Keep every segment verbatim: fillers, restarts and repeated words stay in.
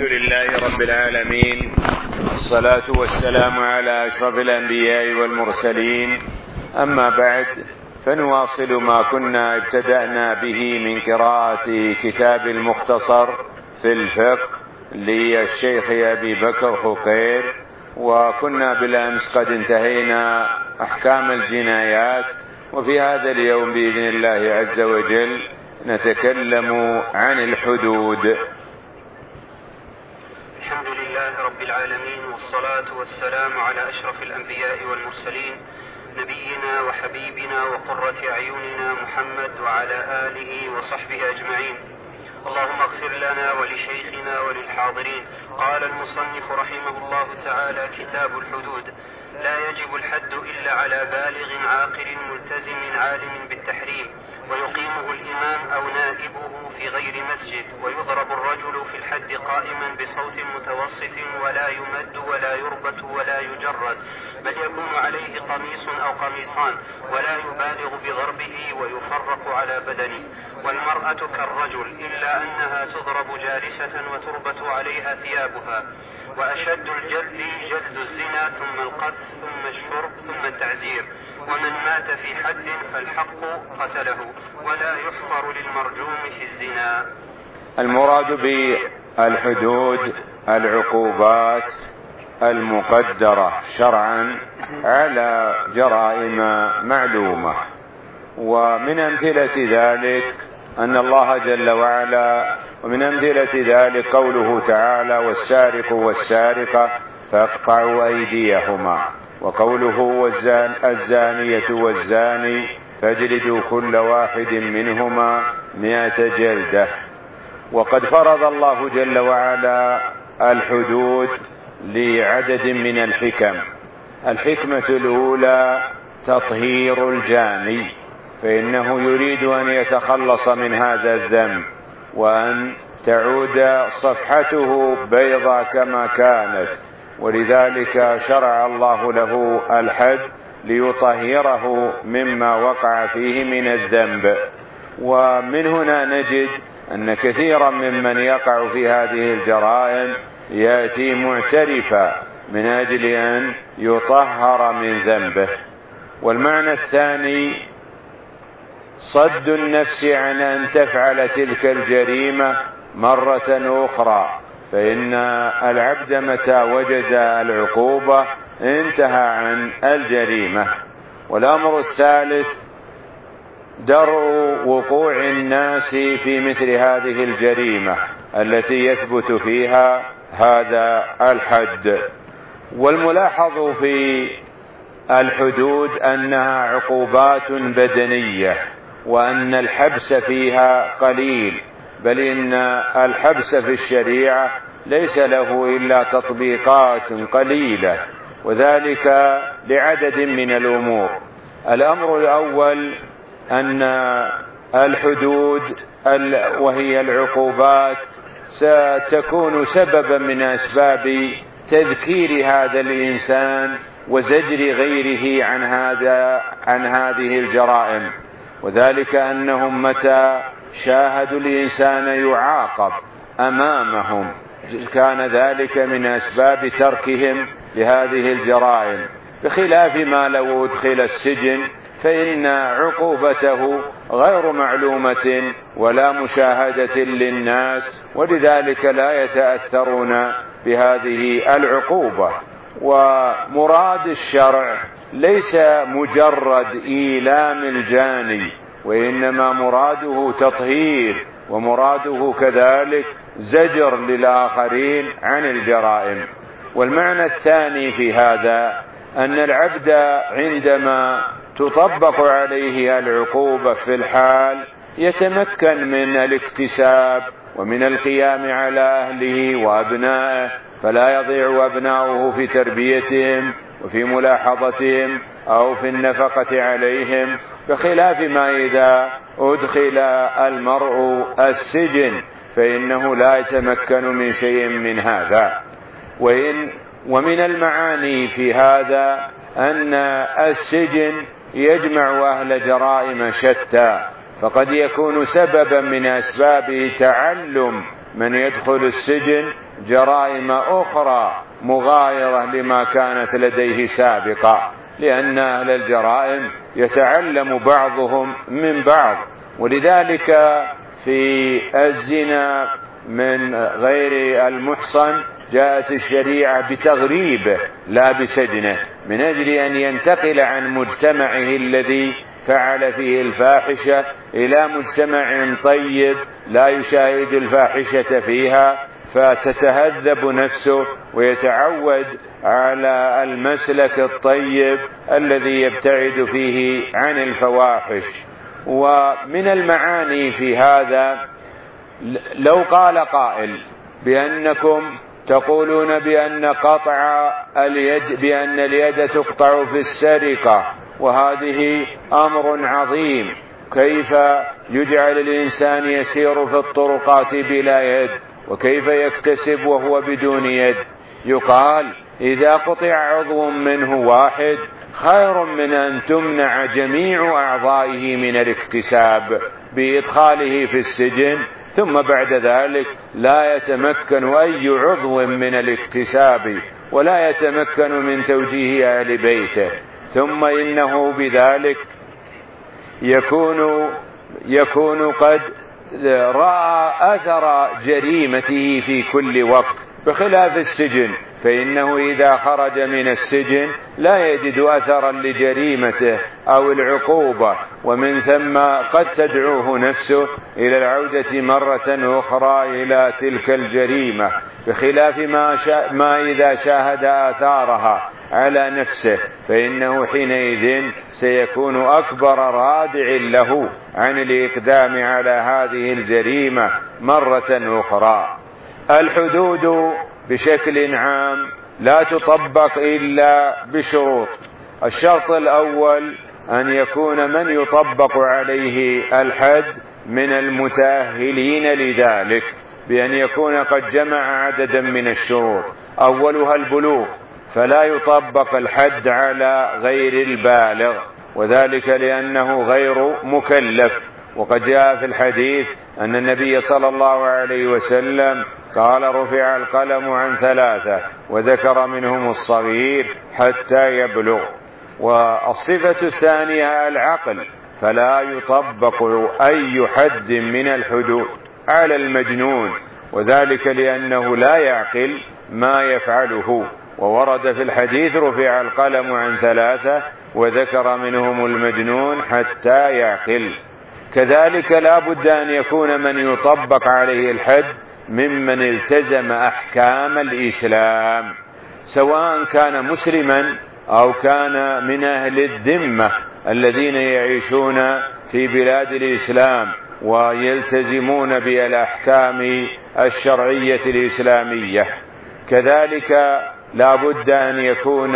الحمد لله رب العالمين، الصلاة والسلام على أشرف الأنبياء والمرسلين. أما بعد، فنواصل ما كنا ابتدأنا به من قراءة كتاب المختصر في الفقه للشيخ أبي بكر خقير، وكنا بالأمس قد انتهينا أحكام الجنايات، وفي هذا اليوم بإذن الله عز وجل نتكلم عن الحدود. الحمد لله رب العالمين، والصلاة والسلام على أشرف الأنبياء والمرسلين، نبينا وحبيبنا وقرة أعيننا محمد وعلى آله وصحبه أجمعين. اللهم اغفر لنا ولشيخنا وللحاضرين. قال المصنف رحمه الله تعالى: كتاب الحدود. لا يجب الحد إلا على بالغ عاقل ملتزم عالم بالتحريم، ويقيمه الإمام أو نائبه في غير مسجد، ويضرب الرجل في الحد قائما بصوت متوسط، ولا يمد ولا يربط ولا يجرد، بل يكون عليه قميص أو قميصان، ولا يبالغ بضربه، ويفرق على بدنه. والمرأة كالرجل، إلا أنها تضرب جالسة وتربط عليها ثيابها. وأشد الجلد جلد الزنا، ثم القذف، ثم الشرب، ثم التعزير. ومن مات في حد فالحق قتله، ولا يحفر للمرجوم في الزنا. المراد بالحدود العقوبات المقدرة شرعا على جرائم معلومة، ومن أمثلة ذلك أن الله جل وعلا ومن أمثلة ذلك قوله تعالى: والسارق والسارقة فاقطعوا أيديهما، وقوله: والزان الزانية والزاني فاجلدوا كل واحد منهما مئة جلدة. وقد فرض الله جل وعلا الحدود لعدد من الحكم. الحكمة الأولى تطهير الجاني، فإنه يريد أن يتخلص من هذا الذنب، وأن تعود صفحته بيضاء كما كانت، ولذلك شرع الله له الحد ليطهره مما وقع فيه من الذنب. ومن هنا نجد أن كثيرا ممن يقع في هذه الجرائم يأتي معترفا من أجل أن يطهر من ذنبه. والمعنى الثاني صد النفس عن أن تفعل تلك الجريمة مرة أخرى، فإن العبد متى وجد العقوبة انتهى عن الجريمة. والأمر الثالث درء وقوع الناس في مثل هذه الجريمة التي يثبت فيها هذا الحد. والملاحظ في الحدود أنها عقوبات بدنية، وأن الحبس فيها قليل، بل إن الحبس في الشريعة ليس له إلا تطبيقات قليلة، وذلك لعدد من الأمور. الأمر الأول أن الحدود وهي العقوبات ستكون سببا من أسباب تذكير هذا الإنسان وزجر غيره عن هذا عن هذه الجرائم، وذلك أنهم متى شاهدوا الإنسان يعاقب أمامهم كان ذلك من أسباب تركهم لهذه الجرائم، بخلاف ما لو أدخل السجن فإن عقوبته غير معلومة ولا مشاهدة للناس، ولذلك لا يتأثرون بهذه العقوبة. ومراد الشرع ليس مجرد إيلام الجاني، وإنما مراده تطهير، ومراده كذلك زجر للآخرين عن الجرائم. والمعنى الثاني في هذا أن العبد عندما تطبق عليه العقوبة في الحال يتمكن من الاكتساب ومن القيام على أهله وأبنائه، فلا يضيع أبناؤه في تربيتهم وفي ملاحظتهم أو في النفقة عليهم، بخلاف ما إذا أدخل المرء السجن فإنه لا يتمكن من شيء من هذا. وإن ومن المعاني في هذا أن السجن يجمع أهل جرائم شتى، فقد يكون سببا من أسباب تعلم من يدخل السجن جرائم أخرى مغايرة لما كانت لديه سابقا، لأن أهل الجرائم يتعلم بعضهم من بعض. ولذلك في الزنا من غير المحصن جاءت الشريعة بتغريبه لا بسجنه، من أجل أن ينتقل عن مجتمعه الذي فعل فيه الفاحشة إلى مجتمع طيب لا يشاهد الفاحشة فيها، فتتهذب نفسه ويتعود على المسلك الطيب الذي يبتعد فيه عن الفواحش. ومن المعاني في هذا لو قال قائل بأنكم تقولون بأن قطع اليد بأن اليد تقطع في السرقة، وهذه أمر عظيم، كيف يجعل الإنسان يسير في الطرقات بلا يد، وكيف يكتسب وهو بدون يد؟ يقال إذا قطع عضو منه واحد خير من أن تمنع جميع أعضائه من الاكتساب بإدخاله في السجن، ثم بعد ذلك لا يتمكن أي عضو من الاكتساب ولا يتمكن من توجيه أهل بيته، ثم إنه بذلك يكون يكون قد رأى أثر جريمته في كل وقت، بخلاف السجن فإنه إذا خرج من السجن لا يجد أثرا لجريمته أو العقوبة، ومن ثم قد تدعوه نفسه إلى العودة مرة أخرى إلى تلك الجريمة، بخلاف ما, شا ما إذا شاهد آثارها على نفسه، فإنه حينئذ سيكون أكبر رادع له عن الإقدام على هذه الجريمة مرة أخرى. الحدود بشكل عام لا تطبق إلا بشروط. الشرط الأول أن يكون من يطبق عليه الحد من المتأهلين لذلك، بأن يكون قد جمع عددا من الشروط، أولها البلوغ، فلا يطبق الحد على غير البالغ، وذلك لأنه غير مكلف. وقد جاء في الحديث أن النبي صلى الله عليه وسلم قال رفع القلم عن ثلاثة وذكر منهم الصغير حتى يبلغ. والصفة الثانية العقل، فلا يطبق أي حد من الحدود على المجنون، وذلك لأنه لا يعقل ما يفعله. وورد في الحديث رفع القلم عن ثلاثة وذكر منهم المجنون حتى يعقل. كذلك لا بد أن يكون من يطبق عليه الحد ممن التزم أحكام الإسلام، سواء كان مسلما أو كان من أهل الذمة الذين يعيشون في بلاد الإسلام ويلتزمون بالأحكام الشرعية الإسلامية. كذلك لا بد أن يكون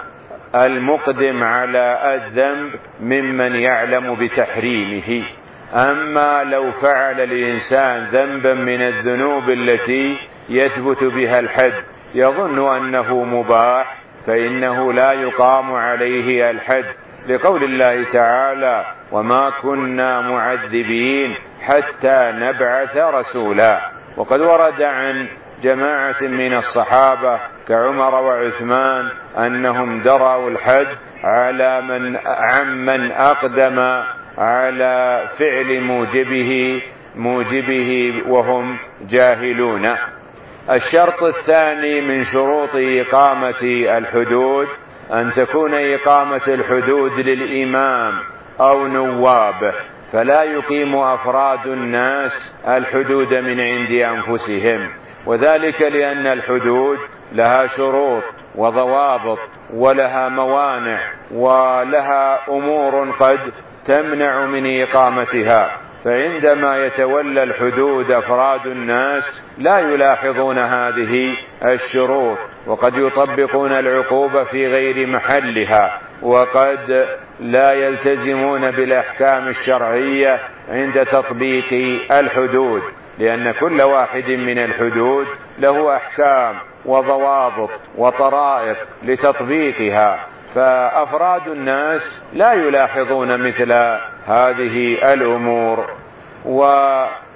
المقدم على الذنب ممن يعلم بتحريمه. أما لو فعل الإنسان ذنبا من الذنوب التي يثبت بها الحد يظن أنه مباح، فإنه لا يقام عليه الحد، لقول الله تعالى وما كنا معذبين حتى نبعث رسولا. وقد ورد عن جماعة من الصحابة كعمر وعثمان أنهم دروا الحد على من عمن أقدم على فعل موجبه موجبه وهم جاهلون. الشرط الثاني من شروط إقامة الحدود أن تكون إقامة الحدود للإمام أو نوابه، فلا يقيم أفراد الناس الحدود من عند أنفسهم، وذلك لأن الحدود لها شروط وضوابط ولها موانع ولها أمور قد تمنع من إقامتها، فعندما يتولى الحدود أفراد الناس لا يلاحظون هذه الشروط، وقد يطبقون العقوبة في غير محلها، وقد لا يلتزمون بالأحكام الشرعية عند تطبيق الحدود، لأن كل واحد من الحدود له أحكام وضوابط وطرائق لتطبيقها، فأفراد الناس لا يلاحظون مثل هذه الأمور.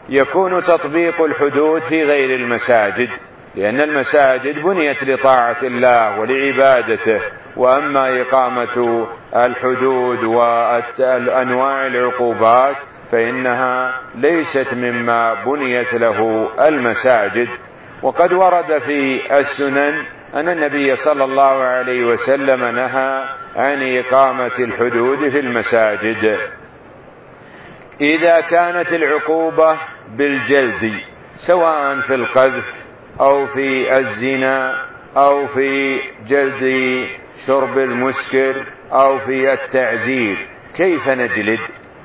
يكون تطبيق الحدود في غير المساجد، لأن المساجد بنيت لطاعة الله ولعبادته، وأما إقامة الحدود وأنواع العقوبات فإنها ليست مما بنيت له المساجد. وقد ورد في السنن أن النبي صلى الله عليه وسلم نهى عن إقامة الحدود في المساجد. إذا كانت العقوبة بالجلد سواء في القذف أو في الزنا أو في جلد شرب المسكر أو في التعزير، كيف نجلد؟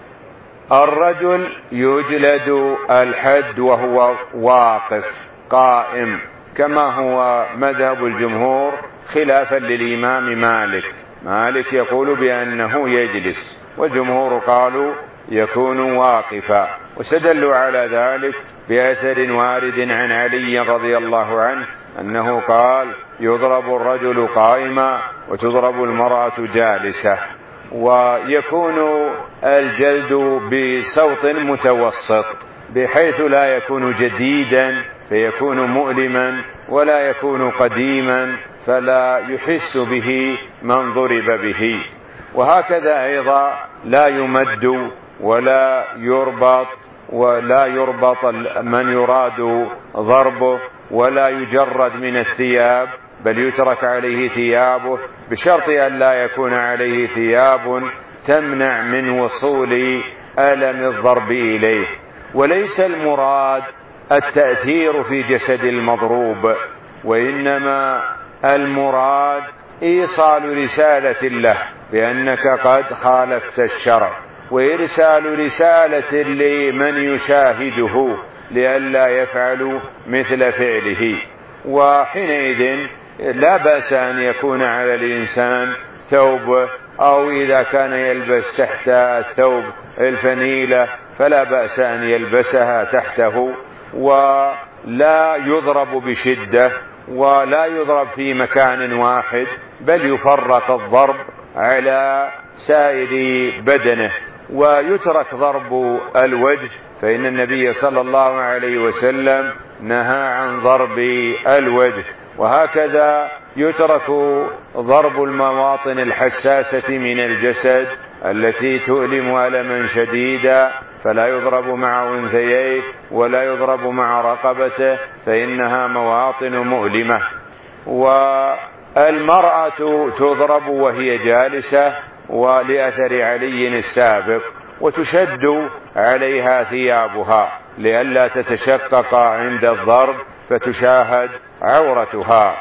الرجل يجلد الحد وهو واقف قائم، كما هو مذهب الجمهور خلافا للإمام مالك. مالك يقول بأنه يجلس، والجمهور قالوا يكون واقفا، واستدلوا على ذلك بأثر وارد عن علي رضي الله عنه أنه قال يضرب الرجل قائما وتضرب المرأة جالسة. ويكون الجلد بصوت متوسط بحيث لا يكون جديدا فيكون مؤلما، ولا يكون قديما فلا يحس به من ضرب به. وهكذا أيضا لا يمد ولا يربط ولا يربط من يراد ضربه، ولا يجرد من الثياب، بل يترك عليه ثيابه بشرط أن لا يكون عليه ثياب تمنع من وصول ألم الضرب إليه. وليس المراد التأثير في جسد المضروب، وإنما المراد إيصال رسالة له بأنك قد خالفت الشرع، وإرسال رسالة لمن يشاهده لئلا يفعل مثل فعله. وحينئذ لا بأس أن يكون على الإنسان ثوب، أو إذا كان يلبس تحت الثوب الفنيلة فلا بأس أن يلبسها تحته، ولا يضرب بشدة ولا يضرب في مكان واحد، بل يفرق الضرب على سائر بدنه، ويترك ضرب الوجه، فإن النبي صلى الله عليه وسلم نهى عن ضرب الوجه. وهكذا يترك ضرب المواطن الحساسة من الجسد التي تؤلم ألما شديدا، فلا يضرب مع أنثييه ولا يضرب مع رقبته، فإنها مواطن مؤلمة. والمرأة تضرب وهي جالسة، ولأثر علي السابق، وتشد عليها ثيابها لئلا تتشقق عند الضرب فتشاهد عورتها.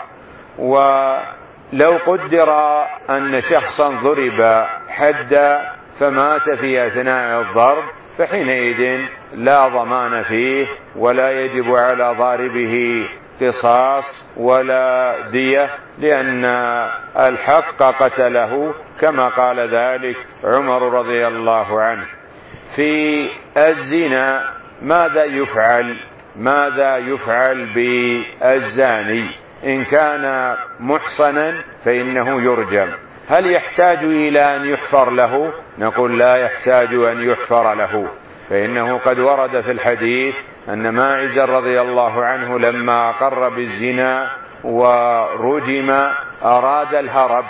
ولو قدر أن شخصا ضرب حدا فمات في أثناء الضرب فحينئذ لا ضمان فيه، ولا يجب على ضاربه قصاص ولا دية، لأن الحق قتله كما قال ذلك عمر رضي الله عنه. في الزنا ماذا يفعل؟ ماذا يفعل بالزاني؟ إن كان محصنا فإنه يرجم. هل يحتاج إلى أن يحفر له؟ نقول لا يحتاج أن يحفر له، فإنه قد ورد في الحديث أن ماعز رضي الله عنه لما أقر بالزنا ورجم أراد الهرب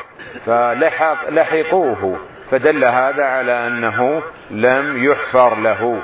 فلحقوه، فدل هذا على أنه لم يحفر له.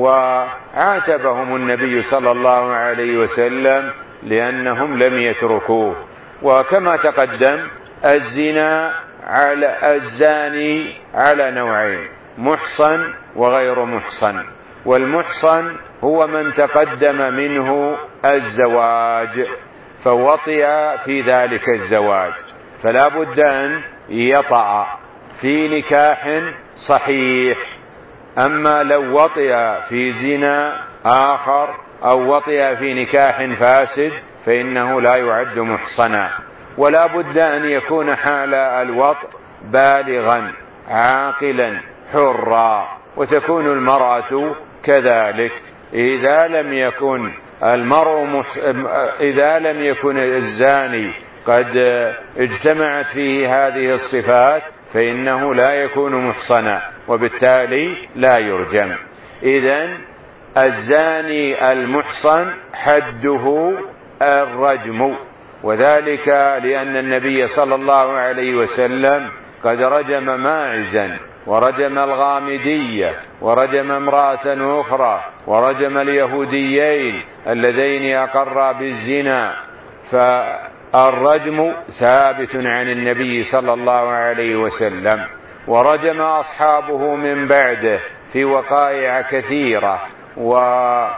وعاتبهم النبي صلى الله عليه وسلم لأنهم لم يتركوه. وكما تقدم الزنا على الزاني على نوعين: محصن وغير محصن. والمحصن هو من تقدم منه الزواج فوطئ في ذلك الزواج، فلا بد أن يطأ في نكاح صحيح. أما لو وطئ في زنا آخر أو وطئ في نكاح فاسد فإنه لا يعد محصنا. ولا بد أن يكون حال الوطء بالغا عاقلا حرا، وتكون المرأة كذلك. إذا لم يكن المرء مح... إذا لم يكن الزاني قد اجتمعت فيه هذه الصفات فإنه لا يكون محصنا، وبالتالي لا يرجم. إذن الزاني المحصن حده الرجم، وذلك لأن النبي صلى الله عليه وسلم قد رجم ماعزا ورجم الغامدية ورجم امرأة أخرى ورجم اليهوديين اللذين أقرا بالزنا، فالرجم ثابت عن النبي صلى الله عليه وسلم. ورجم أصحابه من بعده في وقائع كثيرة، وقد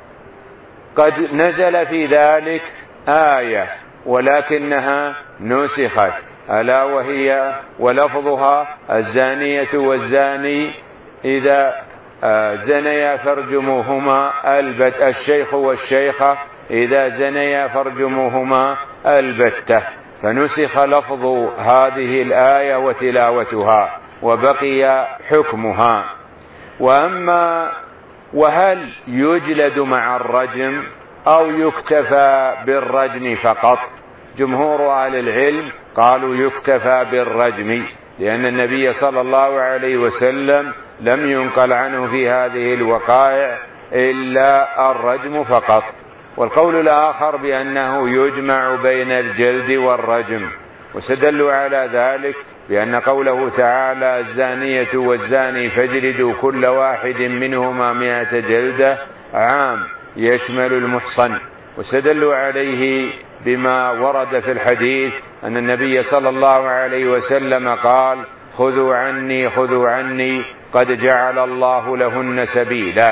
نزل في ذلك آية ولكنها نسخت، ألا وهي ولفظها الزانية والزاني إذا زنيا فارجموهما البت الشيخ والشيخة إذا زنيا فارجموهما البتة، فنسخ لفظ هذه الآية وتلاوتها وبقي حكمها. وأما وهل يجلد مع الرجم أو يكتفى بالرجم فقط؟ جمهور أهل العلم قالوا يكتفى بالرجم، لأن النبي صلى الله عليه وسلم لم ينقل عنه في هذه الوقائع إلا الرجم فقط. والقول الآخر بأنه يجمع بين الجلد والرجم، واستدلوا على ذلك بأن قوله تعالى الزانية والزاني فاجلدوا كل واحد منهما مائة جلدة عام يشمل المحصن، واستدلوا عليه بما ورد في الحديث أن النبي صلى الله عليه وسلم قال خذوا عني خذوا عني قد جعل الله لهن سبيلا.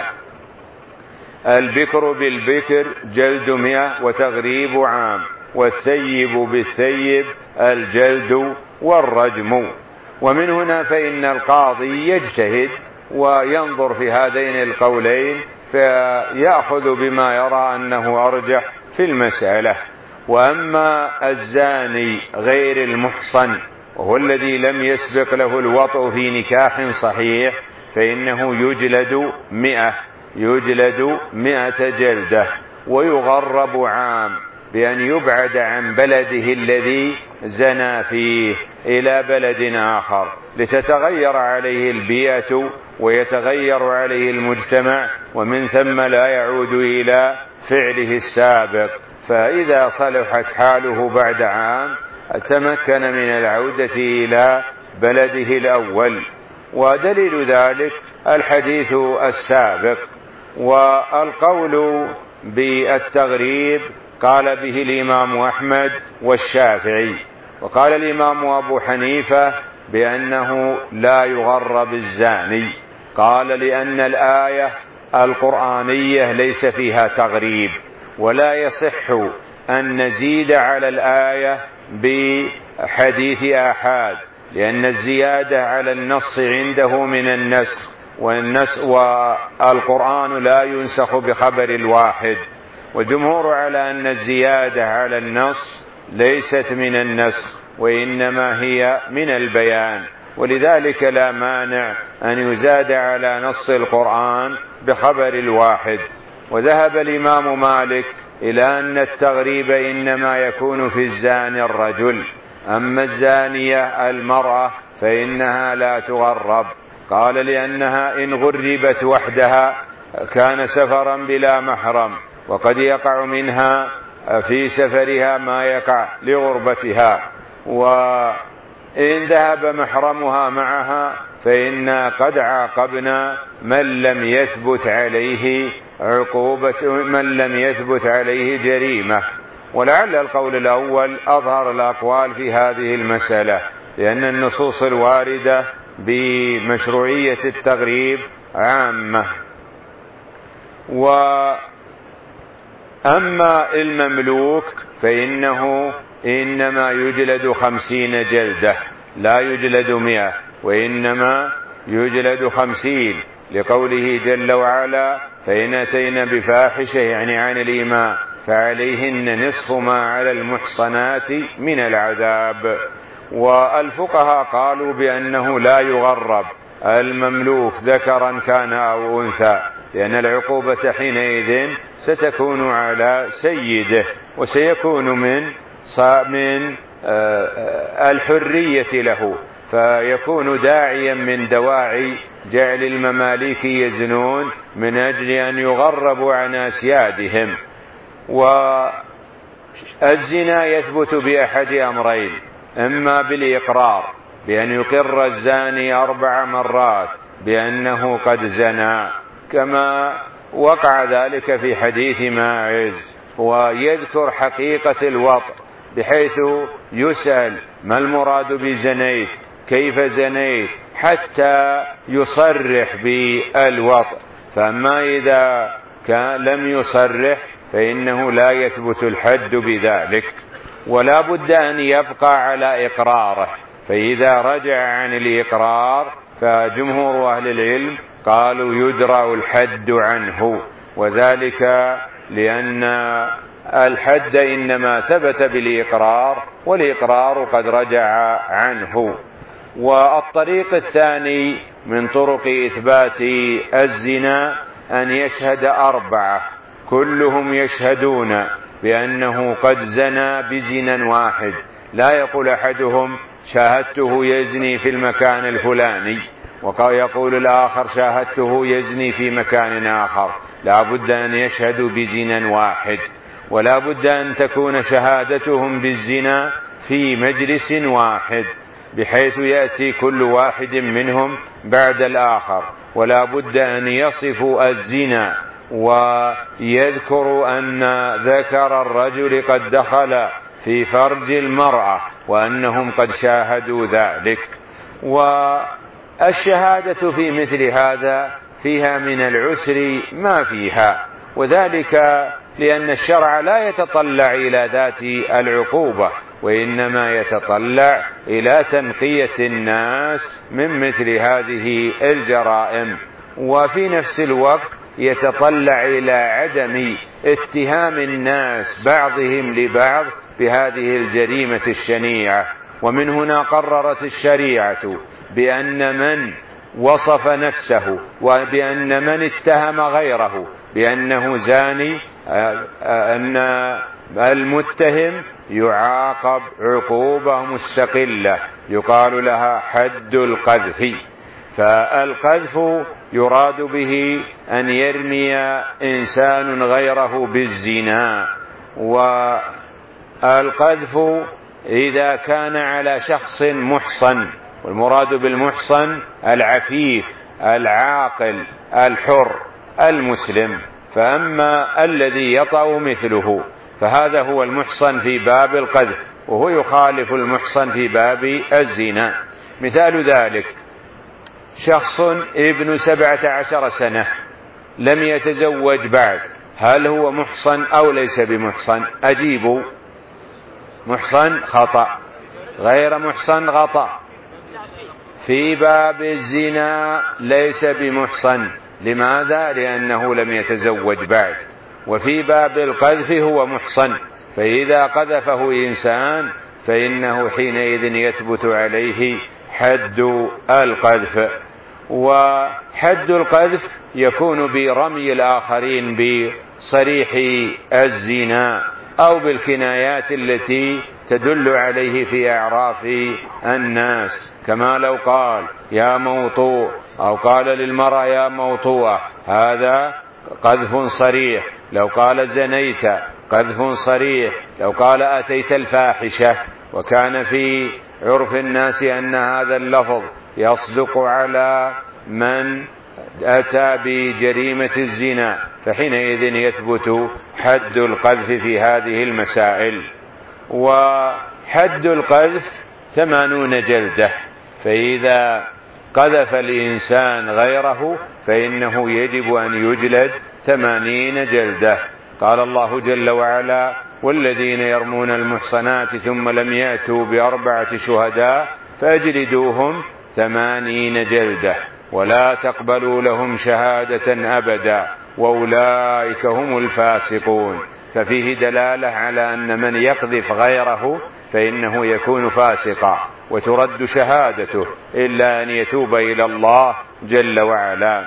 البكر بالبكر جلد مئة وتغريب عام، والثيب بالثيب الجلد والرجم. ومن هنا فإن القاضي يجتهد وينظر في هذين القولين فيأخذ بما يرى أنه أرجح في المسألة. وأما الزاني غير المحصن وهو الذي لم يسبق له الوطء في نكاح صحيح فإنه يجلد مئة يجلد مئة جلدة ويغرب عام، بأن يبعد عن بلده الذي زنى فيه إلى بلد آخر لتتغير عليه البيئة ويتغير عليه المجتمع، ومن ثم لا يعود إلى فعله السابق. فإذا صلحت حاله بعد عام تمكن من العودة إلى بلده الأول. ودليل ذلك الحديث السابق. والقول بالتغريب قال به الإمام أحمد والشافعي، وقال الإمام أبو حنيفة بأنه لا يغرب الزاني، قال لأن الآية القرآنية ليس فيها تغريب، ولا يصح أن نزيد على الآية بحديث آحاد، لأن الزيادة على النص عنده من النسخ، والنسخ والقرآن لا ينسخ بخبر الواحد. والجمهور على أن الزيادة على النص ليست من النسخ وإنما هي من البيان، ولذلك لا مانع أن يزاد على نص القرآن بخبر الواحد. وذهب الإمام مالك إلى أن التغريب إنما يكون في الزاني الرجل، أما الزانية المرأة فإنها لا تغرب، قال لأنها إن غربت وحدها كان سفرا بلا محرم، وقد يقع منها في سفرها ما يقع لغربتها، وإن ذهب محرمها معها فإنا قد عاقبنا من لم يثبت عليه عقوبة من لم يثبت عليه جريمة. ولعل القول الأول أظهر الأقوال في هذه المسألة، لأن النصوص الواردة بمشروعية التغريب عامة. وأما المملوك فإنه إنما يجلد خمسين جلدة، لا يجلد مئة، وإنما يجلد خمسين، لقوله جل وعلا فإن أتينا بفاحشة يعني عن الإيمان فعليهن نصف ما على المحصنات من العذاب. والفقهاء قالوا بأنه لا يغرب المملوك ذكرا كان أو أنثى، لأن العقوبة حينئذ ستكون على سيده، وسيكون من من الحرية له، فيكون داعيا من دواعي جعل المماليك يزنون من أجل أن يغربوا عن أسيادهم. والزنا يثبت بأحد أمرين: إما بالإقرار بأن يقر الزاني أربع مرات بأنه قد زنى، كما وقع ذلك في حديث ماعز، ويذكر حقيقة الوطء بحيث يسأل: ما المراد بزنيت؟ كيف زنيت؟ حتى يصرح بالوطء. فأما إذا كان لم يصرح فإنه لا يثبت الحد بذلك، ولا بد أن يبقى على إقراره. فإذا رجع عن الإقرار فجمهور أهل العلم قالوا يدرأ الحد عنه، وذلك لأن الحد إنما ثبت بالإقرار، والإقرار قد رجع عنه. والطريق الثاني من طرق إثبات الزنا أن يشهد أربعة كلهم يشهدون بأنه قد زنى بزنا واحد، لا يقول أحدهم شاهدته يزني في المكان الفلاني ويقول الآخر شاهدته يزني في مكان آخر، لا بد أن يشهدوا بزنا واحد، ولا بد أن تكون شهادتهم بالزنا في مجلس واحد بحيث يأتي كل واحد منهم بعد الآخر، ولا بد أن يصفوا الزنا ويذكروا أن ذكر الرجل قد دخل في فرج المرأة وأنهم قد شاهدوا ذلك. والشهادة في مثل هذا فيها من العسر ما فيها، وذلك لأن الشرع لا يتطلع إلى ذات العقوبة، وإنما يتطلع إلى تنقية الناس من مثل هذه الجرائم، وفي نفس الوقت يتطلع إلى عدم اتهام الناس بعضهم لبعض بهذه الجريمة الشنيعة. ومن هنا قررت الشريعة بأن من وصف نفسه وبأن من اتهم غيره بأنه زاني أن المتهم يعاقب عقوبة مستقلة يقال لها حد القذف. فالقذف يراد به أن يرمي إنسان غيره بالزنا، والقذف إذا كان على شخص محصن، والمراد بالمحصن العفيف العاقل الحر المسلم. فأما الذي يطأ مثله فهذا هو المحصن في باب القذف، وهو يخالف المحصن في باب الزنا. مثال ذلك شخص ابن سبعة عشر سنة لم يتزوج بعد، هل هو محصن أو ليس بمحصن؟ أجيبوا. محصن خطأ، غير محصن خطأ. في باب الزنا ليس بمحصن، لماذا؟ لأنه لم يتزوج بعد. وفي باب القذف هو محصن، فإذا قذفه إنسان فإنه حينئذ يثبت عليه حد القذف. وحد القذف يكون برمي الآخرين بصريح الزنا أو بالكنايات التي تدل عليه في أعراف الناس، كما لو قال يا موطوء أو قال للمرأة يا موطوءة، هذا قذف صريح. لو قال زنيت قذف صريح. لو قال أتيت الفاحشة، وكان في عرف الناس أن هذا اللفظ يصدق على من أتى بجريمة الزنا، فحينئذ يثبت حد القذف في هذه المسائل. وحد القذف ثمانون جلدة، فإذا قذف الإنسان غيره فإنه يجب أن يجلد ثمانين جلدة. قال الله جل وعلا والذين يرمون المحصنات ثم لم يأتوا بأربعة شهداء فأجلدوهم ثمانين جلدة ولا تقبلوا لهم شهادة أبدا وأولئك هم الفاسقون. ففيه دلالة على أن من يقذف غيره فإنه يكون فاسقا وترد شهادته إلا أن يتوب إلى الله جل وعلا.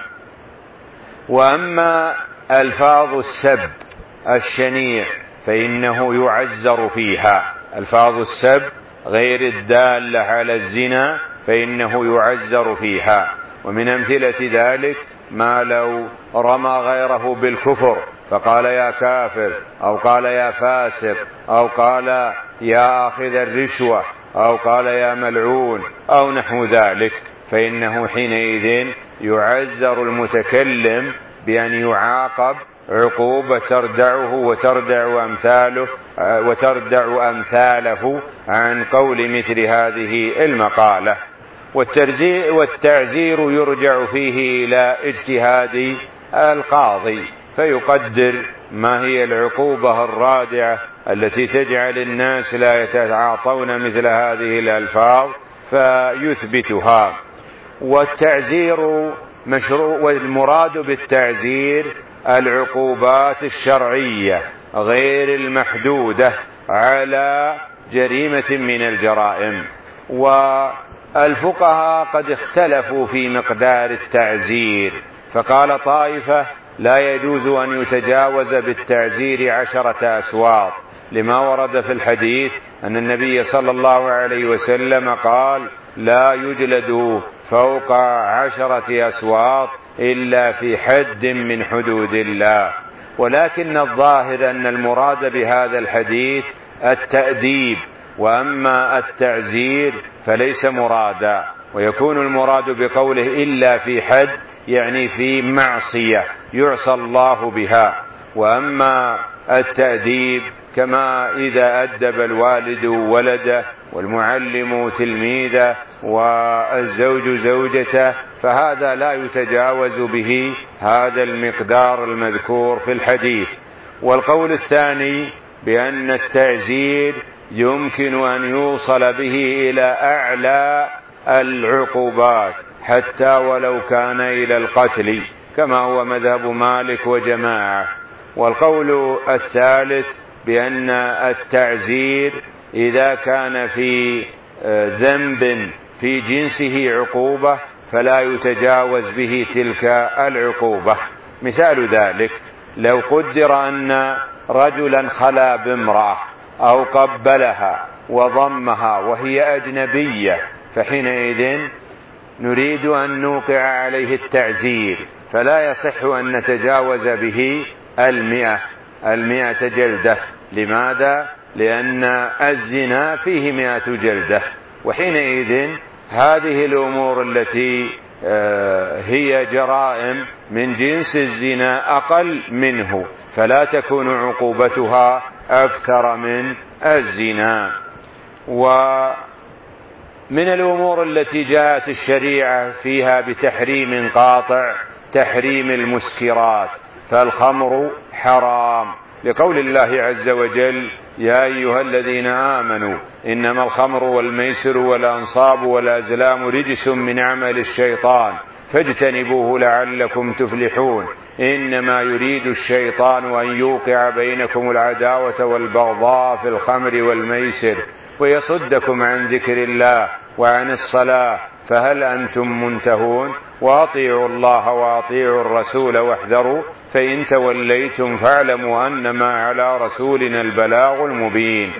وأما ألفاظ السب الشنيع فإنه يعزر فيها. ألفاظ السب غير الدالة على الزنا فإنه يعزر فيها. ومن أمثلة ذلك ما لو رمى غيره بالكفر فقال يا كافر، أو قال يا فاسق، أو قال يا آخذ الرشوة، أو قال يا ملعون، أو نحو ذلك، فإنه حينئذ يعزر المتكلم بأن يعاقب عقوبة تردعه وتردع أمثاله وتردع أمثاله عن قول مثل هذه المقالة. والتعزير يرجع فيه إلى اجتهاد القاضي فيقدر ما هي العقوبة الرادعة التي تجعل الناس لا يتعاطون مثل هذه الألفاظ فيثبتها. والتعزير مشروع، والمراد بالتعزير العقوبات الشرعية غير المحدودة على جريمة من الجرائم. والفقهاء قد اختلفوا في مقدار التعزير، فقال طائفة لا يجوز أن يتجاوز بالتعزير عشرة أسواط، لما ورد في الحديث أن النبي صلى الله عليه وسلم قال لا يجلد فوق عشرة أسواط إلا في حد من حدود الله. ولكن الظاهر أن المراد بهذا الحديث التأديب، وأما التعزير فليس مرادا، ويكون المراد بقوله إلا في حد يعني في معصية يعصى الله بها. وأما التأديب كما إذا أدب الوالد ولده والمعلم تلميذه والزوج زوجته، فهذا لا يتجاوز به هذا المقدار المذكور في الحديث. والقول الثاني بأن التعزير يمكن أن يوصل به إلى أعلى العقوبات حتى ولو كان إلى القتل، كما هو مذهب مالك وجماعة. والقول الثالث بأن التعزير إذا كان في ذنب في جنسه عقوبة فلا يتجاوز به تلك العقوبة. مثال ذلك لو قدر أن رجلا خلا بامرأة أو قبلها وضمها وهي أجنبية، فحينئذ نريد أن نوقع عليه التعزير، فلا يصح أن نتجاوز به المئة المئة جلدة. لماذا؟ لأن الزنا فيه مئة جلدة. وحينئذ هذه الأمور التي هي جرائم من جنس الزنا أقل منه، فلا تكون عقوبتها أكثر من الزنا. ومن الأمور التي جاءت الشريعة فيها بتحريم قاطع تحريم المسكرات، فالخمر حرام لقول الله عز وجل يا أيها الذين آمنوا إنما الخمر والميسر والأنصاب والأزلام رجس من عمل الشيطان فاجتنبوه لعلكم تفلحون إنما يريد الشيطان أن يوقع بينكم العداوة والبغضاء في الخمر والميسر ويصدكم عن ذكر الله وعن الصلاة فهل أنتم منتهون وأطيعوا الله وأطيعوا الرسول واحذروا فإن توليتم فاعلموا أنما على رسولنا البلاغ المبين.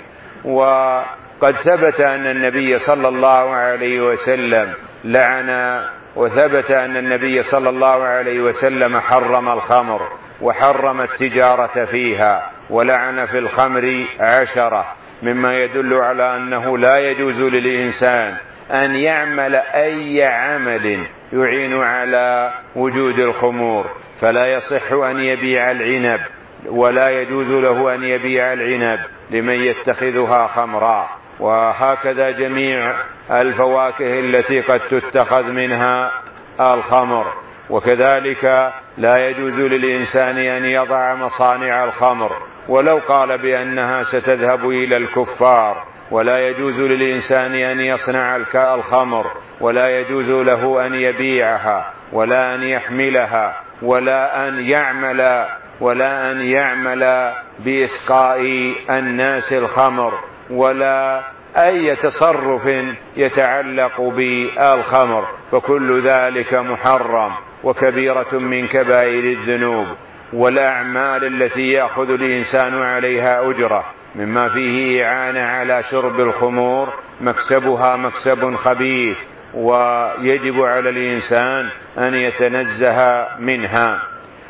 وقد ثبت أن النبي صلى الله عليه وسلم لعن وثبت أن النبي صلى الله عليه وسلم حرم الخمر وحرم التجارة فيها ولعن في الخمر عشرة، مما يدل على أنه لا يجوز للإنسان أن يعمل أي عمل يعين على وجود الخمور، فلا يصح أن يبيع العنب ولا يجوز له أن يبيع العنب لمن يتخذها خمرا، وهكذا جميع الفواكه التي قد تتخذ منها الخمر. وكذلك لا يجوز للإنسان أن يضع مصانع الخمر ولو قال بأنها ستذهب إلى الكفار، ولا يجوز للإنسان أن يصنع الخمر، ولا يجوز له أن يبيعها ولا أن يحملها ولا أن يعمل ولا أن يعمل بإسقاء الناس الخمر ولا أي تصرف يتعلق بالخمر، فكل ذلك محرم وكبيرة من كبائر الذنوب. والأعمال التي يأخذ الإنسان عليها أجرة مما فيه إعانة على شرب الخمور مكسبها مكسب خبيث ويجب على الإنسان أن يتنزه منها.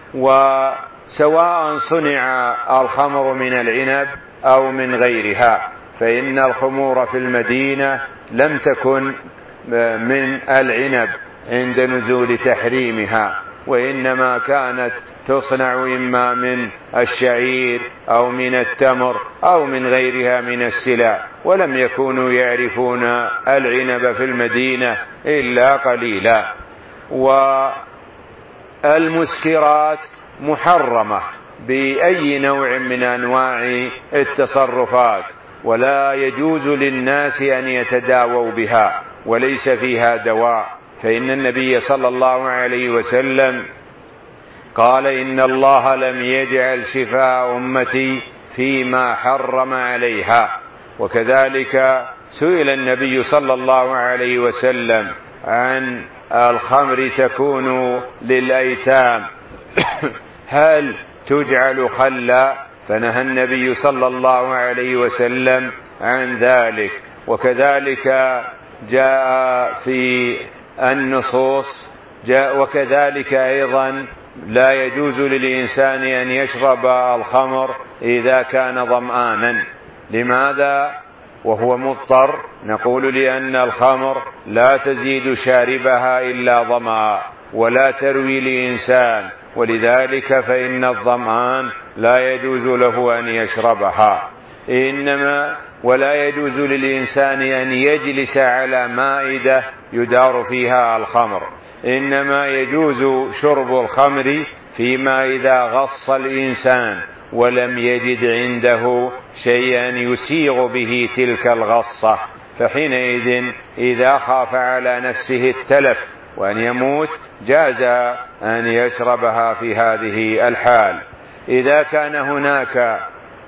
وسواء صنع الخمر من العنب أو من غيرها، فإن الخمور في المدينة لم تكن من العنب عند نزول تحريمها، وإنما كانت تصنع إما من الشعير أو من التمر أو من غيرها من السلع، ولم يكونوا يعرفون العنب في المدينة إلا قليلا. والمسكرات محرمة بأي نوع من أنواع التصرفات، ولا يجوز للناس أن يتداووا بها، وليس فيها دواء، فإن النبي صلى الله عليه وسلم قال: إن الله لم يجعل شفاء أمتي فيما حرم عليها. وكذلك سئل النبي صلى الله عليه وسلم عن الخمر تكون للأيتام هل تجعل خلا؟ فنهى النبي صلى الله عليه وسلم عن ذلك. وكذلك جاء في النصوص جاء وكذلك أيضا لا يجوز للإنسان أن يشرب الخمر إذا كان ظمآنا. لماذا وهو مضطر؟ نقول: لأن الخمر لا تزيد شاربها إلا ظمأ ولا تروي لإنسان، ولذلك فإن الظمآن لا يجوز له أن يشربها. إنما ولا يجوز للإنسان أن يجلس على مائدة يدار فيها الخمر، إنما يجوز شرب الخمر فيما إذا غص الإنسان ولم يجد عنده شيئا يسيغ به تلك الغصة، فحينئذ إذا خاف على نفسه التلف وأن يموت جاز أن يشربها في هذه الحال. إذا كان هناك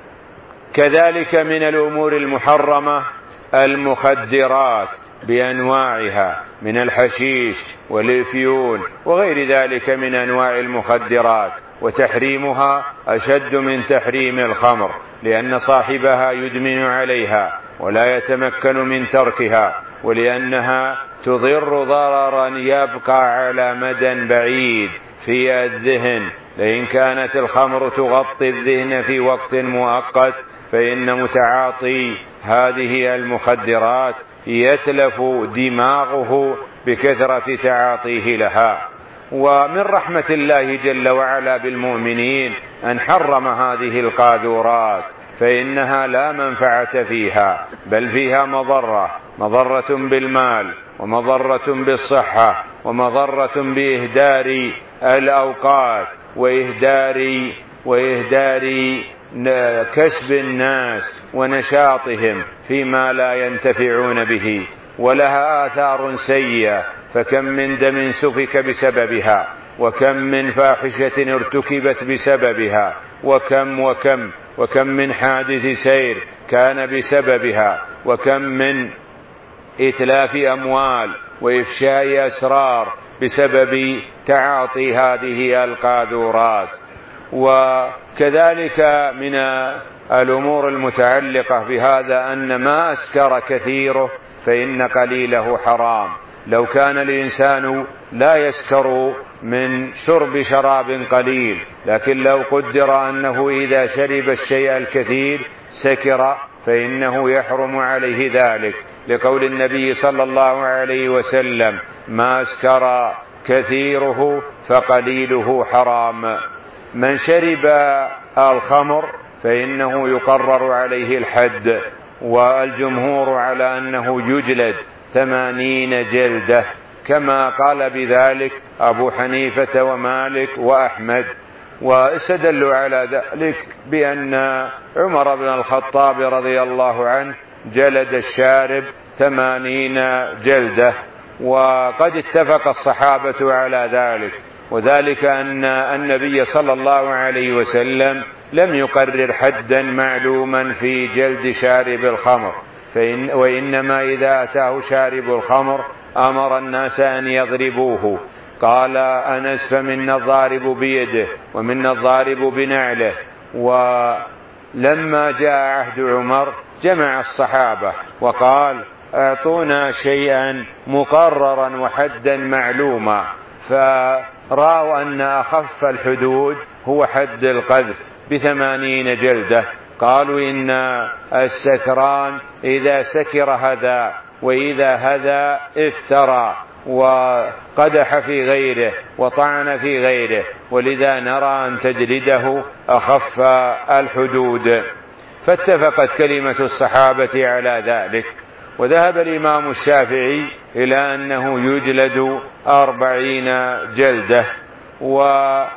كذلك من الأمور المحرمة المخدرات بأنواعها من الحشيش والإفيون وغير ذلك من أنواع المخدرات، وتحريمها أشد من تحريم الخمر، لأن صاحبها يدمن عليها ولا يتمكن من تركها، ولأنها تضر ضررا يبقى على مدى بعيد في الذهن. لئن كانت الخمر تغطي الذهن في وقت مؤقت، فإن متعاطي هذه المخدرات يتلف دماغه بكثرة تعاطيه لها. ومن رحمة الله جل وعلا بالمؤمنين أن حرم هذه القاذورات، فإنها لا منفعة فيها، بل فيها مضرة مضرة بالمال ومضرة بالصحة ومضرة بإهدار الأوقات وإهدار وإهدار كسب الناس ونشاطهم فيما لا ينتفعون به، ولها آثار سيئة، فكم من دم سفك بسببها، وكم من فاحشة ارتكبت بسببها، وكم وكم وكم من حادث سير كان بسببها، وكم من إتلاف أموال وإفشاء أسرار بسبب تعاطي هذه القاذورات. وكذلك من الأمور المتعلقة بهذا أن ما أسكر كثيره فإن قليله حرام. لو كان الإنسان لا يسكر من شرب شراب قليل، لكن لو قدر أنه إذا شرب الشيء الكثير سكر، فإنه يحرم عليه ذلك، لقول النبي صلى الله عليه وسلم: ما أسكر كثيره فقليله حرام. من شرب الخمر فإنه يقرر عليه الحد، والجمهور على أنه يجلد ثمانين جلدة، كما قال بذلك أبو حنيفة ومالك وأحمد. واستدلوا على ذلك بأن عمر بن الخطاب رضي الله عنه جلد الشارب ثمانين جلدة، وقد اتفق الصحابة على ذلك، وذلك أن النبي صلى الله عليه وسلم لم يقرر حدا معلوما في جلد شارب الخمر، فإن وإنما إذا أتاه شارب الخمر أمر الناس أن يضربوه. قال أنس: فمنا الضارب بيده ومنا الضارب بنعله. ولما جاء عهد عمر جمع الصحابة وقال: اعطونا شيئا مقررا وحدا معلوما، فرأوا أن أخف الحدود هو حد القذف بثمانين جلدة. قالوا إن السكران إذا سكر هذا، وإذا هذا افترى وقدح في غيره وطعن في غيره، ولذا نرى أن تجلده أخف الحدود. فاتفقت كلمة الصحابة على ذلك. وذهب الإمام الشافعي إلى أنه يجلد أربعين جلدة. وحد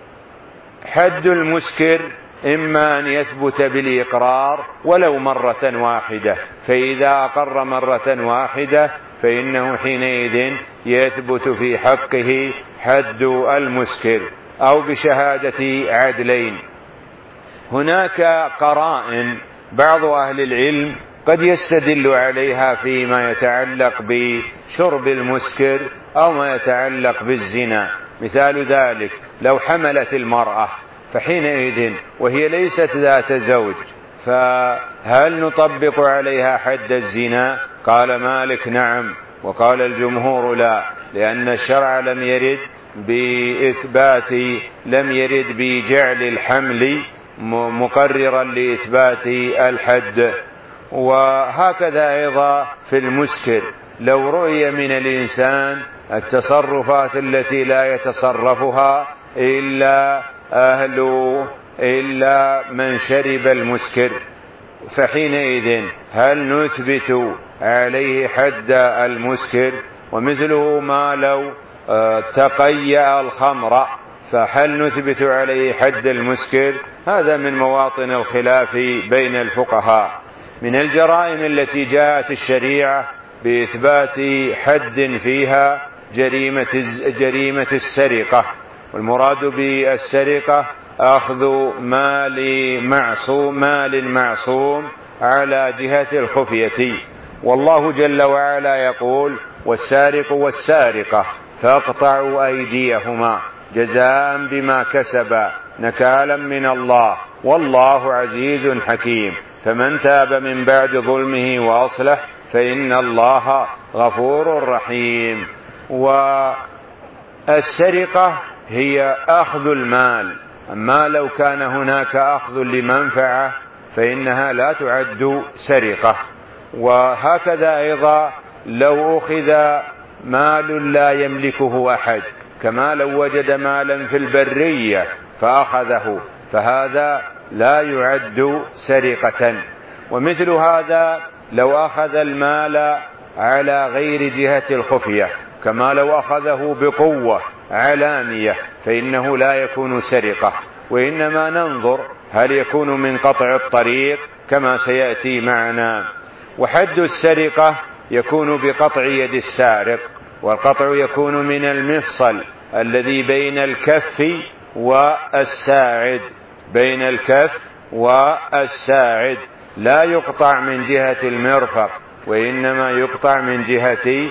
المسكر إما أن يثبت بالإقرار ولو مرة واحدة، فإذا أقر مرة واحدة فإنه حينئذ يثبت في حقه حد المسكر، أو بشهادة عدلين. هناك قرائن بعض أهل العلم قد يستدل عليها فيما يتعلق بشرب المسكر أو ما يتعلق بالزنا. مثال ذلك لو حملت المرأة فحينئذ وهي ليست ذات زوج، فهل نطبق عليها حد الزنا؟ قال مالك نعم، وقال الجمهور لا، لأن الشرع لم يرد بإثبات لم يرد بجعل الحمل مقررا لإثبات الحد. وهكذا أيضا في المسكر، لو رؤي من الإنسان التصرفات التي لا يتصرفها إلا أهل إلا من شرب المسكر، فحينئذ هل نثبت عليه حد المسكر؟ ومثله ما لو تقيأ الخمر، فهل نثبت عليه حد المسكر؟ هذا من مواطن الخلاف بين الفقهاء. من الجرائم التي جاءت الشريعة بإثبات حد فيها جريمة جريمة السرقة، والمراد بالسرقة أخذ مال معصوم مال معصوم على جهة الخفية. والله جل وعلا يقول: والسارق والسارقة فاقطعوا أيديهما جزاء بما كسبا نكالا من الله والله عزيز حكيم، فمن تاب من بعد ظلمه وأصلح فإن الله غفور رحيم. والسرقة هي أخذ المال، أما لو كان هناك أخذ لمنفعة فإنها لا تعد سرقة. وهكذا أيضا لو أخذ مال لا يملكه أحد، كما لو وجد مالا في البرية فأخذه، فهذا لا يعد سرقة. ومثل هذا لو أخذ المال على غير جهة الخفية، كما لو أخذه بقوة علانية، فإنه لا يكون سرقة، وإنما ننظر هل يكون من قطع الطريق كما سيأتي معنا. وحد السرقة يكون بقطع يد السارق، والقطع يكون من المفصل الذي بين الكف والساعد بين الكف والساعد لا يقطع من جهة المرفق، وإنما يقطع من جهة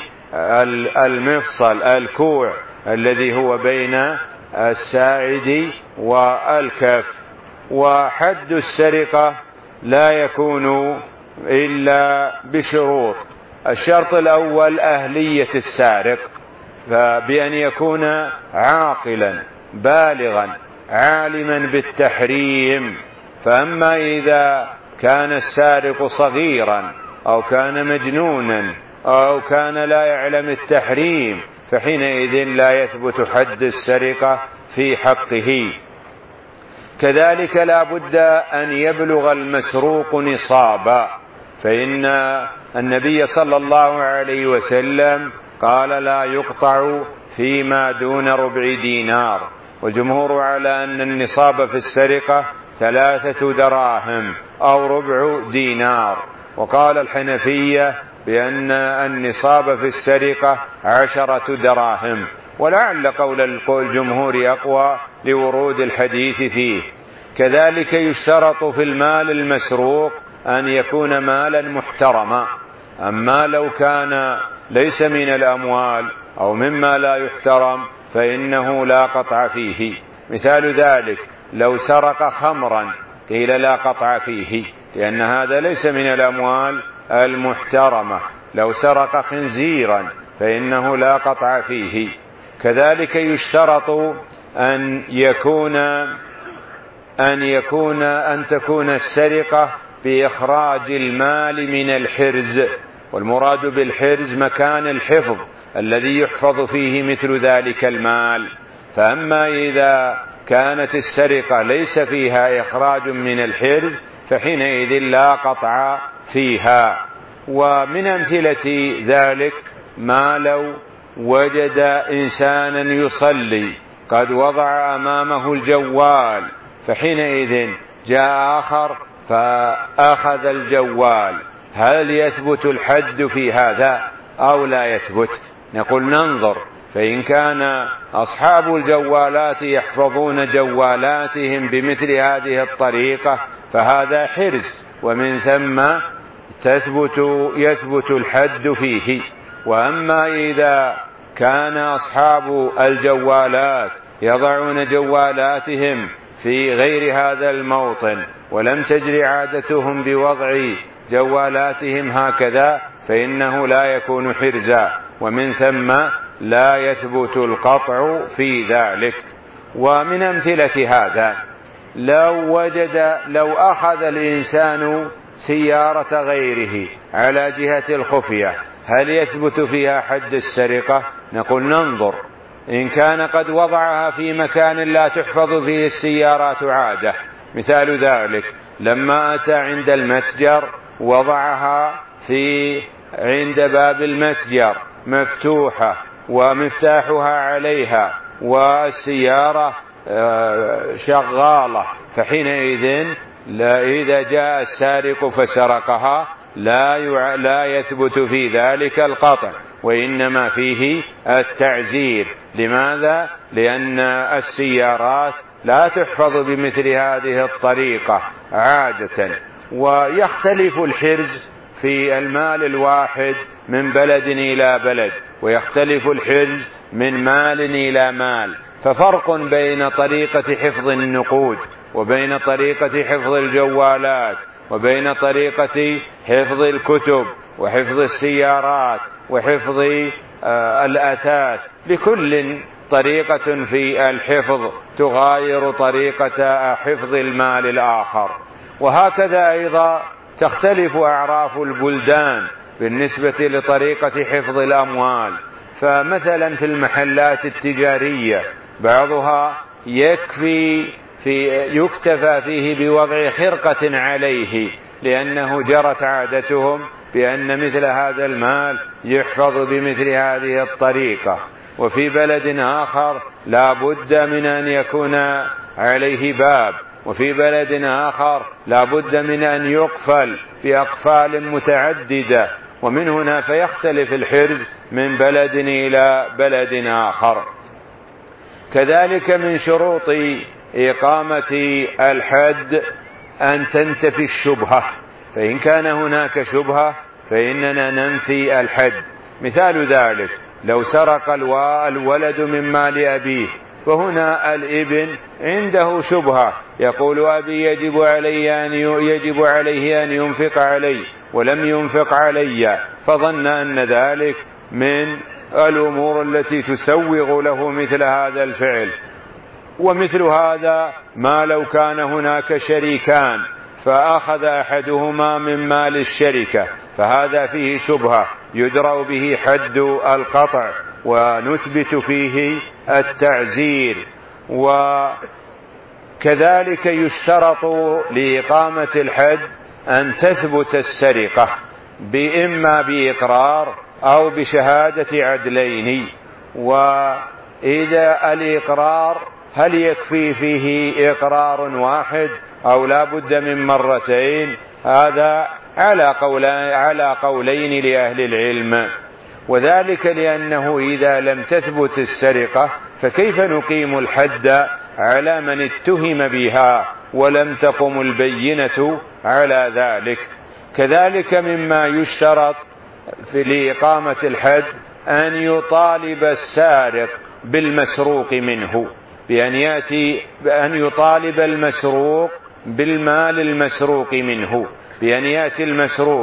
المفصل الكوع الذي هو بين الساعد والكف. وحد السرقة لا يكون إلا بشروط. الشرط الأول أهلية السارق، بأن يكون عاقلا بالغا عالما بالتحريم. فأما إذا كان السارق صغيرا أو كان مجنونا أو كان لا يعلم التحريم فحينئذ لا يثبت حد السرقة في حقه. كذلك لا بد أن يبلغ المسروق نصابا، فإن النبي صلى الله عليه وسلم قال: لا يقطع فيما دون ربع دينار. والجمهور على أن النصاب في السرقة ثلاثة دراهم أو ربع دينار. وقال الحنفية بأن النصاب في السرقة عشرة دراهم، ولعل قول الجمهور أقوى لورود الحديث فيه. كذلك يشترط في المال المسروق أن يكون مالا محترما. أما لو كان ليس من الأموال أو مما لا يحترم فإنه لا قطع فيه. مثال ذلك لو سرق خمرا قيل لا قطع فيه، لأن هذا ليس من الأموال المحترمة، لو سرق خنزيرا فإنه لا قطع فيه. كذلك يشترط أن يكون أن يكون أن تكون السرقة بإخراج المال من الحرز، والمراد بالحرز مكان الحفظ الذي يحفظ فيه مثل ذلك المال. فأما إذا كانت السرقة ليس فيها إخراج من الحرز فحينئذ لا قطع فيها. ومن أمثلة ذلك ما لو وجد إنسانا يصلي قد وضع أمامه الجوال، فحينئذ جاء آخر فأخذ الجوال، هل يثبت الحد في هذا أو لا يثبت؟ نقول ننظر، فإن كان أصحاب الجوالات يحفظون جوالاتهم بمثل هذه الطريقة فهذا حرز، ومن ثم تثبت يثبت الحد فيه. وأما إذا كان أصحاب الجوالات يضعون جوالاتهم في غير هذا الموطن ولم تجري عادتهم بوضع جوالاتهم هكذا فإنه لا يكون حرزا، ومن ثم لا يثبت القطع في ذلك. ومن أمثلة هذا لو وجد لو أخذ الإنسان سيارة غيره على جهة الخفية، هل يثبت فيها حد السرقة؟ نقول ننظر، إن كان قد وضعها في مكان لا تحفظ فيه السيارات عادة، مثال ذلك لما أتى عند المتجر وضعها في عند باب المتجر مفتوحة ومفتاحها عليها والسيارة شغالة، فحينئذ إذا جاء السارق فسرقها لا لا يثبت في ذلك القطع، وإنما فيه التعزير. لماذا؟ لأن السيارات لا تحفظ بمثل هذه الطريقة عادة. ويختلف الحرز في المال الواحد من بلد إلى بلد، ويختلف الحرز من مال إلى مال، ففرق بين طريقة حفظ النقود وبين طريقة حفظ الجوالات وبين طريقة حفظ الكتب وحفظ السيارات وحفظ آه الأثاث، لكل طريقة في الحفظ تغاير طريقة حفظ المال الآخر. وهكذا أيضا تختلف أعراف البلدان بالنسبة لطريقة حفظ الأموال. فمثلا في المحلات التجارية بعضها يكفي في يكتفى فيه بوضع خرقة عليه، لأنه جرت عادتهم بأن مثل هذا المال يحفظ بمثل هذه الطريقة. وفي بلد آخر لا بد من أن يكون عليه باب، وفي بلد آخر لا بد من أن يقفل بأقفال متعددة، ومن هنا فيختلف الحرز من بلد إلى بلد آخر. كذلك من شروط إقامة الحد أن تنتفي الشبهة، فإن كان هناك شبهة فإننا ننفي الحد. مثال ذلك لو سرق الولد من مال أبيه، فهنا الابن عنده شبهة، يقول أبي يجب علي أن يجب عليه أن ينفق علي ولم ينفق علي، فظن أن ذلك من الأمور التي تسوغ له مثل هذا الفعل. ومثل هذا ما لو كان هناك شريكان فأخذ أحدهما من مال الشركة، فهذا فيه شبهة يدرأ به حد القطع ونثبت فيه التعزير. وكذلك يشترط لإقامة الحد أن تثبت السرقة بإما بإقرار أو بشهادة عدلين. وإذا الإقرار هل يكفي فيه إقرار واحد أو لا بد من مرتين؟ هذا على قولين على قولين لأهل العلم، وذلك لأنه إذا لم تثبت السرقة فكيف نقيم الحد على من اتهم بها ولم تقم البينة على ذلك. كذلك مما يشترط في لإقامة الحد أن يطالب السارق بالمسروق منه، بأن يأتي بأن يطالب المسروق بالمال المسروق منه، بأن يأتي المسروق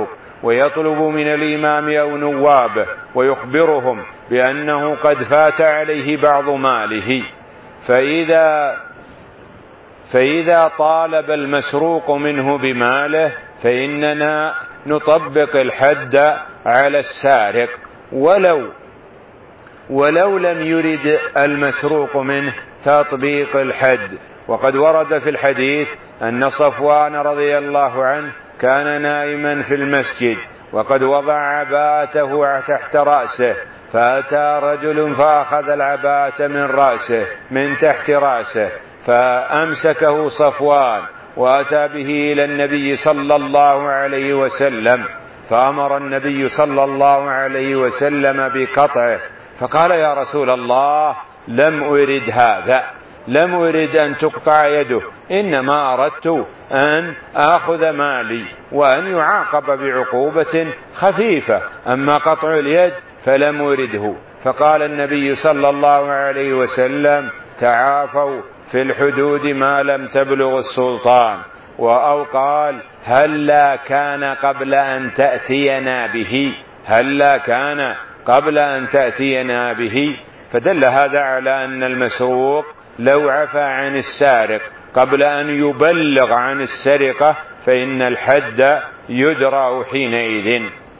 ويطلب من الإمام أو نوابه ويخبرهم بأنه قد فات عليه بعض ماله، فإذا فإذا طالب المسروق منه بماله فإننا نطبق الحد على السارق ولو ولو لم يرد المسروق منه تطبيق الحد. وقد ورد في الحديث أن صفوان رضي الله عنه كان نائما في المسجد وقد وضع عباءته تحت رأسه، فأتى رجل فأخذ العباءة من رأسه من تحت رأسه فأمسكه صفوان وأتى به إلى النبي صلى الله عليه وسلم، فأمر النبي صلى الله عليه وسلم بقطعه، فقال يا رسول الله لم أرد هذا، لم أرد أن تقطع يده، إنما أردت أن آخذ مالي وأن يعاقب بعقوبة خفيفة، أما قطع اليد فلم أرده. فقال النبي صلى الله عليه وسلم تعافوا في الحدود ما لم تبلغ السلطان، أو قال هلا كان قبل أن تأتينا به، هلا كان قبل أن تأتينا به. فدل هذا على أن المسروق لو عفى عن السارق قبل أن يبلغ عن السرقة فإن الحد يدرأ حينئذ.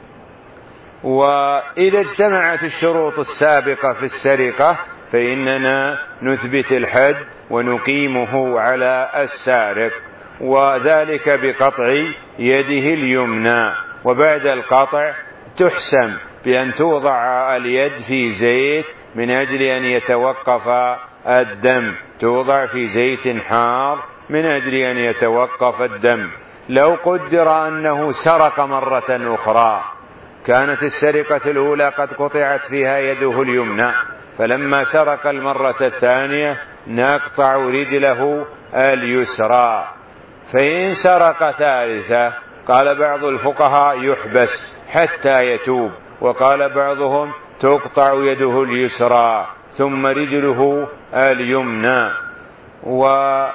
وإذا اجتمعت الشروط السابقة في السرقة فإننا نثبت الحد ونقيمه على السارق، وذلك بقطع يده اليمنى. وبعد القطع تحسم بأن توضع اليد في زيت من أجل أن يتوقف الدم، توضع في زيت حار من أجل أن يتوقف الدم. لو قدر أنه سرق مرة أخرى، كانت السرقة الأولى قد قطعت فيها يده اليمنى، فلما سرق المرة الثانية نقطع رجله اليسرى. فإن سرق ثالثة قال بعض الفقهاء يحبس حتى يتوب، وقال بعضهم تقطع يده اليسرى ثم رجله اليمنى. ومن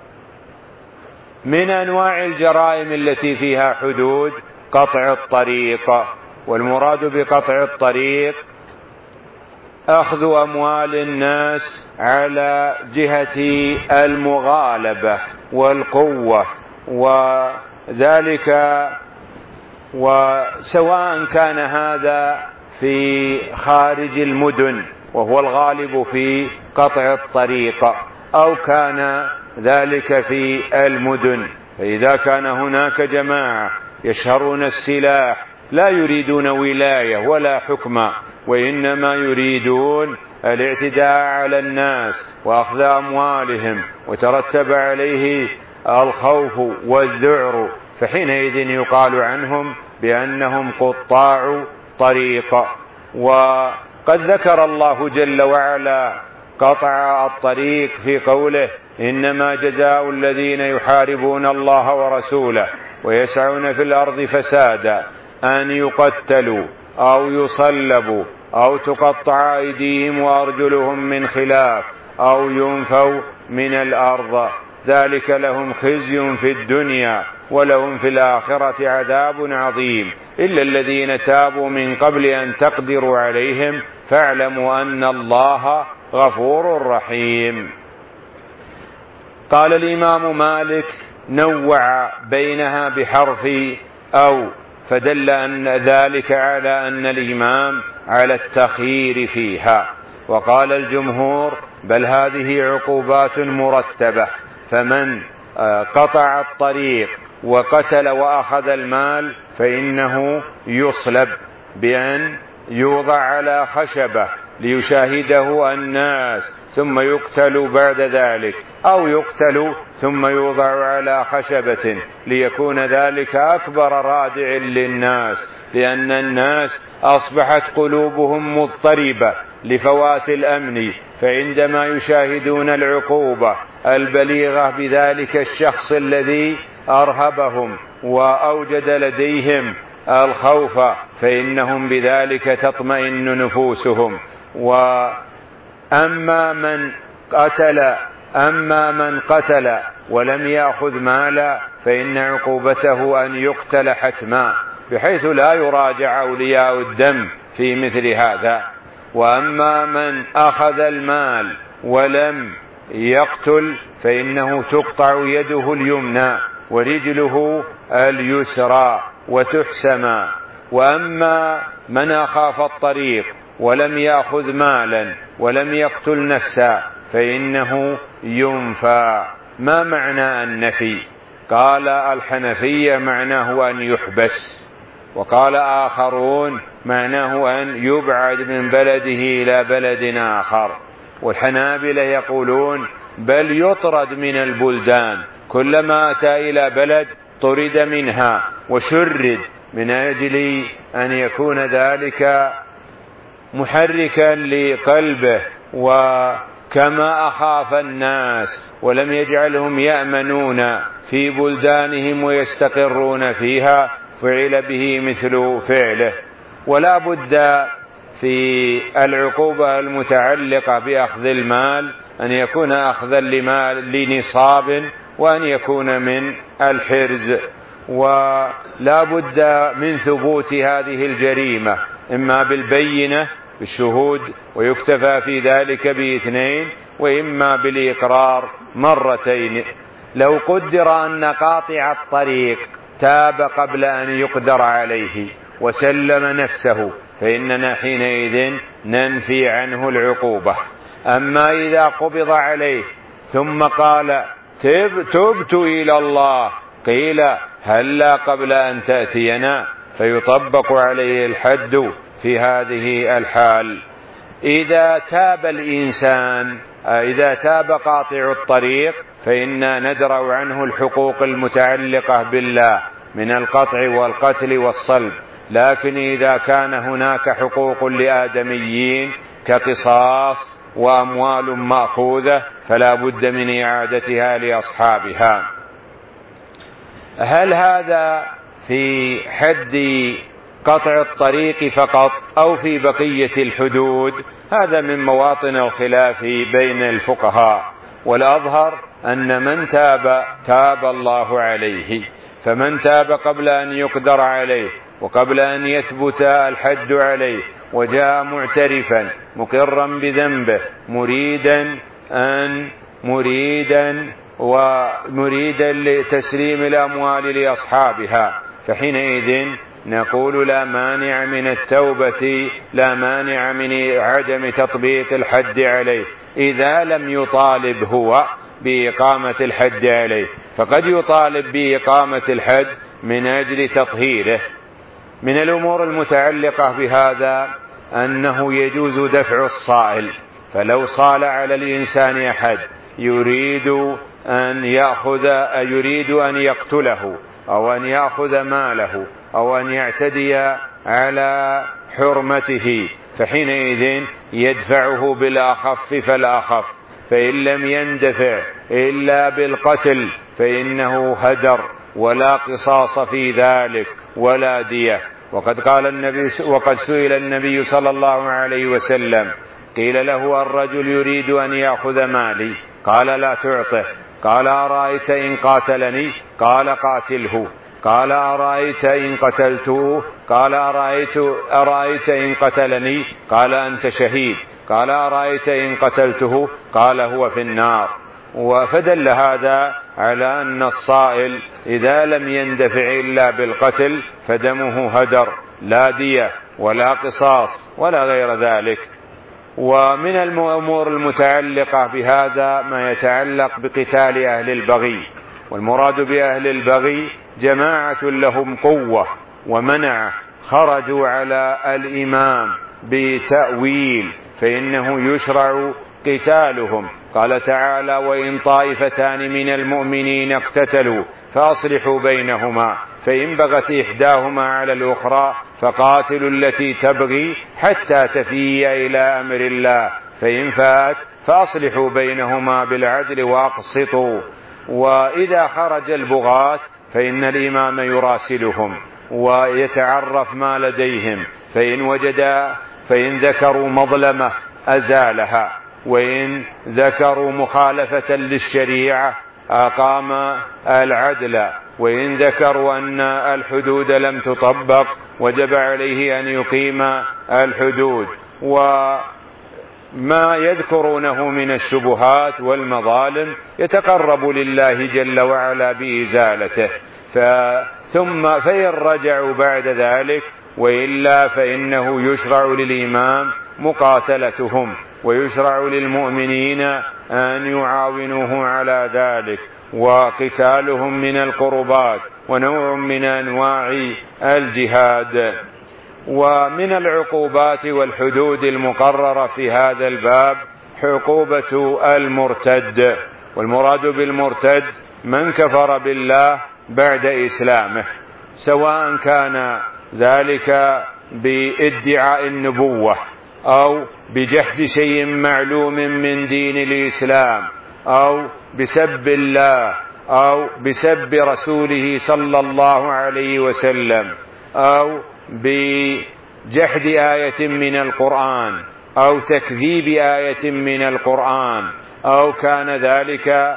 أنواع الجرائم التي فيها حدود قطع الطريق، والمراد بقطع الطريق أخذ أموال الناس على جهة المغالبة والقوة، وذلك وسواء كان هذا في خارج المدن وهو الغالب في قطع الطريق، أو كان ذلك في المدن. فإذا كان هناك جماعة يشهرون السلاح لا يريدون ولاية ولا حكما، وإنما يريدون الاعتداء على الناس وأخذ أموالهم وترتب عليه الخوف والذعر، فحينئذ يقال عنهم بأنهم قطاع طريق. وقد ذكر الله جل وعلا قطع الطريق في قوله إنما جزاء الذين يحاربون الله ورسوله ويسعون في الأرض فسادا أن يقتلوا أو يصلبوا أو تقطع أيديهم وأرجلهم من خلاف أو ينفوا من الأرض، ذلك لهم خزي في الدنيا ولهم في الآخرة عذاب عظيم، إلا الذين تابوا من قبل أن تقدروا عليهم فاعلموا أن الله غفور رحيم. قال الإمام مالك نوع بينها بحرف أو، فدل أن ذلك على أن الإمام على التخيير فيها. وقال الجمهور بل هذه عقوبات مرتبة، فمن قطع الطريق وقتل وأخذ المال فإنه يصلب بأن يوضع على خشبة ليشاهده الناس ثم يقتل بعد ذلك، أو يقتل ثم يوضع على خشبة ليكون ذلك أكبر رادع للناس، لأن الناس أصبحت قلوبهم مضطربة لفوات الأمن، فعندما يشاهدون العقوبة البليغة بذلك الشخص الذي أرهبهم وأوجد لديهم الخوف فإنهم بذلك تطمئن نفوسهم. وأما من قتل أما من قتل ولم يأخذ مالا فإن عقوبته أن يقتل حتما، بحيث لا يراجع أولياء الدم في مثل هذا. وأما من أخذ المال ولم يقتل فإنه تقطع يده اليمنى ورجله اليسرى وتحسم. وأما من أخاف الطريق ولم يأخذ مالا ولم يقتل نفسا فإنه ينفى. ما معنى النفي؟ قال الحنفية معناه أن يحبس، وقال آخرون معناه أن يبعد من بلده إلى بلد آخر، والحنابلة يقولون بل يطرد من البلدان، كلما أتى إلى بلد طرد منها وشرد من أجل أن يكون ذلك محركا لقلبه. وكما أخاف الناس ولم يجعلهم يأمنون في بلدانهم ويستقرون فيها فعل به مثل فعله. ولا بد في العقوبة المتعلقة بأخذ المال أن يكون أخذا لمال لنصاب وأن يكون من الحرز. ولا بد من ثبوت هذه الجريمة إما بالبينة بالشهود ويكتفى في ذلك باثنين، وإما بالإقرار مرتين. لو قدر أن قاطع الطريق تاب قبل أن يقدر عليه وسلم نفسه فإننا حينئذ ننفي عنه العقوبة. أما إذا قبض عليه ثم قال تبت إلى الله قيل هلا قبل أن تأتينا فيطبق عليه الحد في هذه الحال. إذا تاب الإنسان إذا تاب قاطع الطريق فإنا ندرأ عنه الحقوق المتعلقة بالله من القطع والقتل والصلب. لكن إذا كان هناك حقوق لآدميين كقصاص وأموال مأخوذة فلا بد من إعادتها لأصحابها. هل هذا في حد قطع الطريق فقط أو في بقية الحدود؟ هذا من مواطن الخلاف بين الفقهاء، والأظهر أن من تاب تاب الله عليه. فمن تاب قبل أن يقدر عليه وقبل أن يثبت الحد عليه وجاء معترفا مقرا بذنبه مريدا أن مريدا ومريدا لتسليم الأموال لأصحابها فحينئذ نقول لا مانع من التوبة، لا مانع من عدم تطبيق الحد عليه إذا لم يطالب هو بإقامة الحد عليه. فقد يطالب بإقامة الحد من أجل تطهيره. من الأمور المتعلقة بهذا أنه يجوز دفع الصائل، فلو صال على الإنسان أحد يريد أن يأخذ يريد أن يقتله أو أن يأخذ ماله أو أن يعتدي على حرمته فحينئذ يدفعه بالأخف فالأخف، فإن لم يندفع إلا بالقتل فإنه هدر ولا قصاص في ذلك ولا دية. وقد قال النبي وقد سئل النبي صلى الله عليه وسلم قيل له الرجل يريد أن يأخذ مالي قال لا تعطه، قال أرأيت إن قاتلني قال قاتله، قال أرأيت إن قتلته قال أرأيت, أرأيت إن قتلني قال أنت شهيد، قال أرأيت إن قتلته قال هو في النار. وفدل هذا على أن الصائل إذا لم يندفع إلا بالقتل فدمه هدر لا دية ولا قصاص ولا غير ذلك. ومن الأمور المتعلقة بهذا ما يتعلق بقتال أهل البغي، والمراد بأهل البغي جماعة لهم قوة ومنعة خرجوا على الإمام بتأويل فإنه يشرع قتالهم. قال تعالى وإن طائفتان من المؤمنين اقتتلوا فأصلحوا بينهما فإن بغت إحداهما على الأخرى فقاتلوا التي تبغي حتى تفيء إلى أمر الله فإن فات فأصلحوا بينهما بالعدل وأقسطوا. وإذا خرج البغاة فإن الإمام يراسلهم ويتعرف ما لديهم، فإن وجد فإن ذكروا مظلمة أزالها، وإن ذكروا مخالفة للشريعة أقام العدل، وإن ذكروا أن الحدود لم تطبق وجب عليه أن يقيم الحدود. وما يذكرونه من الشبهات والمظالم يتقرب لله جل وعلا بإزالته، ثم فإن رجعوا بعد ذلك وإلا فإنه يشرع للإمام مقاتلتهم، ويشرع للمؤمنين أن يعاونوه على ذلك، وقتالهم من القربات ونوع من أنواع الجهاد. ومن العقوبات والحدود المقررة في هذا الباب عقوبة المرتد، والمراد بالمرتد من كفر بالله بعد إسلامه، سواء كان ذلك بادعاء النبوة أو بجحد شيء معلوم من دين الإسلام أو بسب الله أو بسب رسوله صلى الله عليه وسلم أو بجحد آية من القرآن أو تكذيب آية من القرآن، أو كان ذلك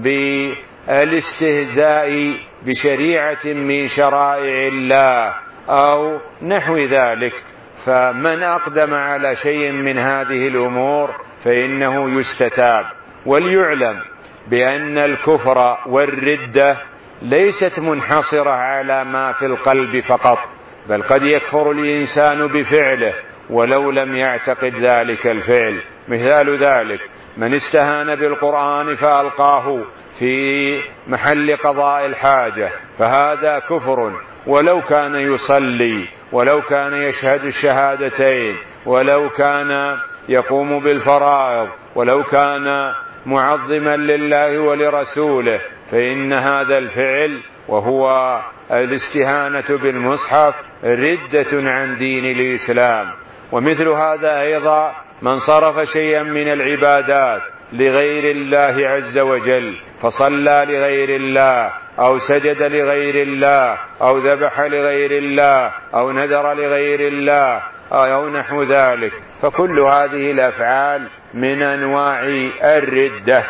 بالاستهزاء بشريعة من شرائع الله أو نحو ذلك. فمن أقدم على شيء من هذه الأمور فإنه يستتاب. وليعلم بأن الكفر والردة ليست منحصرة على ما في القلب فقط، بل قد يكفر الإنسان بفعله ولو لم يعتقد ذلك الفعل. مثال ذلك من استهان بالقرآن فألقاه في محل قضاء الحاجة، فهذا كفر ولو كان يصلي، ولو كان يشهد الشهادتين، ولو كان يقوم بالفرائض، ولو كان معظما لله ولرسوله، فإن هذا الفعل وهو الاستهانة بالمصحف ردة عن دين الإسلام. ومثل هذا أيضا من صرف شيئا من العبادات لغير الله عز وجل، فصلى لغير الله أو سجد لغير الله أو ذبح لغير الله أو نذر لغير الله أو نحو ذلك، فكل هذه الأفعال من أنواع الردة.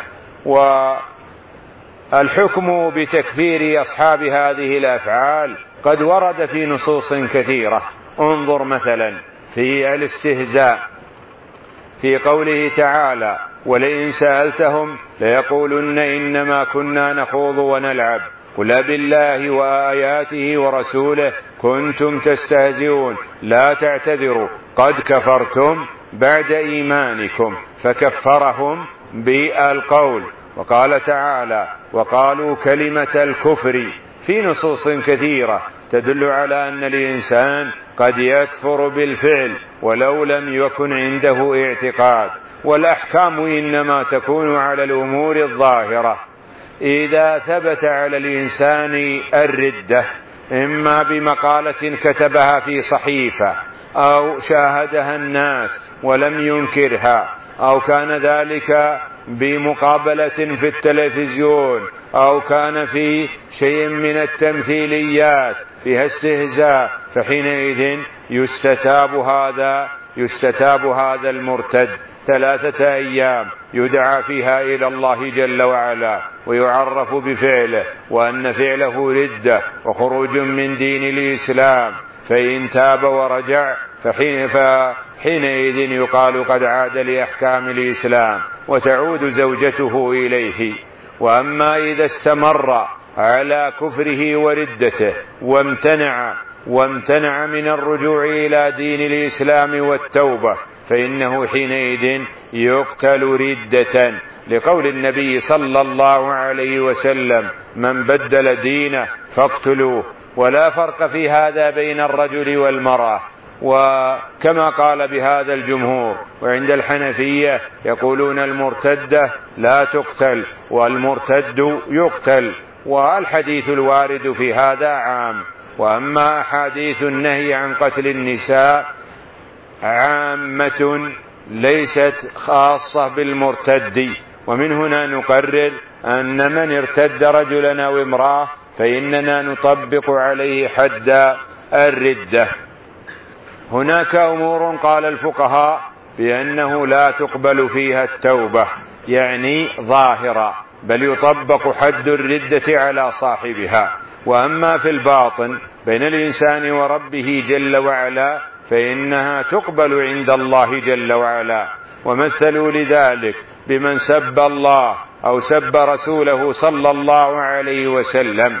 والحكم بتكفير أصحاب هذه الأفعال قد ورد في نصوص كثيرة. انظر مثلا في الاستهزاء في قوله تعالى: ولئن سألتهم ليقولن إنما كنا نخوض ونلعب قل بالله وآياته ورسوله كنتم تستهزئون لا تعتذروا قد كفرتم بعد إيمانكم، فكفرهم بالقول. وقال تعالى: وقالوا كلمة الكفر، في نصوص كثيرة تدل على أن الإنسان قد يكفر بالفعل ولو لم يكن عنده اعتقاد. والأحكام إنما تكون على الأمور الظاهرة. إذا ثبت على الإنسان الردة إما بمقالة كتبها في صحيفة أو شاهدها الناس ولم ينكرها، أو كان ذلك بمقابلة في التلفزيون، أو كان في شيء من التمثيليات فيها استهزاء، فحينئذ يستتاب هذا يستتاب هذا المرتد ثلاثة أيام يدعى فيها إلى الله جل وعلا ويعرف بفعله وأن فعله ردة وخروج من دين الإسلام، فإن تاب ورجع فحين فحينئذ يقال قد عاد لأحكام الإسلام وتعود زوجته إليه. وأما إذا استمر على كفره وردته وامتنع وامتنع من الرجوع إلى دين الإسلام والتوبة، فإنه حينئذ يقتل ردة، لقول النبي صلى الله عليه وسلم: من بدل دينه فاقتلوه. ولا فرق في هذا بين الرجل والمرأة، وكما قال بهذا الجمهور. وعند الحنفية يقولون المرتدة لا تقتل والمرتد يقتل، والحديث الوارد في هذا عام. وأما أحاديث النهي عن قتل النساء عامة ليست خاصة بالمرتد. ومن هنا نقرر أن من ارتد رجلا أو امرأة فإننا نطبق عليه حد الردة. هناك أمور قال الفقهاء بأنه لا تقبل فيها التوبة، يعني ظاهرة، بل يطبق حد الردة على صاحبها. وأما في الباطن بين الإنسان وربه جل وعلا فإنها تقبل عند الله جل وعلا. ومثلوا لذلك بمن سب الله أو سب رسوله صلى الله عليه وسلم.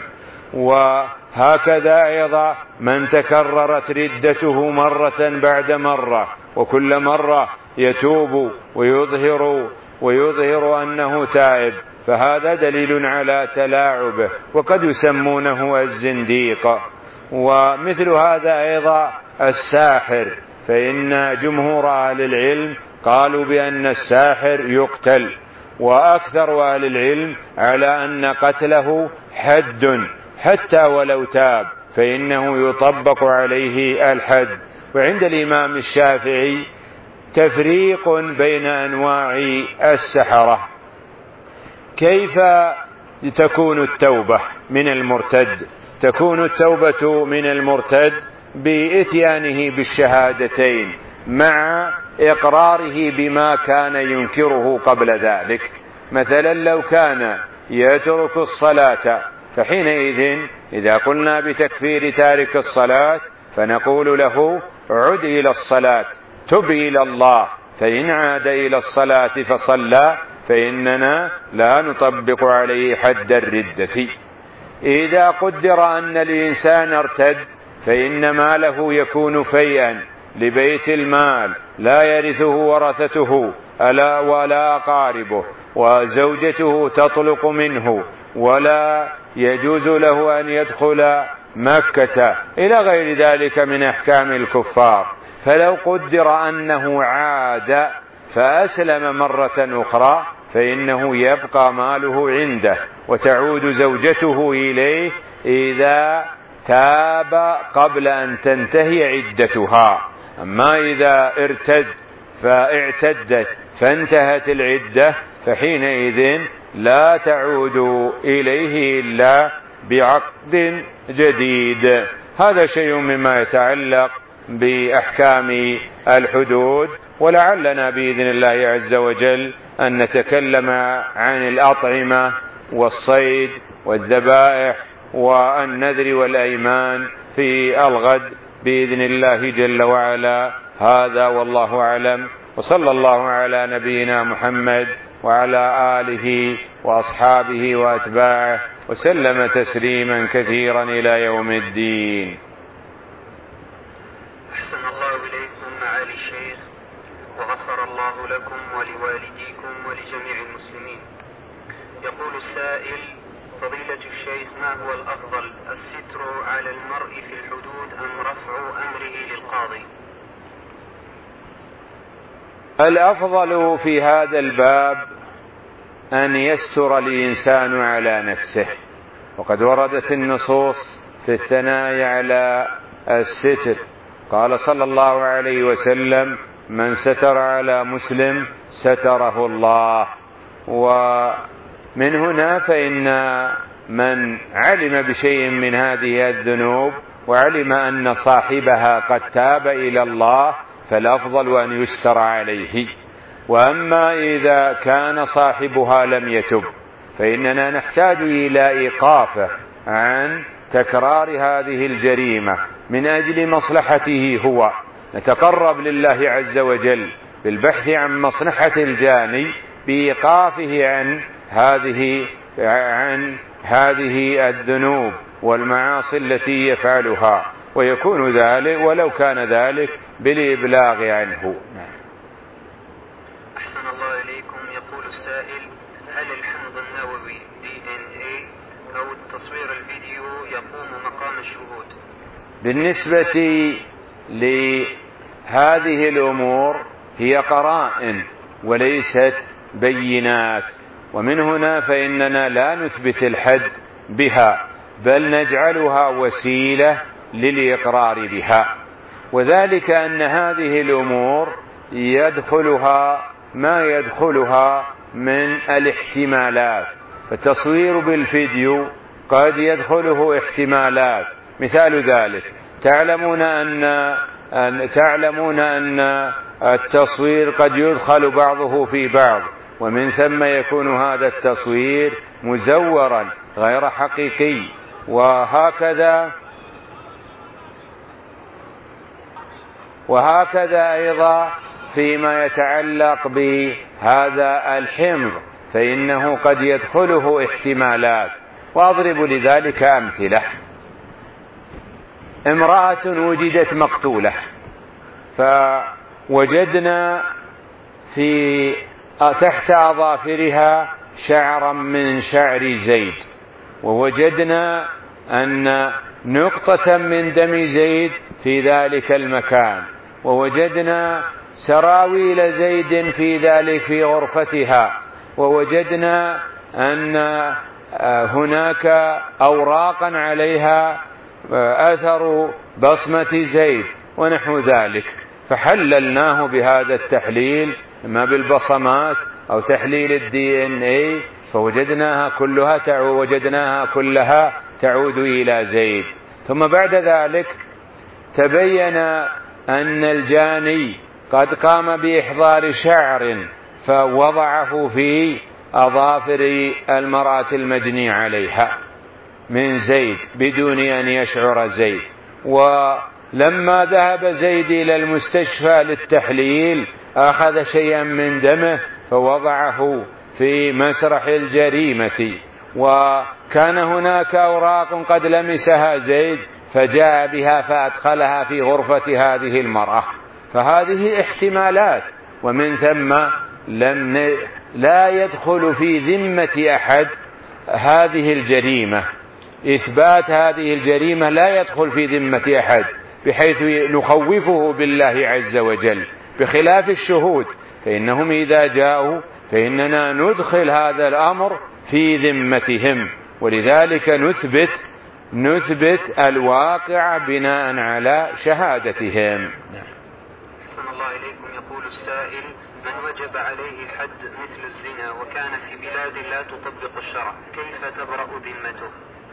وهكذا أيضا من تكررت ردته مرة بعد مرة وكل مرة يتوب ويظهر ويظهر أنه تائب، فهذا دليل على تلاعبه، وقد يسمونه الزنديق. ومثل هذا أيضا الساحر، فإن جمهور أهل العلم قالوا بأن الساحر يقتل، وأكثر أهل العلم على أن قتله حد حتى ولو تاب فإنه يطبق عليه الحد. وعند الإمام الشافعي تفريق بين أنواع السحرة. كيف تكون التوبة من المرتد؟ تكون التوبة من المرتد بإتيانه بالشهادتين مع إقراره بما كان ينكره قبل ذلك. مثلا لو كان يترك الصلاة فحينئذ إذا قلنا بتكفير تارك الصلاة فنقول له عد إلى الصلاة، تب إلى الله، فإن عاد إلى الصلاة فصلى فإننا لا نطبق عليه حد الردة. إذا قدر أن الإنسان ارتد فإن ماله يكون فيئا لبيت المال لا يرثه ورثته ألا ولا أقاربه، وزوجته تطلق منه ولا يجوز له أن يدخل مكة إلى غير ذلك من أحكام الكفار. فلو قدر أنه عاد فأسلم مرة أخرى فإنه يبقى ماله عنده وتعود زوجته إليه إذا تاب قبل أن تنتهي عدتها. أما إذا ارتد فاعتدت فانتهت العدة فحينئذ لا تعود إليه إلا بعقد جديد. هذا شيء مما يتعلق بأحكام الحدود، ولعلنا بإذن الله عز وجل أن نتكلم عن الأطعمة والصيد والذبائح والنذر والأيمان في الغد بإذن الله جل وعلا. هذا والله أعلم، وصلى الله على نبينا محمد وعلى آله وأصحابه وأتباعه وسلم تسليما كثيرا إلى يوم الدين. أحسن الله إليكم معالي الشيخ، وغفر الله لكم ولوالديكم ولجميع المسلمين. يقول السائل: فضيلة الشيخ، ما هو الأفضل، الستر على المرء في الحدود أم رفع أمره للقاضي؟ الأفضل في هذا الباب أن يستر الإنسان على نفسه، وقد وردت النصوص في الثناء على الستر. قال صلى الله عليه وسلم: من ستر على مسلم ستره الله. ومن هنا فإن من علم بشيء من هذه الذنوب وعلم أن صاحبها قد تاب إلى الله فالأفضل أن يستر عليه. وأما إذا كان صاحبها لم يتب فإننا نحتاج إلى إيقافه عن تكرار هذه الجريمة من أجل مصلحته هو. نتقرب لله عز وجل بالبحث عن مصلحة الجاني بإيقافه عن هذه عن هذه الذنوب والمعاصي التي يفعلها، ويكون ذلك ولو كان ذلك بالإبلاغ عنه. أحسن الله إليكم. يقول السائل: هل الحمض النووي دي إن إيه أو التصوير الفيديو يقوم مقام الشهود؟ بالنسبة لهذه الأمور هي قرائن وليست بينات، ومن هنا فإننا لا نثبت الحد بها بل نجعلها وسيلة للإقرار بها. وذلك أن هذه الأمور يدخلها ما يدخلها من الاحتمالات، فالتصوير بالفيديو قد يدخله احتمالات. مثال ذلك تعلمون أن, أن تعلمون أن التصوير قد يدخل بعضه في بعض، ومن ثم يكون هذا التصوير مزورا غير حقيقي. وهكذا وهكذا أيضا فيما يتعلق بهذا الحمض فإنه قد يدخله احتمالات، وأضرب لذلك أمثلة. امرأة وجدت مقتولة، فوجدنا في تحت أظافرها شعرا من شعر زيد، ووجدنا أن نقطة من دم زيد في ذلك المكان، ووجدنا سراويل زيد في ذلك في غرفتها، ووجدنا أن هناك أوراقا عليها أثر بصمة زيد ونحو ذلك، فحللناه بهذا التحليل ما بالبصمات أو تحليل الدي ان اي، فوجدناها كلها تعود وجدناها كلها تعود إلى زيد. ثم بعد ذلك تبين أن الجاني قد قام بإحضار شعر فوضعه في أظافر المرأة المجني عليها من زيد بدون أن يشعر زيد، ولما ذهب زيد إلى المستشفى للتحليل أخذ شيئا من دمه فوضعه في مسرح الجريمة، وكان هناك أوراق قد لمسها زيد فجاء بها فأدخلها في غرفة هذه المرأة. فهذه احتمالات، ومن ثم لم ن... لا يدخل في ذمة أحد هذه الجريمة، إثبات هذه الجريمة لا يدخل في ذمة أحد بحيث نخوفه بالله عز وجل، بخلاف الشهود فإنهم إذا جاءوا فإننا ندخل هذا الأمر في ذمتهم، ولذلك نثبت نثبت الواقع بناء على شهادتهم. أحسن الله إليكم. يقول السائل: من وجب عليه حد مثل الزنا وكان في بلاد لا تطبق الشرع كيف تبرأ ذمته؟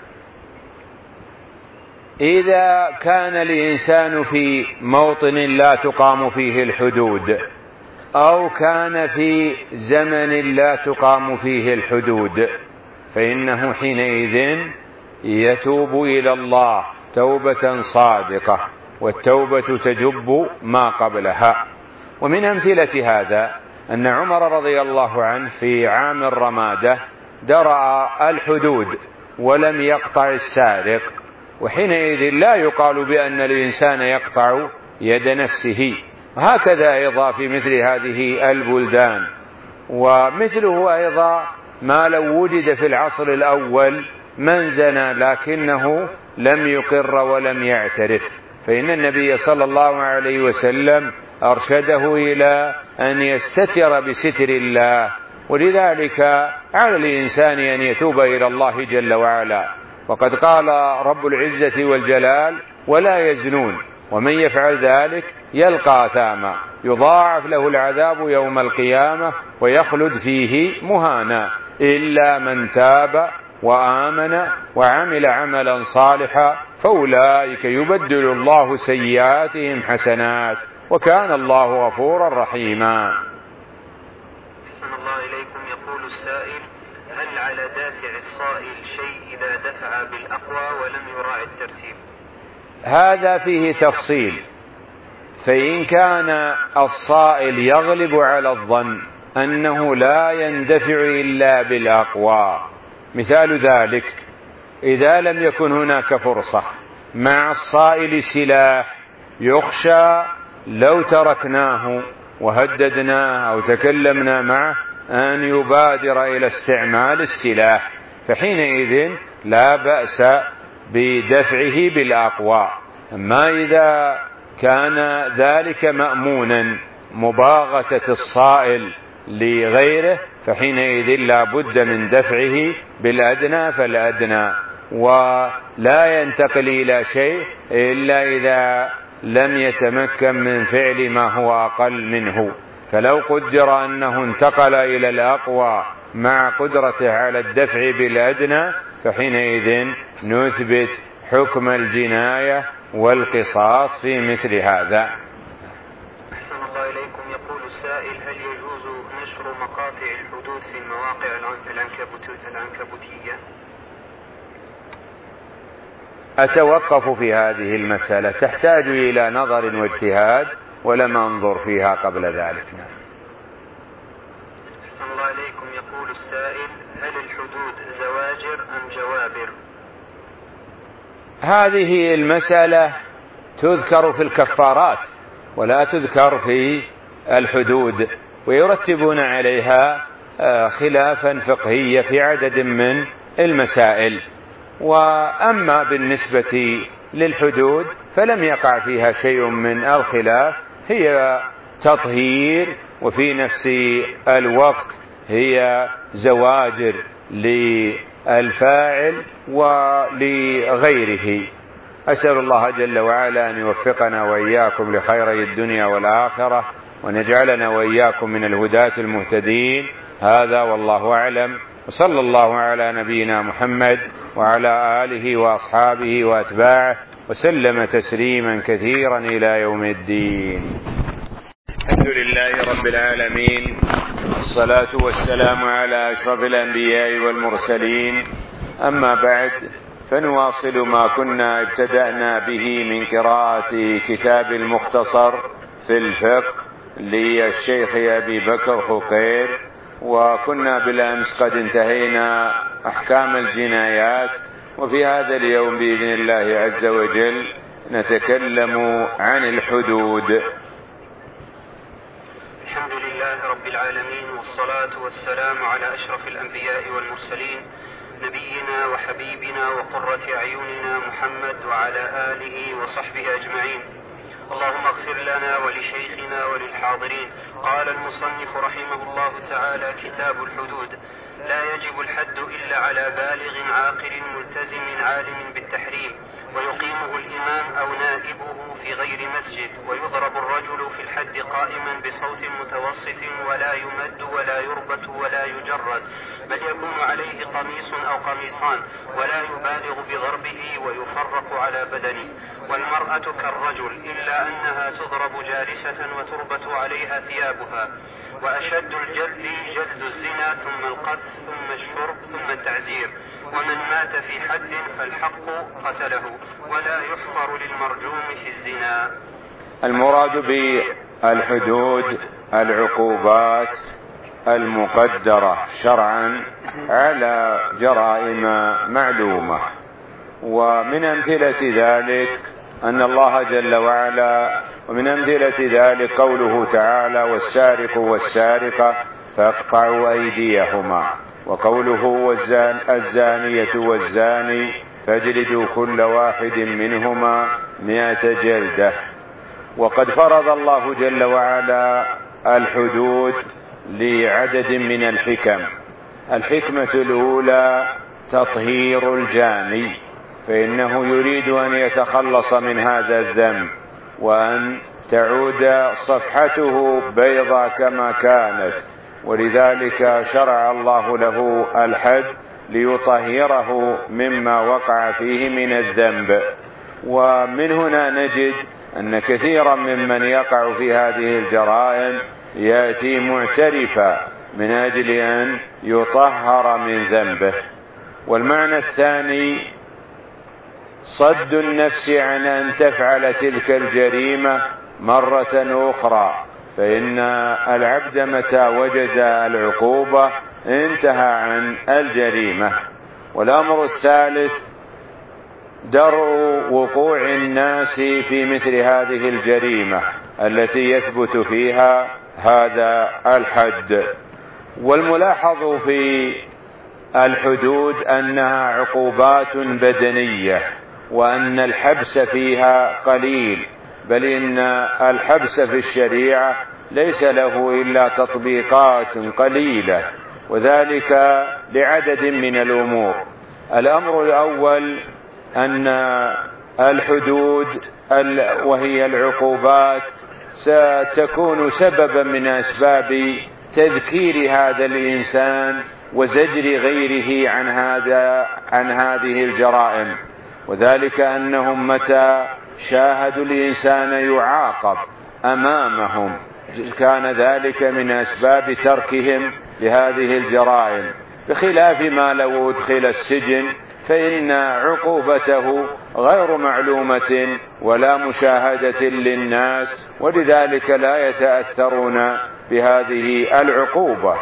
إذا كان الإنسان في موطن لا تقام فيه الحدود، أو كان في زمن لا تقام فيه الحدود، فإنه حينئذ يتوب إلى الله توبة صادقة، والتوبة تجب ما قبلها. ومن أمثلة هذا أن عمر رضي الله عنه في عام الرمادة درع الحدود ولم يقطع السارق، وحينئذ لا يقال بأن الإنسان يقطع يد نفسه. هكذا أيضا في مثل هذه البلدان. ومثله أيضا ما لو وجد في العصر الأول من زنى لكنه لم يقر ولم يعترف، فإن النبي صلى الله عليه وسلم أرشده إلى أن يستتر بستر الله، ولذلك على الإنسان أن يتوب إلى الله جل وعلا. وقد قال رب العزة والجلال: ولا يزنون، ومن يفعل ذلك يلقى أثاما يضاعف له العذاب يوم القيامة ويخلد فيه مهانا إلا من تاب وآمن وعمل عملا صالحا فأولئك يبدل الله سيئاتهم حسنات وكان الله غفورا رحيما. أحسن الله إليكم. يقول السائل: هل على دافع الصائل شيء إذا دفع بالأقوى ولم يراعي الترتيب؟ هذا فيه تفصيل، فإن كان الصائل يغلب على الظن أنه لا يندفع إلا بالأقوى، مثال ذلك إذا لم يكن هناك فرصة مع الصائل سلاح يخشى لو تركناه وهددناه أو تكلمنا معه أن يبادر إلى استعمال السلاح، فحينئذ لا بأس بدفعه بالأقوى. أما إذا كان ذلك مأمونا مباغتة الصائل لغيره فحينئذ لا بد من دفعه بالأدنى فالأدنى، ولا ينتقل إلى شيء إلا إذا لم يتمكن من فعل ما هو أقل منه. فلو قدر أنه انتقل إلى الأقوى مع قدرته على الدفع بالأدنى فحينئذ نثبت حكم الجناية والقصاص في مثل هذا. أحسن الله إليكم. يقول السائل: هل يجوز نشر مقاطع الحدود في المواقع العنكبوتية؟ أتوقف في هذه المسألة، تحتاج إلى نظر واجتهاد، ولم أنظر فيها قبل ذلك. أحسن الله إليكم. يقول السائل: هل الحدود زواجر أم جوابر؟ هذه المسألة تذكر في الكفارات ولا تذكر في الحدود، ويرتبون عليها خلافا فقهيا في عدد من المسائل. وأما بالنسبة للحدود فلم يقع فيها شيء من الخلاف، هي تطهير وفي نفس الوقت هي زواجر للفاعل ولغيره. أسأل الله جل وعلا أن يوفقنا وإياكم لخيري الدنيا والآخرة، ونجعلنا وإياكم من الهداة المهتدين. هذا والله أعلم، وصلى الله على نبينا محمد وعلى آله وأصحابه وأتباعه وسلم تسليما كثيرا إلى يوم الدين. الحمد لله رب العالمين، الصلاة والسلام على أشرف الأنبياء والمرسلين. أما بعد، فنواصل ما كنا ابتدأنا به من قراءة كتاب المختصر في الفقه للشيخ أبي بكر خقير، وكنا بالأمس قد انتهينا أحكام الجنايات، وفي هذا اليوم بإذن الله عز وجل نتكلم عن الحدود. الحمد لله رب العالمين، والصلاة والسلام على أشرف الأنبياء والمرسلين، نبينا وحبيبنا وقرة أعيننا محمد وعلى آله وصحبه أجمعين. اللهم اغفر لنا ولشيخنا وللحاضرين. قال المصنف رحمه الله تعالى: كتاب الحدود. لا يجب الحد إلا على بالغ عاقل ملتزم عالم بالتحريم، ويقيمه الإمام أو نائبه في غير مسجد، ويضرب الرجل في الحد قائما بصوت متوسط، ولا يمد ولا يربط ولا يجرد، بل يكون عليه قميص أو قميصان، ولا يبالغ بضربه، ويفرق على بدنه. والمرأة كالرجل، إلا أنها تضرب جالسة وتربط عليها ثيابها. وأشد الجلد جلد الزنا، ثم القذف، ثم الشرب، ثم التعزير. ومن مات في حد فالحق قتله، ولا يحفر للمرجوم في الزنا. المراد بالحدود العقوبات المقدرة شرعا على جرائم معلومة. ومن أمثلة ذلك أن الله جل وعلا، ومن أمثلة ذلك قوله تعالى: والسارق والسارقة فاقطعوا أيديهما، وقوله: والزان الزانية والزاني فاجلدوا كل واحد منهما مئة جلدة. وقد فرض الله جل وعلا الحدود لعدد من الحكم. الحكمة الأولى تطهير الجاني، فإنه يريد أن يتخلص من هذا الذنب، وأن تعود صفحته بيضاء كما كانت، ولذلك شرع الله له الحد ليطهره مما وقع فيه من الذنب. ومن هنا نجد أن كثيرا ممن يقع في هذه الجرائم يأتي معترفا من أجل أن يطهر من ذنبه. والمعنى الثاني صد النفس عن أن تفعل تلك الجريمة مرة أخرى، فإن العبد متى وجد العقوبة انتهى عن الجريمة. والأمر الثالث درء وقوع الناس في مثل هذه الجريمة التي يثبت فيها هذا الحد. والملاحظ في الحدود أنها عقوبات بدنية، وأن الحبس فيها قليل، بل إن الحبس في الشريعة ليس له إلا تطبيقات قليلة، وذلك لعدد من الأمور. الأمر الأول أن الحدود وهي العقوبات ستكون سببا من أسباب تذكير هذا الإنسان وزجر غيره عن هذا عن هذه الجرائم، وذلك أنهم متى شاهدوا الإنسان يعاقب أمامهم كان ذلك من أسباب تركهم لهذه الجرائم، بخلاف ما لو أدخل السجن فإن عقوبته غير معلومة ولا مشاهدة للناس، ولذلك لا يتأثرون بهذه العقوبة.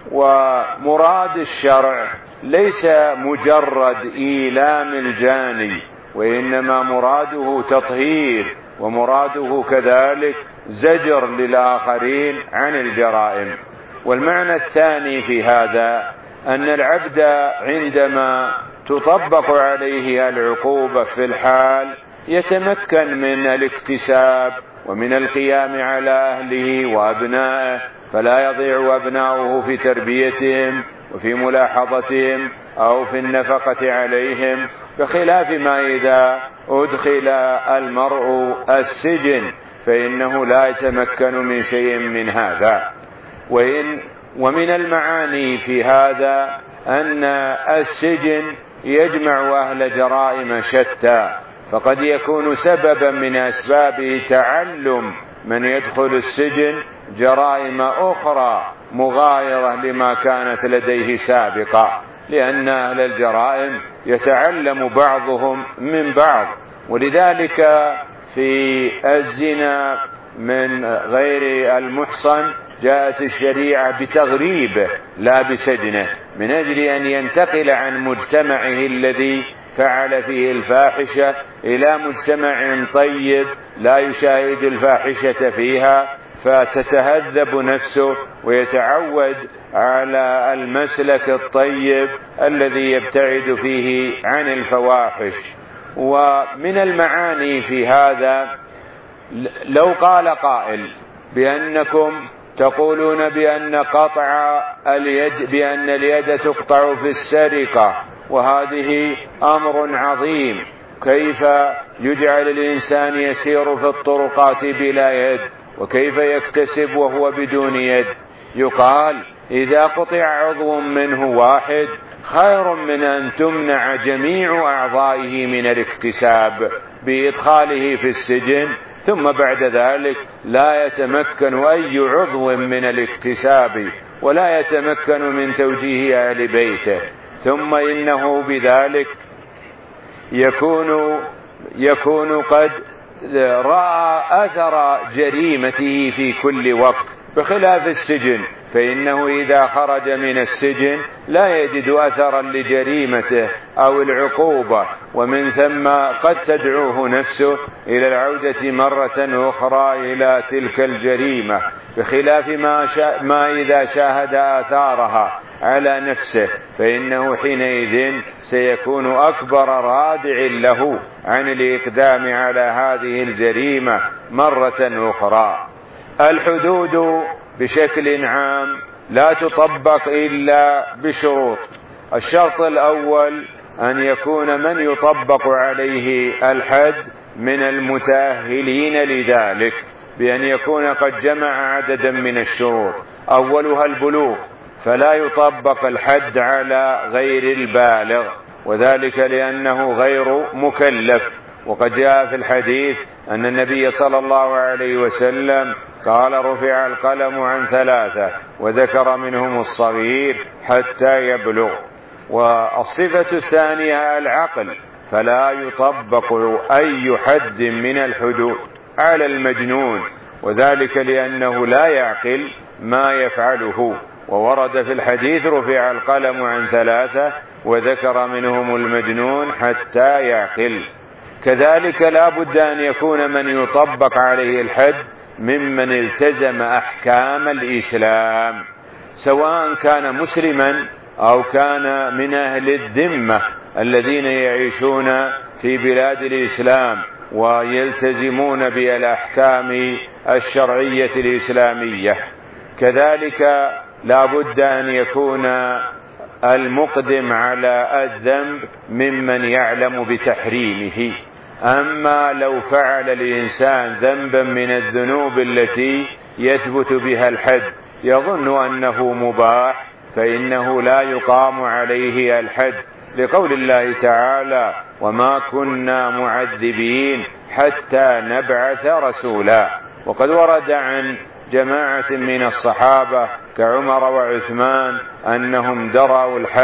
ومراد الشرع ليس مجرد إيلام الجاني، وإنما مراده تطهير، ومراده كذلك زجر للآخرين عن الجرائم. والمعنى الثاني في هذا أن العبد عندما تطبق عليه العقوبة في الحال يتمكن من الاكتساب ومن القيام على أهله وأبنائه، فلا يضيع أبناؤه في تربيتهم وفي ملاحظتهم أو في النفقة عليهم، بخلاف ما إذا أدخل المرء السجن فإنه لا يتمكن من شيء من هذا. وإن ومن المعاني في هذا أن السجن يجمع أهل جرائم شتى، فقد يكون سببا من أسباب تعلم من يدخل السجن جرائم أخرى مغايرة لما كانت لديه سابقا، لأن أهل الجرائم يتعلم بعضهم من بعض. ولذلك في الزنا من غير المحصن جاءت الشريعة بتغريبه لا بسجنه، من أجل أن ينتقل عن مجتمعه الذي فعل فيه الفاحشة إلى مجتمع طيب لا يشاهد الفاحشة فيها، فتتهذب نفسه ويتعود على المسلك الطيب الذي يبتعد فيه عن الفواحش. ومن المعاني في هذا لو قال قائل بأنكم تقولون بأن قطع اليد بأن اليد تقطع في السرقة، وهذه أمر عظيم، كيف يجعل الإنسان يسير في الطرقات بلا يد، وكيف يكتسب وهو بدون يد؟ يقال إذا قطع عضو منه واحد خير من أن تمنع جميع أعضائه من الاكتساب بإدخاله في السجن، ثم بعد ذلك لا يتمكن أي عضو من الاكتساب ولا يتمكن من توجيه أهل بيته، ثم إنه بذلك يكون يكون قد رأى أثر جريمته في كل وقت، بخلاف السجن فإنه إذا خرج من السجن لا يجد أثرا لجريمته أو العقوبة، ومن ثم قد تدعوه نفسه إلى العودة مرة أخرى إلى تلك الجريمة، بخلاف ما, شا ما إذا شاهد آثارها على نفسه، فإنه حينئذ سيكون أكبر رادع له عن الإقدام على هذه الجريمة مرة أخرى. الحدود بشكل عام لا تطبق إلا بشروط. الشرط الأول أن يكون من يطبق عليه الحد من المتأهلين لذلك، بأن يكون قد جمع عددا من الشروط، أولها البلوغ، فلا يطبق الحد على غير البالغ، وذلك لأنه غير مكلف. وقد جاء في الحديث أن النبي صلى الله عليه وسلم قال رفع القلم عن ثلاثة، وذكر منهم الصغير حتى يبلغ. والصفة الثانية العقل، فلا يطبق أي حد من الحدود على المجنون، وذلك لأنه لا يعقل ما يفعله. وورد في الحديث رفع القلم عن ثلاثة وذكر منهم المجنون حتى يعقل. كذلك لا بد أن يكون من يطبق عليه الحد ممن التزم أحكام الإسلام، سواء كان مسلما أو كان من أهل الذمة الذين يعيشون في بلاد الإسلام ويلتزمون بالأحكام الشرعية الإسلامية. كذلك لا بد أن يكون المقدم على الذنب ممن يعلم بتحريمه. أما لو فعل الإنسان ذنبا من الذنوب التي يثبت بها الحد يظن أنه مباح فإنه لا يقام عليه الحد، لقول الله تعالى وما كنا معذبين حتى نبعث رسولا. وقد ورد عن جماعة من الصحابة كعمر وعثمان أنهم دروا الحد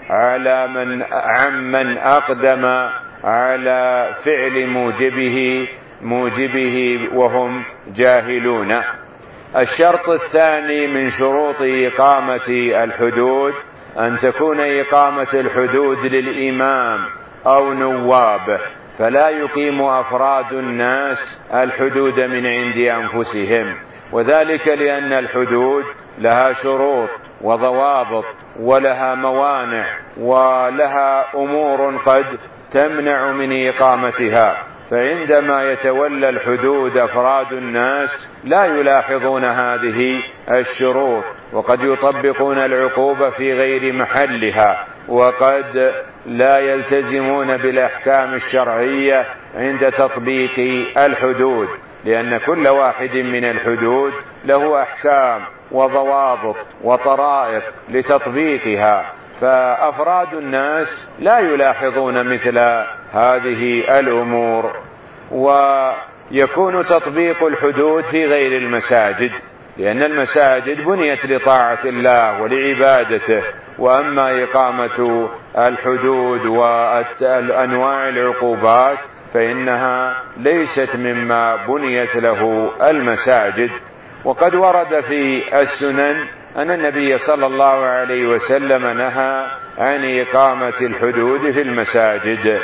على من عمن أقدم على فعل موجبه موجبه وهم جاهلون. الشرط الثاني من شروط إقامة الحدود أن تكون إقامة الحدود للإمام أو نوابه، فلا يقيم أفراد الناس الحدود من عند أنفسهم، وذلك لأن الحدود لها شروط وضوابط ولها موانع ولها أمور قد تمنع من إقامتها، فعندما يتولى الحدود أفراد الناس لا يلاحظون هذه الشروط، وقد يطبقون العقوبة في غير محلها، وقد لا يلتزمون بالأحكام الشرعية عند تطبيق الحدود، لأن كل واحد من الحدود له أحكام وضوابط وطرائق لتطبيقها، فأفراد الناس لا يلاحظون مثل هذه الأمور. ويكون تطبيق الحدود في غير المساجد، لأن المساجد بنيت لطاعة الله ولعبادته، وأما إقامة الحدود وأنواع العقوبات فإنها ليست مما بنيت له المساجد. وقد ورد في السنن أن النبي صلى الله عليه وسلم نهى عن إقامة الحدود في المساجد.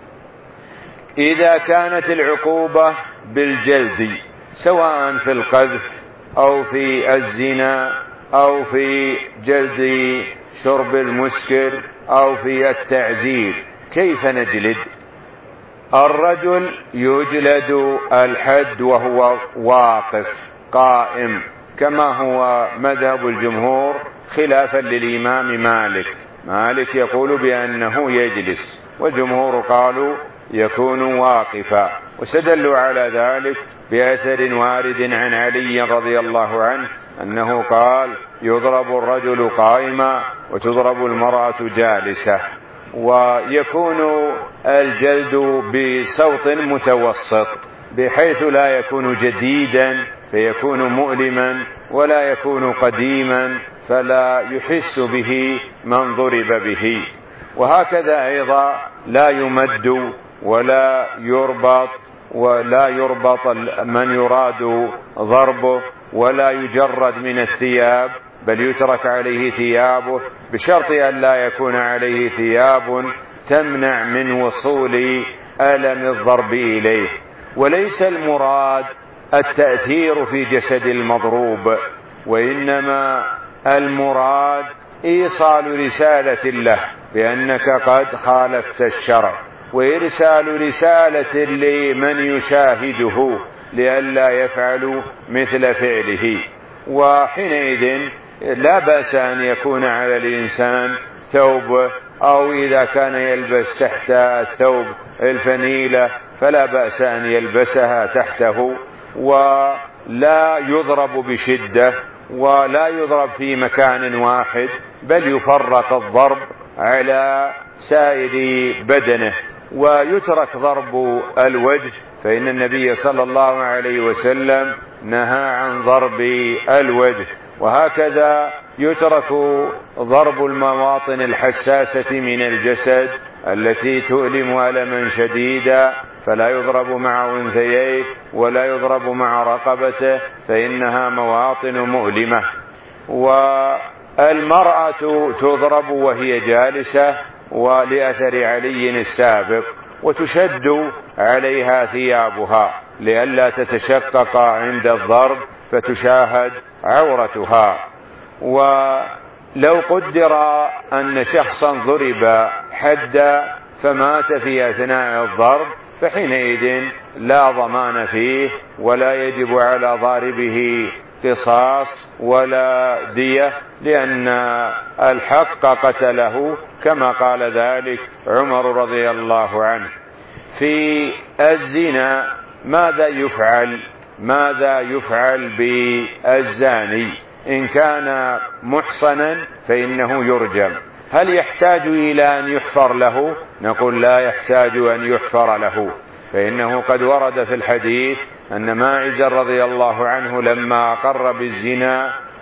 إذا كانت العقوبة بالجلد سواء في القذف أو في الزنا أو في جلد شرب المسكر أو في التعزير، كيف نجلد؟ الرجل يجلد الحد وهو واقف قائم، كما هو مذهب الجمهور خلافا للإمام مالك. مالك يقول بأنه يجلس، والجمهور قالوا يكون واقفا، واستدلوا على ذلك بأثر وارد عن علي رضي الله عنه أنه قال يضرب الرجل قائما وتضرب المرأة جالسة. ويكون الجلد بصوت متوسط بحيث لا يكون جديدا فيكون مؤلما، ولا يكون قديما فلا يحس به من ضرب به. وهكذا أيضا لا يمد ولا يربط ولا يربط من يراد ضربه، ولا يجرد من الثياب، بل يترك عليه ثيابه بشرط أن لا يكون عليه ثياب تمنع من وصول ألم الضرب إليه. وليس المراد التأثير في جسد المضروب، وإنما المراد إيصال رسالة له بأنك قد خالفت الشرع، وإرسال رسالة لمن يشاهده لئلا يفعل مثل فعله. وحينئذ لا بأس أن يكون على الإنسان ثوب، أو إذا كان يلبس تحت الثوب الفنيلة فلا بأس أن يلبسها تحته، ولا يضرب بشدة ولا يضرب في مكان واحد، بل يفرق الضرب على سائر بدنه، ويترك ضرب الوجه، فإن النبي صلى الله عليه وسلم نهى عن ضرب الوجه. وهكذا يترك ضرب المواطن الحساسة من الجسد التي تؤلم ألما شديدا، فلا يضرب مع أنثييه ولا يضرب مع رقبته، فإنها مواطن مؤلمة. والمرأة تضرب وهي جالسة، ولأثر علي السابق، وتشد عليها ثيابها لئلا تتشقق عند الضرب فتشاهد عورتها. ولو قدر أن شخصا ضرب حدا فمات في أثناء الضرب فحينئذ لا ضمان فيه، ولا يجب على ضاربه قصاص ولا دية، لأن الحق قتله كما قال ذلك عمر رضي الله عنه. في الزنا ماذا يفعل؟ ماذا يفعل بالزاني؟ إن كان محصنا فإنه يرجم. هل يحتاج إلى أن يحفر له؟ نقول لا يحتاج أن يحفر له، فإنه قد ورد في الحديث أن ماعز رضي الله عنه لما أقر بالزنا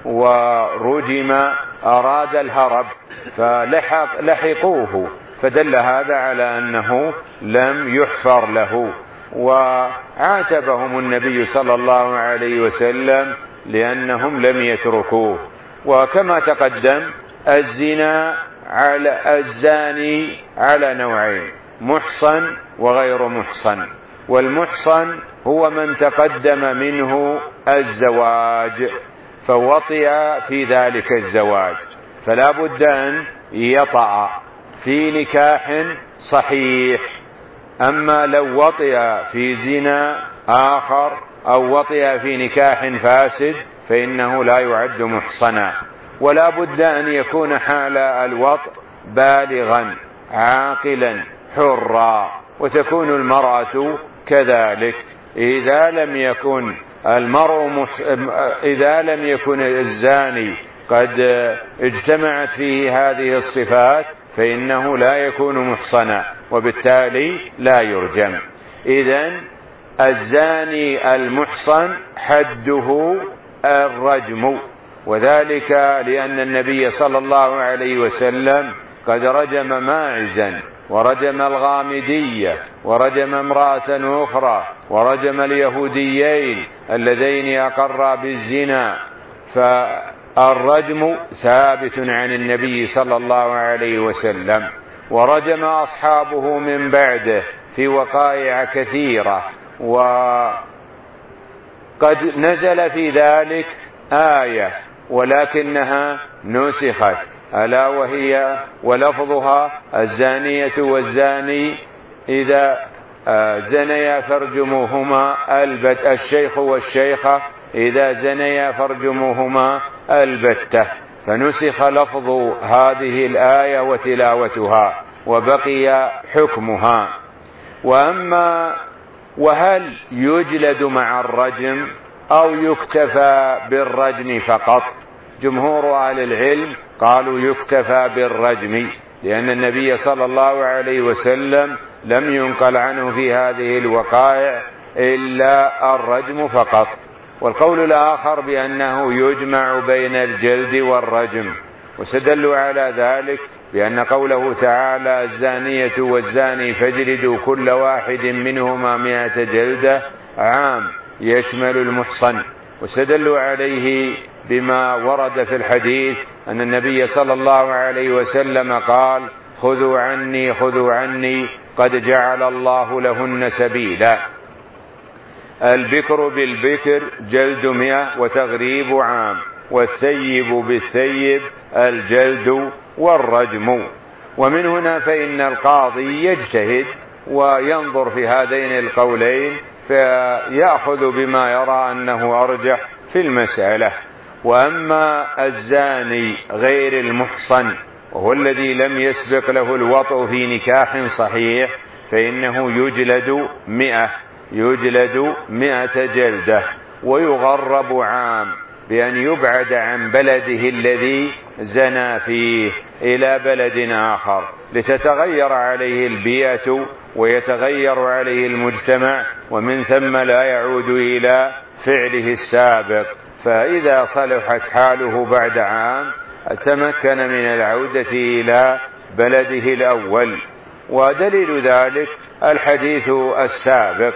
ورجم أراد الهرب فلحق لحقوه، فدل هذا على أنه لم يحفر له. وعاتبهم النبي صلى الله عليه وسلم لأنهم لم يتركوه. وكما تقدم الزنا على الزاني على نوعين: محصن وغير محصن. والمحصن هو من تقدم منه الزواج فوطئ في ذلك الزواج، فلا بد أن يطأ في نكاح صحيح. أما لو وطئ في زنا آخر أو وطئ في نكاح فاسد فإنه لا يعد محصنا. ولا بد أن يكون حال الوطء بالغا عاقلا حرا، وتكون المرأة كذلك. إذا لم يكن المرء مح... إذا لم يكن الزاني قد اجتمعت فيه هذه الصفات فإنه لا يكون محصنا، وبالتالي لا يرجم. إذن الزاني المحصن حده الرجم، وذلك لأن النبي صلى الله عليه وسلم قد رجم ماعزا ورجم الغامدية ورجم امرأة أخرى ورجم اليهوديين اللذين أقرا بالزنا. فالرجم ثابت عن النبي صلى الله عليه وسلم، ورجم أصحابه من بعده في وقائع كثيرة. وقد نزل في ذلك آية ولكنها نسخت، ألا وهي ولفظها: الزانية والزاني إذا زنيا فارجموهما البت الشيخ والشيخة إذا زنيا فارجموهما البتة. فنسخ لفظ هذه الآية وتلاوتها وبقي حكمها. وأما وهل يجلد مع الرجم أو يكتفى بالرجم فقط؟ جمهور أهل العلم قالوا يكتفى بالرجم، لأن النبي صلى الله عليه وسلم لم ينقل عنه في هذه الوقائع إلا الرجم فقط. والقول الآخر بأنه يجمع بين الجلد والرجم، واستدلوا على ذلك بأن قوله تعالى: الزانية والزاني فاجلدوا كل واحد منهما مائة جلدة عام يشمل المحصن. واستدلوا عليه بما ورد في الحديث أن النبي صلى الله عليه وسلم قال: خذوا عني خذوا عني قد جعل الله لهن سبيلا. البكر بالبكر جلد مئة وتغريب عام، والثيب بالثيب الجلد والرجم. ومن هنا فإن القاضي يجتهد وينظر في هذين القولين فيأخذ بما يرى أنه أرجح في المسألة. وأما الزاني غير المحصن وهو الذي لم يسبق له الوطء في نكاح صحيح فإنه يجلد مئة يجلد مئة جلدة ويغرب عام، بأن يبعد عن بلده الذي زنى فيه إلى بلد آخر لتتغير عليه البيئة ويتغير عليه المجتمع، ومن ثم لا يعود إلى فعله السابق. فإذا صلحت حاله بعد عام تمكن من العودة إلى بلده الأول. ودليل ذلك الحديث السابق.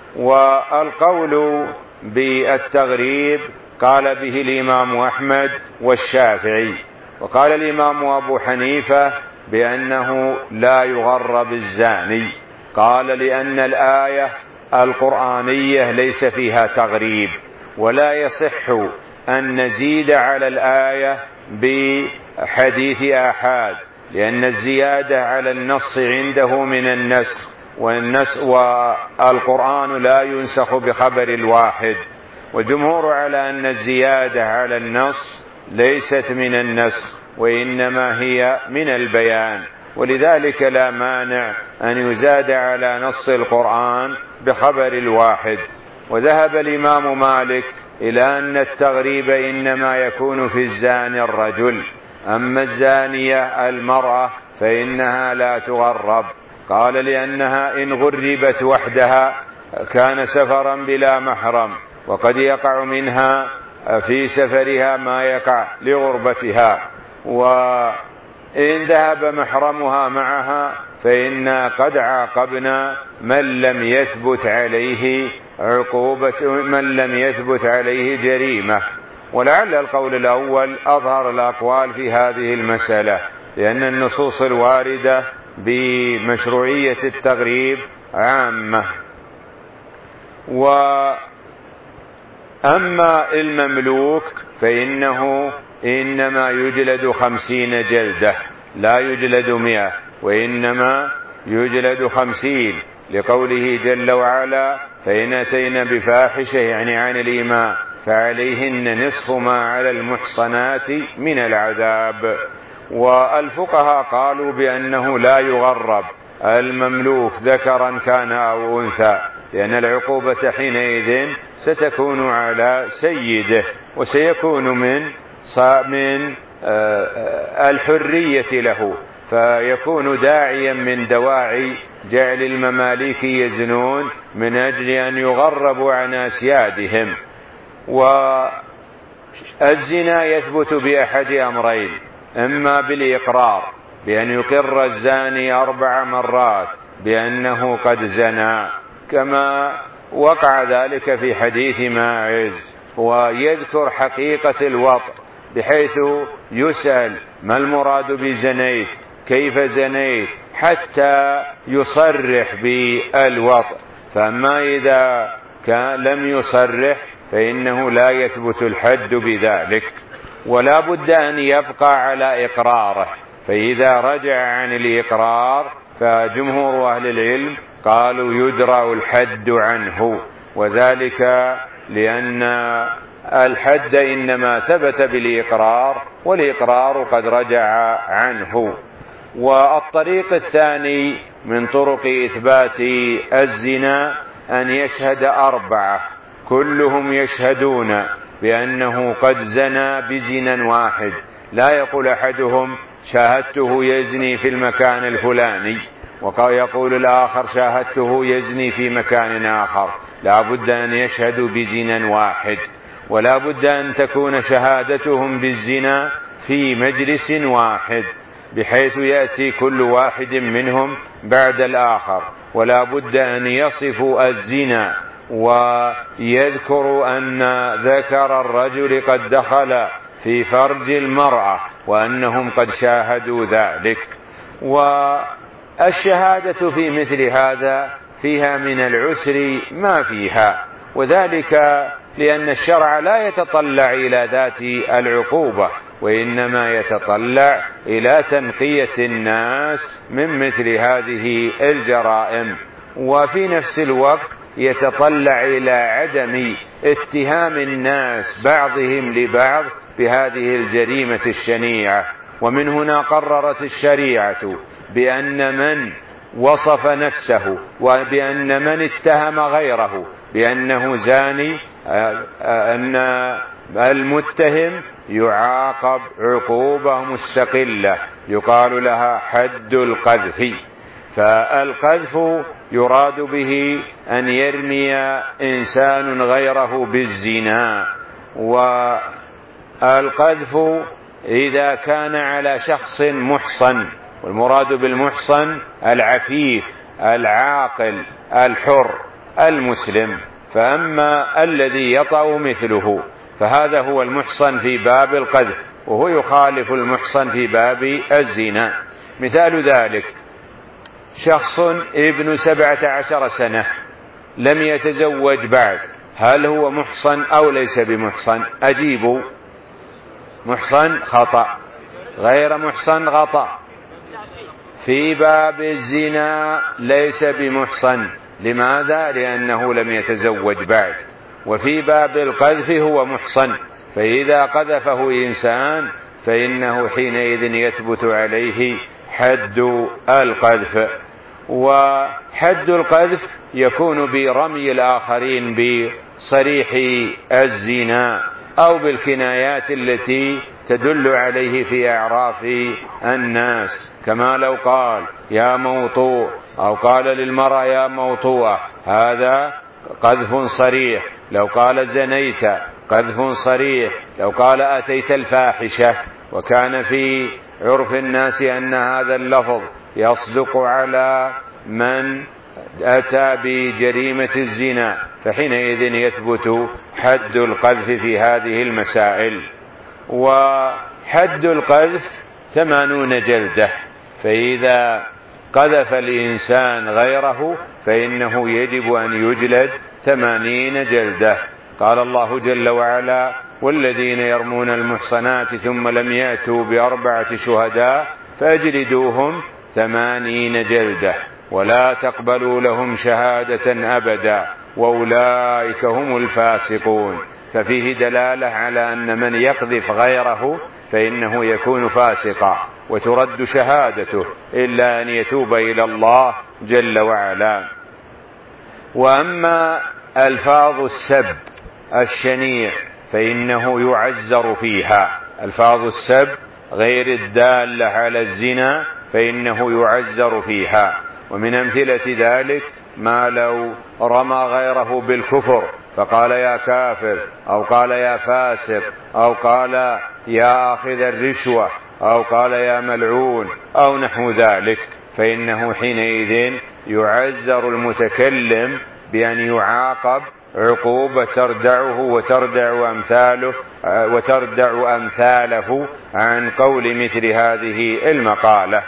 والقول بالتغريب قال به الإمام أحمد والشافعي، وقال الإمام أبو حنيفة بأنه لا يغرب الزاني. قال: لأن الآية القرآنية ليس فيها تغريب، ولا يصح أن نزيد على الآية بحديث آحاد، لأن الزيادة على النص عنده من النسخ، والنسخ والقرآن لا ينسخ بخبر الواحد. والجمهور على أن الزيادة على النص ليست من النسخ وإنما هي من البيان، ولذلك لا مانع أن يزاد على نص القرآن بخبر الواحد. وذهب الإمام مالك إلى أن التغريب إنما يكون في الزاني الرجل، أما الزانية المرأة فإنها لا تغرب. قال: لأنها إن غربت وحدها كان سفرا بلا محرم، وقد يقع منها في سفرها ما يقع لغربتها، وإن ذهب محرمها معها فإنا قد عاقبنا من لم يثبت عليه عقوبة، من لم يثبت عليه جريمة. ولعل القول الأول أظهر الأقوال في هذه المسألة، لأن النصوص الواردة بمشروعية التغريب عامة. وأما المملوك فإنه إنما يجلد خمسين جلدة، لا يجلد مئة، وإنما يجلد خمسين، لقوله جل وعلا فإن أتينا بفاحشة يعني عن الإيماء فعليهن نصف ما على المحصنات من العذاب. والفقهاء قالوا بأنه لا يغرب المملوك ذكرا كان أو أنثى، لأن العقوبة حينئذ ستكون على سيده، وسيكون من من الحرية له، فيكون داعيا من دواعي جعل المماليك يزنون من أجل أن يغربوا عن أسيادهم. والزنا يثبت بأحد أمرين: إما بالإقرار بأن يقر الزاني أربع مرات بأنه قد زنى، كما وقع ذلك في حديث ماعز، ويذكر حقيقة الوطء بحيث يسأل ما المراد بزنيت، كيف زنيت، حتى يصرح بالوطء. فأما إذا كان لم يصرح فإنه لا يثبت الحد بذلك، ولا بد أن يبقى على إقراره. فإذا رجع عن الإقرار فجمهور أهل العلم قالوا يدرأ الحد عنه، وذلك لأن الحد إنما ثبت بالإقرار، والإقرار قد رجع عنه. والطريق الثاني من طرق إثبات الزنا أن يشهد أربعة كلهم يشهدون بأنه قد زنى بزنا واحد، لا يقول أحدهم شاهدته يزني في المكان الفلاني ويقول الآخر شاهدته يزني في مكان آخر، لا بد أن يشهدوا بزنا واحد، ولا بد أن تكون شهادتهم بالزنا في مجلس واحد بحيث يأتي كل واحد منهم بعد الآخر، ولا بد أن يصفوا الزنا ويذكر أن ذكر الرجل قد دخل في فرج المرأة وأنهم قد شاهدوا ذلك. والشهادة في مثل هذا فيها من العسر ما فيها، وذلك لأن الشرع لا يتطلع إلى ذات العقوبة، وإنما يتطلع إلى تنقية الناس من مثل هذه الجرائم، وفي نفس الوقت يتطلع إلى عدم اتهام الناس بعضهم لبعض بهذه الجريمة الشنيعة. ومن هنا قررت الشريعة بأن من وصف نفسه وبأن من اتهم غيره بأنه زاني أن المتهم يعاقب عقوبة مستقلة يقال لها حد القذف. فالقذف يراد به أن يرمي إنسان غيره بالزنا، والقذف إذا كان على شخص محصن، والمراد بالمحصن العفيف العاقل الحر المسلم. فأما الذي يطأ مثله فهذا هو المحصن في باب القذف، وهو يخالف المحصن في باب الزنا. مثال ذلك شخص ابن سبعة عشر سنة لم يتزوج بعد، هل هو محصن أو ليس بمحصن؟ أجيبوا. محصن خطأ، غير محصن خطأ. في باب الزنا ليس بمحصن، لماذا؟ لأنه لم يتزوج بعد. وفي باب القذف هو محصن، فإذا قذفه إنسان فإنه حينئذ يثبت عليه حد القذف. وحد القذف يكون برمي الآخرين بصريح الزنا أو بالكنايات التي تدل عليه في أعراف الناس، كما لو قال يا موطوء أو قال للمرأة يا موطوءة، هذا قذف صريح. لو قال زنيت قذف صريح. لو قال أتيت الفاحشة، وكان في عرف الناس أن هذا اللفظ يصدق على من أتى بجريمة الزنا، فحينئذ يثبت حد القذف في هذه المسائل. وحد القذف ثمانون جلدة، فإذا قذف الإنسان غيره فإنه يجب أن يجلد ثمانين جلدة. قال الله جل وعلا: والذين يرمون المحصنات ثم لم يأتوا بأربعة شهداء فأجلدوهم ثمانين جلدة ولا تقبلوا لهم شهادة أبدا وأولئك هم الفاسقون. ففيه دلالة على أن من يقذف غيره فإنه يكون فاسقا وترد شهادته إلا أن يتوب إلى الله جل وعلا. وأما ألفاظ السب الشنيع فإنه يعزر فيها. ألفاظ السب غير الدالة على الزنا فإنه يعزر فيها. ومن أمثلة ذلك ما لو رمى غيره بالكفر فقال يا كافر، أو قال يا فاسق، أو قال يا آخذ الرشوة، أو قال يا ملعون، أو نحو ذلك، فإنه حينئذ يعزر المتكلم بأن يعاقب عقوبة تردعه وتردع أمثاله وتردع أمثاله عن قول مثل هذه المقالة.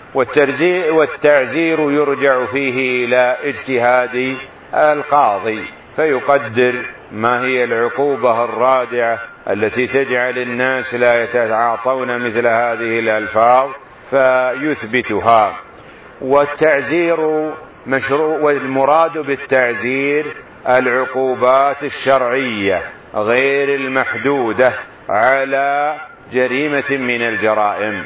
والتعزير يرجع فيه إلى اجتهاد القاضي فيقدر ما هي العقوبة الرادعة التي تجعل الناس لا يتعاطون مثل هذه الألفاظ فيثبتها. والتعزير مشروع، والمراد بالتعزير العقوبات الشرعية غير المحدودة على جريمة من الجرائم.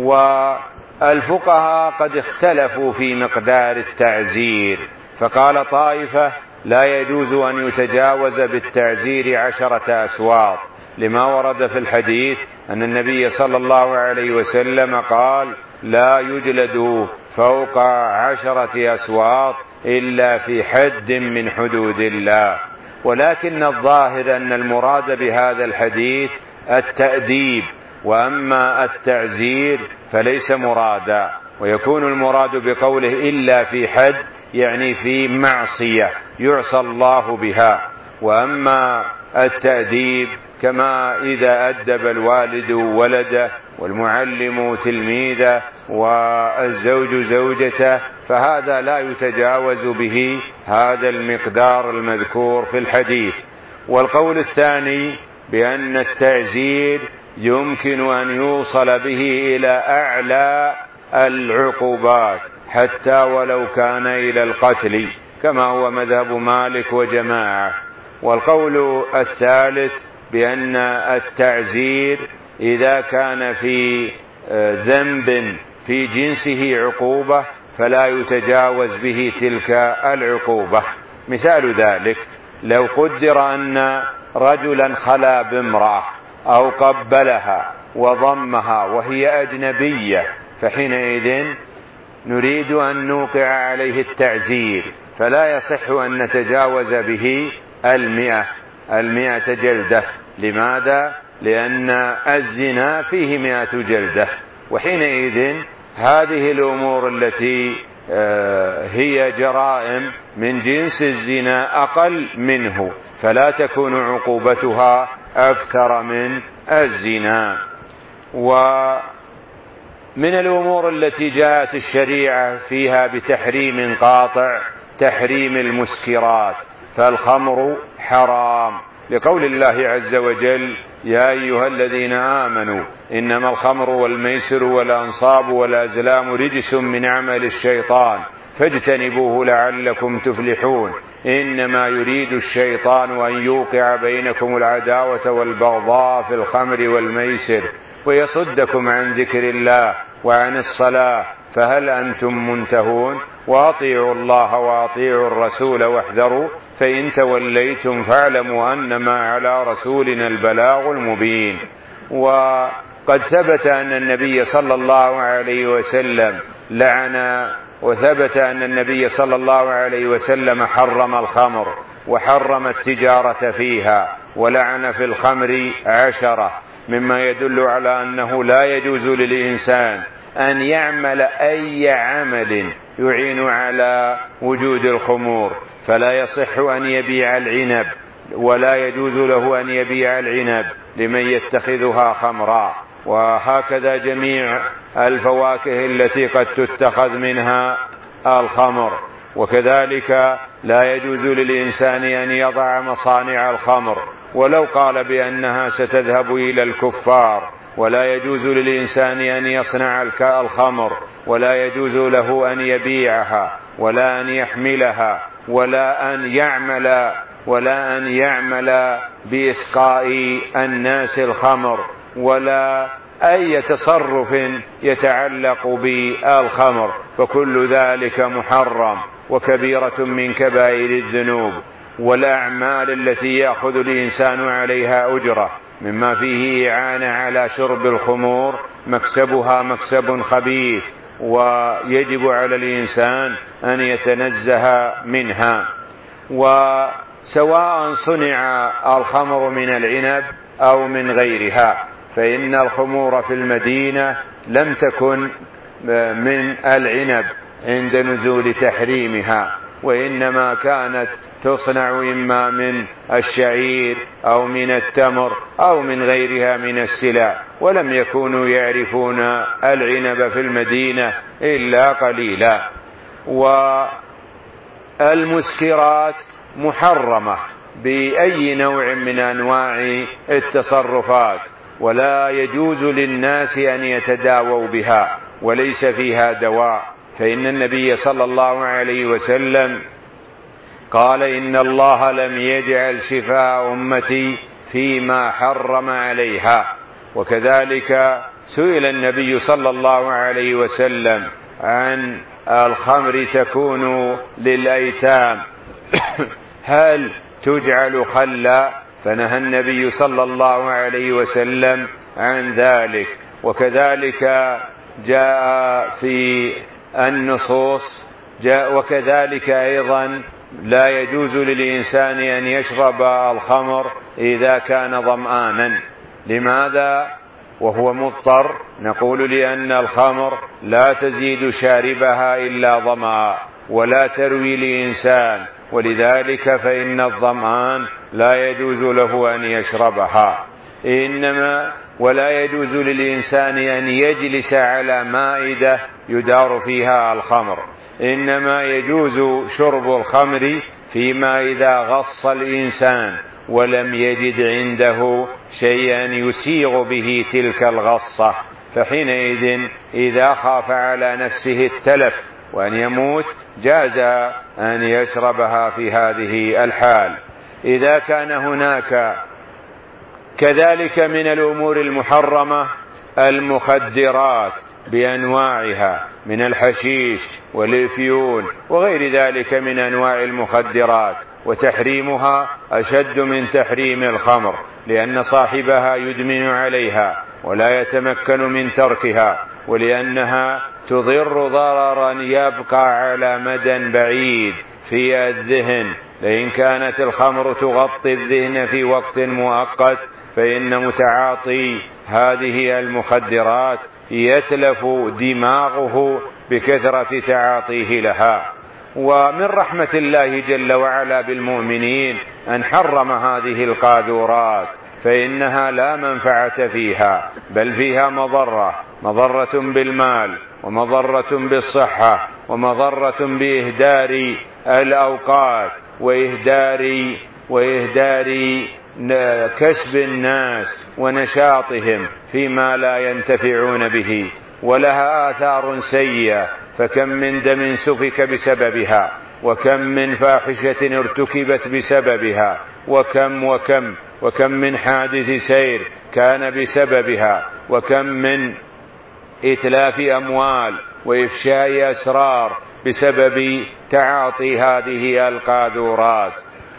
والفقهاء قد اختلفوا في مقدار التعزير، فقال طائفة لا يجوز أن يتجاوز بالتعزير عشرة أسواط، لما ورد في الحديث أن النبي صلى الله عليه وسلم قال لا يجلد فوق عشرة أسواط إلا في حد من حدود الله. ولكن الظاهر أن المراد بهذا الحديث التأديب، وأما التعزير فليس مرادا، ويكون المراد بقوله إلا في حد يعني في معصية يعصى الله بها. وأما التأديب كما إذا أدب الوالد ولده والمعلم تلميذه والزوج زوجته، فهذا لا يتجاوز به هذا المقدار المذكور في الحديث. والقول الثاني بأن التعزير يمكن أن يوصل به إلى أعلى العقوبات حتى ولو كان إلى القتل كما هو مذهب مالك وجماعة. والقول الثالث بأن التعزير إذا كان في ذنب في جنسه عقوبة فلا يتجاوز به تلك العقوبة. مثال ذلك لو قدر أن رجلا خلا بامرأة أو قبلها وضمها وهي أجنبية، فحينئذ نريد أن نوقع عليه التعزير، فلا يصح أن نتجاوز به المئة المئة جلدة. لماذا؟ لأن الزنا فيه مئة جلدة، وحينئذ هذه الأمور التي هي جرائم من جنس الزنا أقل منه، فلا تكون عقوبتها أكثر من الزنا. ومن الأمور التي جاءت الشريعة فيها بتحريم قاطع تحريم المسكرات، فالخمر حرام لقول الله عز وجل يا أيها الذين آمنوا إنما الخمر والميسر والأنصاب والأزلام رجس من عمل الشيطان فاجتنبوه لعلكم تفلحون إنما يريد الشيطان أن يوقع بينكم العداوة والبغضاء في الخمر والميسر ويصدكم عن ذكر الله وعن الصلاة فهل أنتم منتهون وأطيعوا الله وأطيعوا الرسول واحذروا فإن توليتم فاعلموا أنما على رسولنا البلاغ المبين. وقد ثبت أن النبي صلى الله عليه وسلم لعن، وثبت أن النبي صلى الله عليه وسلم حرم الخمر وحرم التجارة فيها ولعن في الخمر عشرة، مما يدل على أنه لا يجوز للإنسان أن يعمل أي عمل يعين على وجود الخمور، فلا يصح أن يبيع العنب، ولا يجوز له أن يبيع العنب لمن يتخذها خمرا، وهكذا جميع الفواكه التي قد تتخذ منها الخمر. وكذلك لا يجوز للإنسان أن يضع مصانع الخمر ولو قال بأنها ستذهب إلى الكفار، ولا يجوز للإنسان أن يصنع الخمر، ولا يجوز له أن يبيعها ولا أن يحملها ولا أن يعمل ولا أن يعمل بإسقاء الناس الخمر، ولا أي تصرف يتعلق بالخمر، فكل ذلك محرم وكبيرة من كبائر الذنوب. والأعمال التي يأخذ الإنسان عليها أجرة مما فيه إعانة على شرب الخمور مكسبها مكسب خبيث، ويجب على الإنسان أن يتنزه منها. وسواء صنع الخمر من العنب أو من غيرها، فإن الخمور في المدينة لم تكن من العنب عند نزول تحريمها، وإنما كانت تصنع إما من الشعير أو من التمر أو من غيرها من السلع، ولم يكونوا يعرفون العنب في المدينة إلا قليلا. والمسكرات محرمة بأي نوع من أنواع التصرفات، ولا يجوز للناس أن يتداووا بها، وليس فيها دواء، فإن النبي صلى الله عليه وسلم قال: إن الله لم يجعل شفاء أمتي فيما حرم عليها. وكذلك سئل النبي صلى الله عليه وسلم عن الخمر تكون للأيتام هل تجعل خلا؟ فنهى النبي صلى الله عليه وسلم عن ذلك. وكذلك جاء في النصوص جاء وكذلك أيضا لا يجوز للإنسان أن يشرب الخمر إذا كان ظمآنا. لماذا وهو مضطر؟ نقول لأن الخمر لا تزيد شاربها إلا ظمأ ولا تروي لإنسان، ولذلك فإن الظمآن لا يجوز له أن يشربها. إنما ولا يجوز للإنسان أن يجلس على مائدة يدار فيها الخمر، إنما يجوز شرب الخمر فيما إذا غص الإنسان ولم يجد عنده شيئا يسيغ به تلك الغصة، فحينئذ إذا خاف على نفسه التلف وأن يموت جاز أن يشربها في هذه الحال. إذا كان هناك كذلك من الأمور المحرمة المخدرات بأنواعها من الحشيش والإفيون وغير ذلك من أنواع المخدرات، وتحريمها أشد من تحريم الخمر، لأن صاحبها يدمن عليها ولا يتمكن من تركها، ولأنها تضر ضررا يبقى على مدى بعيد في الذهن. لئن كانت الخمر تغطي الذهن في وقت مؤقت، فإن متعاطي هذه المخدرات يتلف دماغه بكثرة تعاطيه لها. ومن رحمة الله جل وعلا بالمؤمنين أن حرم هذه القاذورات، فإنها لا منفعة فيها، بل فيها مضرة مضرة بالمال ومضرة بالصحة ومضرة بإهدار الأوقات وإهدار وإهدار كسب الناس ونشاطهم فيما لا ينتفعون به، ولها آثار سيئة، فكم من دم سفك بسببها، وكم من فاحشة ارتكبت بسببها، وكم وكم وكم من حادث سير كان بسببها، وكم من إتلاف أموال وإفشاء أسرار بسبب تعاطي هذه القاذورات.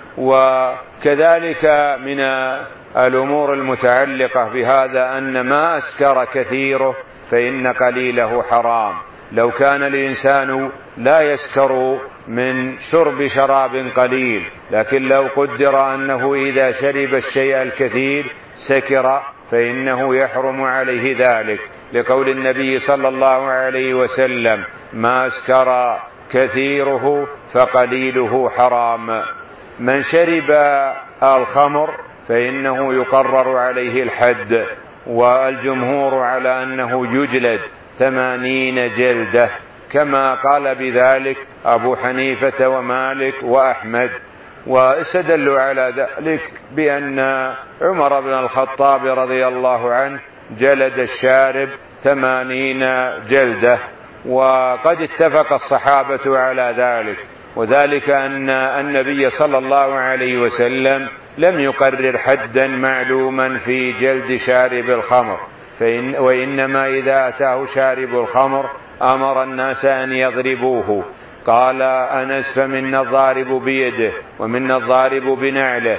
وكذلك من الأمور المتعلقة بهذا أن ما أسكر كثيره فإن قليله حرام. لو كان الإنسان لا يسكر من شرب شراب قليل، لكن لو قدر أنه إذا شرب الشيء الكثير سكر فإنه يحرم عليه ذلك، لقول النبي صلى الله عليه وسلم: ما أسكر كثيره فقليله حرام. من شرب الخمر فإنه يقرر عليه الحد، والجمهور على أنه يجلد ثمانين جلدة، كما قال بذلك أبو حنيفة ومالك وأحمد. واستدلوا على ذلك بأن عمر بن الخطاب رضي الله عنه جلد الشارب ثمانين جلدة، وقد اتفق الصحابة على ذلك، وذلك أن النبي صلى الله عليه وسلم لم يقرر حدا معلوما في جلد شارب الخمر، فإن وإنما إذا أتاه شارب الخمر أمر الناس أن يضربوه. قال أنس: فمنا الضارب بيده ومنا الضارب بنعله.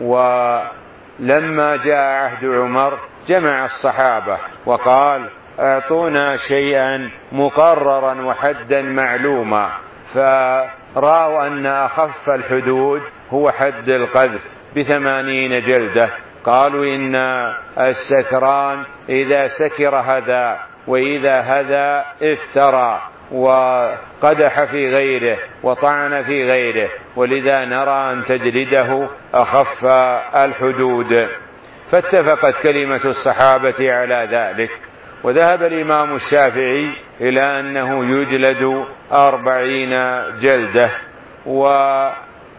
ولما جاء عهد عمر جمع الصحابة وقال: أعطونا شيئا مقررا وحدا معلوما، فرأوا أن أخف الحدود هو حد القذف بثمانين جلدة. قالوا: إن السكران إذا سكر هذا، وإذا هذا افترى وقدح في غيره وطعن في غيره، ولذا نرى أن تجلده أخف الحدود. فاتفقت كلمة الصحابة على ذلك. وذهب الإمام الشافعي إلى أنه يجلد أربعين جلدة. وحد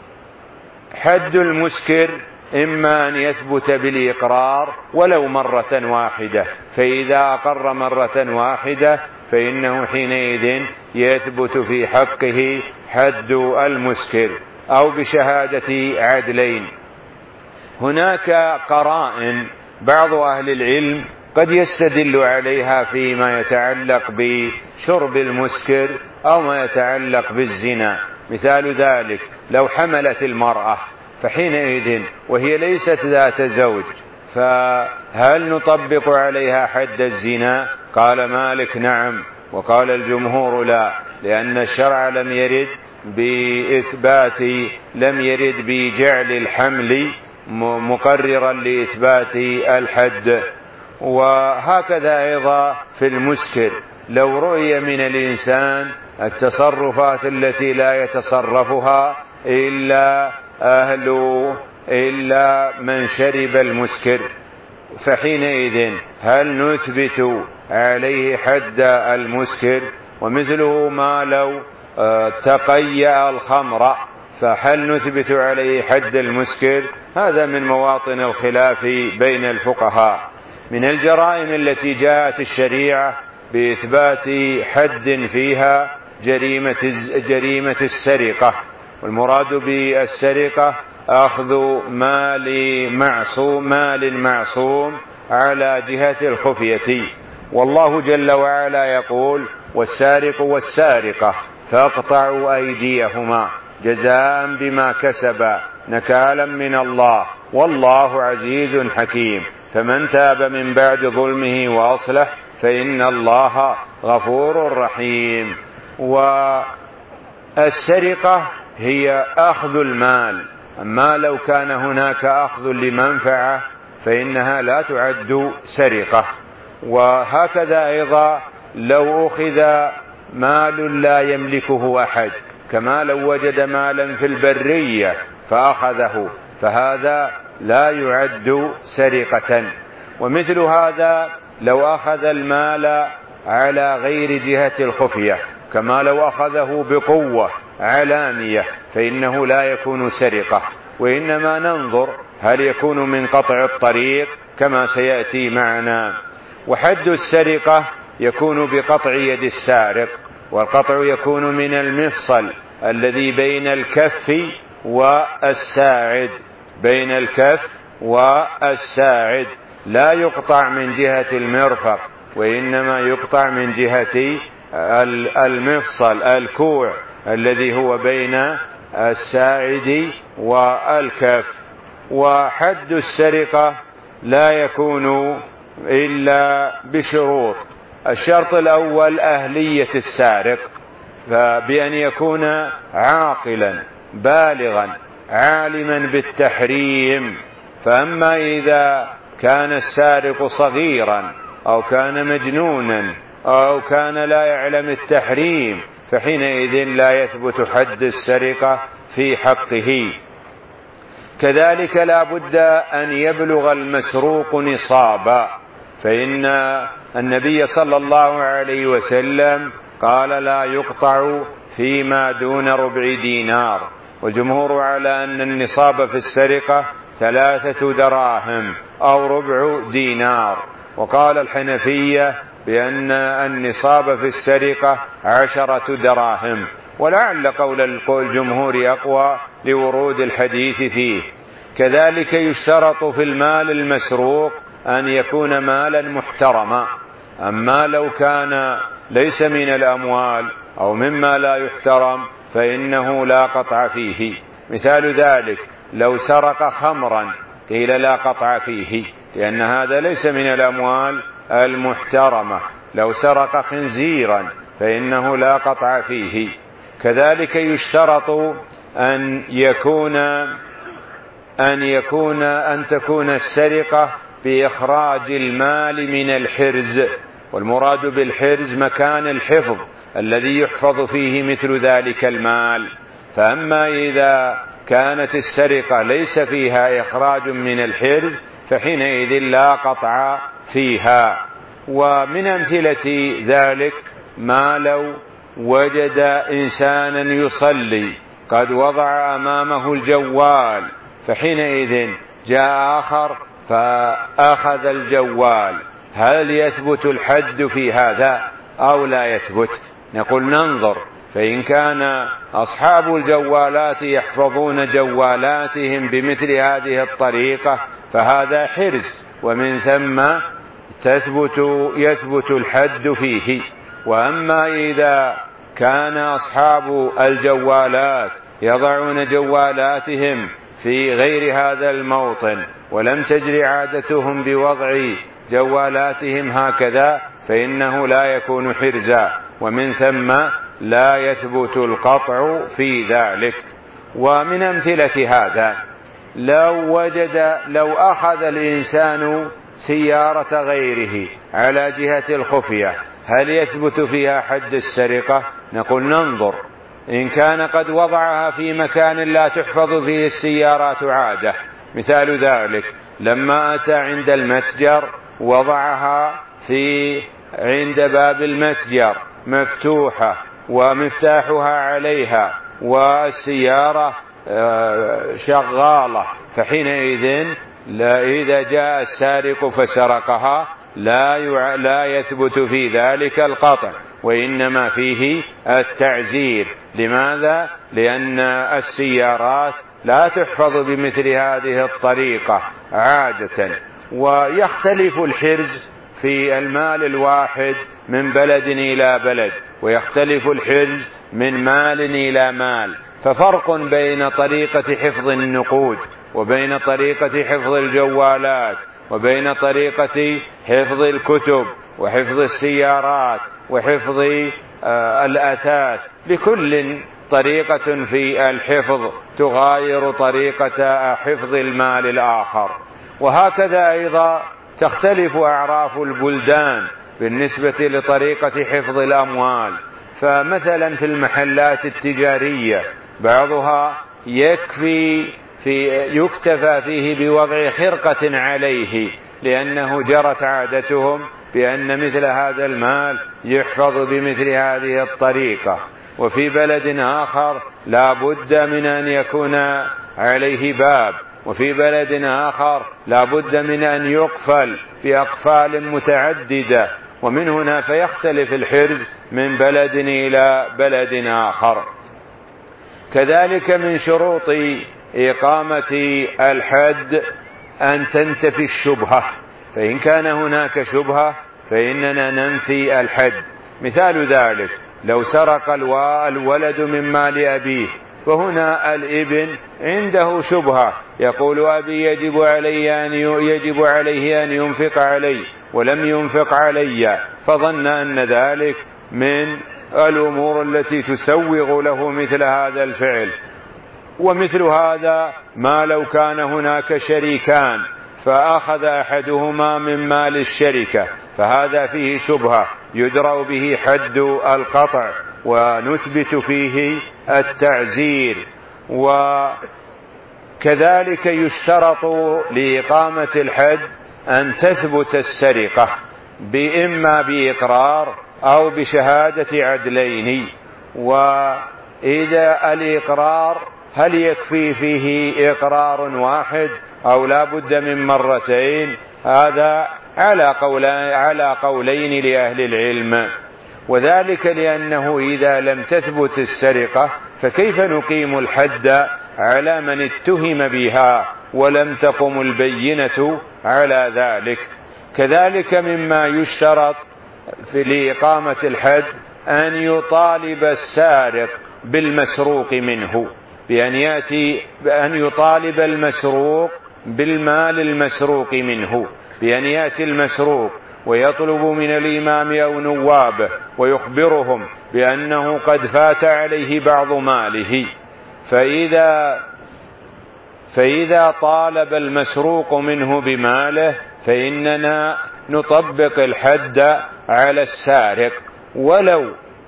المسكر إما أن يثبت بالإقرار ولو مرة واحدة، فإذا أقر مرة واحدة فإنه حينئذ يثبت في حقه حد المسكر، أو بشهادة عدلين. هناك قرائن بعض أهل العلم قد يستدل عليها فيما يتعلق بشرب المسكر أو ما يتعلق بالزنا. مثال ذلك: لو حملت المرأة فحينئذ وهي ليست ذات زوج، فهل نطبق عليها حد الزنا؟ قال مالك: نعم، وقال الجمهور لا، لأن الشرع لم يرد بإثبات لم يرد بجعل الحمل مقررا لإثبات الحد. وهكذا أيضا في المسكر، لو رؤي من الإنسان التصرفات التي لا يتصرفها إلا أهل إلا من شرب المسكر، فحينئذ هل نثبت عليه حد المسكر؟ ومثله ما لو تقيأ الخمر، فهل نثبت عليه حد المسكر؟ هذا من مواطن الخلاف بين الفقهاء. من الجرائم التي جاءت الشريعة بإثبات حد فيها جريمة جريمة السرقة، والمراد بالسرقة أخذ مال معصوم مال معصوم على جهة الخفية. والله جل وعلا يقول: والسارق والسارقة فاقطعوا أيديهما جزاء بما كسبا نكالا من الله والله عزيز حكيم، فمن تاب من بعد ظلمه وأصلح فإن الله غفور رحيم. والسرقة هي أخذ المال، أما لو كان هناك أخذ لمنفعة فإنها لا تعد سرقة. وهكذا أيضا لو أخذ مال لا يملكه أحد، كما لو وجد مالا في البرية فأخذه، فهذا لا يعد سرقة. ومثل هذا لو أخذ المال على غير جهة الخفية، كما لو أخذه بقوة علانية، فإنه لا يكون سرقة، وإنما ننظر هل يكون من قطع الطريق كما سيأتي معنا. وحد السرقة يكون بقطع يد السارق، والقطع يكون من المفصل الذي بين الكف والساعد بين الكف والساعد لا يقطع من جهة المرفق، وإنما يقطع من جهة المفصل الكوع الذي هو بين الساعد والكف. وحد السرقة لا يكون إلا بشروط. الشرط الأول أهلية السارق، بأن يكون عاقلا بالغا عالما بالتحريم. فأما إذا كان السارق صغيرا أو كان مجنونا أو كان لا يعلم التحريم فحينئذ لا يثبت حد السرقة في حقه. كذلك لا بد أن يبلغ المسروق نصابا، فإن النبي صلى الله عليه وسلم قال لا يقطع فيما دون ربع دينار، والجمهور على أن النصاب في السرقة ثلاثة دراهم أو ربع دينار، وقال الحنفية بأن النصاب في السرقة عشرة دراهم، ولعل قول الجمهور أقوى لورود الحديث فيه. كذلك يشترط في المال المسروق أن يكون مالا محترما، أما لو كان ليس من الأموال أو مما لا يحترم فإنه لا قطع فيه. مثال ذلك لو سرق خمرا قيل لا قطع فيه لأن هذا ليس من الأموال المحترمة. لو سرق خنزيرا فإنه لا قطع فيه. كذلك يشترط أن يكون أن يكون أن تكون السرقة بإخراج المال من الحرز، والمراد بالحرز مكان الحفظ الذي يحفظ فيه مثل ذلك المال. فأما إذا كانت السرقة ليس فيها إخراج من الحرز فحينئذ لا قطع فيها. ومن أمثلة ذلك ما لو وجد إنسانا يصلي قد وضع أمامه الجوال، فحينئذ جاء آخر فأخذ الجوال، هل يثبت الحد في هذا أو لا يثبت؟ نقول ننظر، فإن كان أصحاب الجوالات يحفظون جوالاتهم بمثل هذه الطريقة فهذا حرز، ومن ثم تثبت يثبت الحد فيه. وأما إذا كان أصحاب الجوالات يضعون جوالاتهم في غير هذا الموطن ولم تجري عادتهم بوضع جوالاتهم هكذا فإنه لا يكون حرزا، ومن ثم لا يثبت القطع في ذلك. ومن أمثلة هذا لو وجد لو أخذ الإنسان سيارة غيره على جهة الخفية هل يثبت فيها حد السرقة؟ نقول ننظر، إن كان قد وضعها في مكان لا تحفظ فيه السيارات عادة، مثال ذلك لما أتى عند المتجر وضعها في عند باب المتجر مفتوحة ومفتاحها عليها والسيارة شغالة، فحينئذ إذا جاء السارق فسرقها لا لا يثبت في ذلك القطع، وإنما فيه التعزير. لماذا؟ لأن السيارات لا تحفظ بمثل هذه الطريقة عادة. ويختلف الحرز في المال الواحد من بلد إلى بلد، ويختلف الحرز من مال إلى مال، ففرق بين طريقة حفظ النقود وبين طريقة حفظ الجوالات وبين طريقة حفظ الكتب وحفظ السيارات وحفظ آه الأثاث، لكل طريقة في الحفظ تغاير طريقة حفظ المال الآخر. وهكذا أيضا تختلف أعراف البلدان بالنسبة لطريقة حفظ الأموال. فمثلا في المحلات التجارية بعضها يكفي في يكتفى فيه بوضع خرقة عليه لأنه جرت عادتهم بأن مثل هذا المال يحفظ بمثل هذه الطريقة. وفي بلد آخر لا بد من أن يكون عليه باب، وفي بلد آخر لا بد من أن يقفل بأقفال متعددة، ومن هنا فيختلف الحرز من بلد إلى بلد آخر. كذلك من شروط إقامة الحد أن تنتفي الشبهة، فإن كان هناك شبهة فإننا ننفي الحد. مثال ذلك لو سرق الولد من مال أبيه، فهنا الابن عنده شبهة يقول أبي يجب علي أن يجب عليه أن ينفق علي ولم ينفق علي، فظن أن ذلك من الأمور التي تسوغ له مثل هذا الفعل. ومثل هذا ما لو كان هناك شريكان فأخذ أحدهما من مال الشركة، فهذا فيه شبهة يدرأ به حد القطع ونثبت فيه التعزير. وكذلك يشترط لإقامة الحد أن تثبت السرقة بإما بإقرار أو بشهادة عدلين. وإذا الإقرار هل يكفي فيه إقرار واحد أو لا بد من مرتين؟ هذا على قولين, على قولين لأهل العلم، وذلك لأنه إذا لم تثبت السرقة فكيف نقيم الحد على من اتهم بها ولم تقم البينة على ذلك. كذلك مما يشترط في لإقامة الحد أن يطالب السارق بالمسروق منه، بأن يأتي بأن يطالب المسروق بالمال المسروق منه، بأن يأتي المسروق ويطلب من الإمام أو نوابه ويخبرهم بأنه قد فات عليه بعض ماله، فإذا فإذا طالب المسروق منه بماله فإننا نطبق الحد على السارق ولو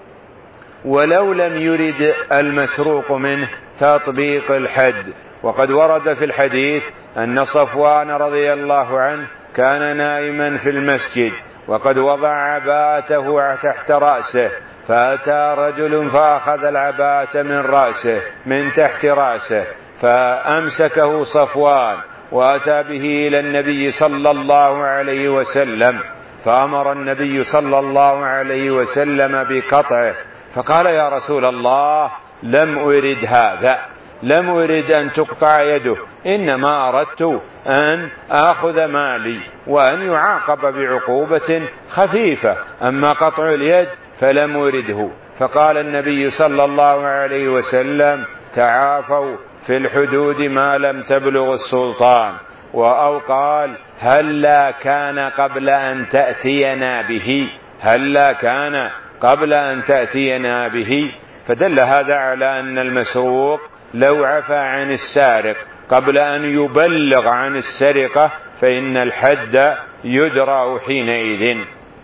ولو لم يرد المسروق منه تطبيق الحد. وقد ورد في الحديث أن صفوان رضي الله عنه كان نائما في المسجد وقد وضع عباءته تحت رأسه، فأتى رجل فأخذ العباءة من رأسه من تحت رأسه فأمسكه صفوان وأتى به إلى النبي صلى الله عليه وسلم، فأمر النبي صلى الله عليه وسلم بقطعه، فقال: يا رسول الله، لم أرد هذا، لم أرد أن تقطع يده، إنما أردت أن آخذ مالي وأن يعاقب بعقوبة خفيفة، أما قطع اليد فلم أرده. فقال النبي صلى الله عليه وسلم: تعافوا في الحدود ما لم تبلغ السلطان. أو قال: هلا كان قبل أن تأتينا به، هلا كان قبل أن تأتينا به. فدل هذا على أن المسروق لو عفى عن السارق قبل أن يبلغ عن السرقة فإن الحد يدرأ حينئذ.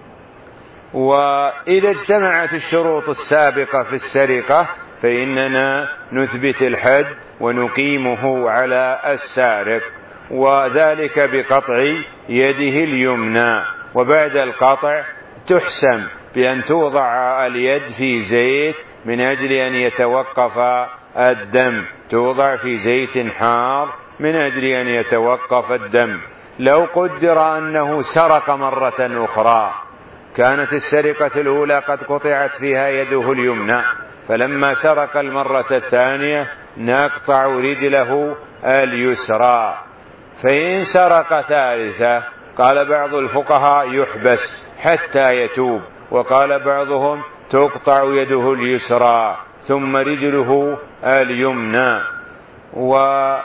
وإذا اجتمعت الشروط السابقة في السرقة فإننا نثبت الحد ونقيمه على السارق، وذلك بقطع يده اليمنى. وبعد القطع تحسم بأن توضع اليد في زيت من أجل أن يتوقف الدم، توضع في زيت حار من أجل أن يتوقف الدم. لو قدر أنه سرق مرة أخرى، كانت السرقة الأولى قد قطعت فيها يده اليمنى، فلما سرق المرة الثانية نقطع رجله اليسرى. فإن سرق ثالثة قال بعض الفقهاء يحبس حتى يتوب، وقال بعضهم تقطع يده اليسرى ثم رجله اليمنى. ومن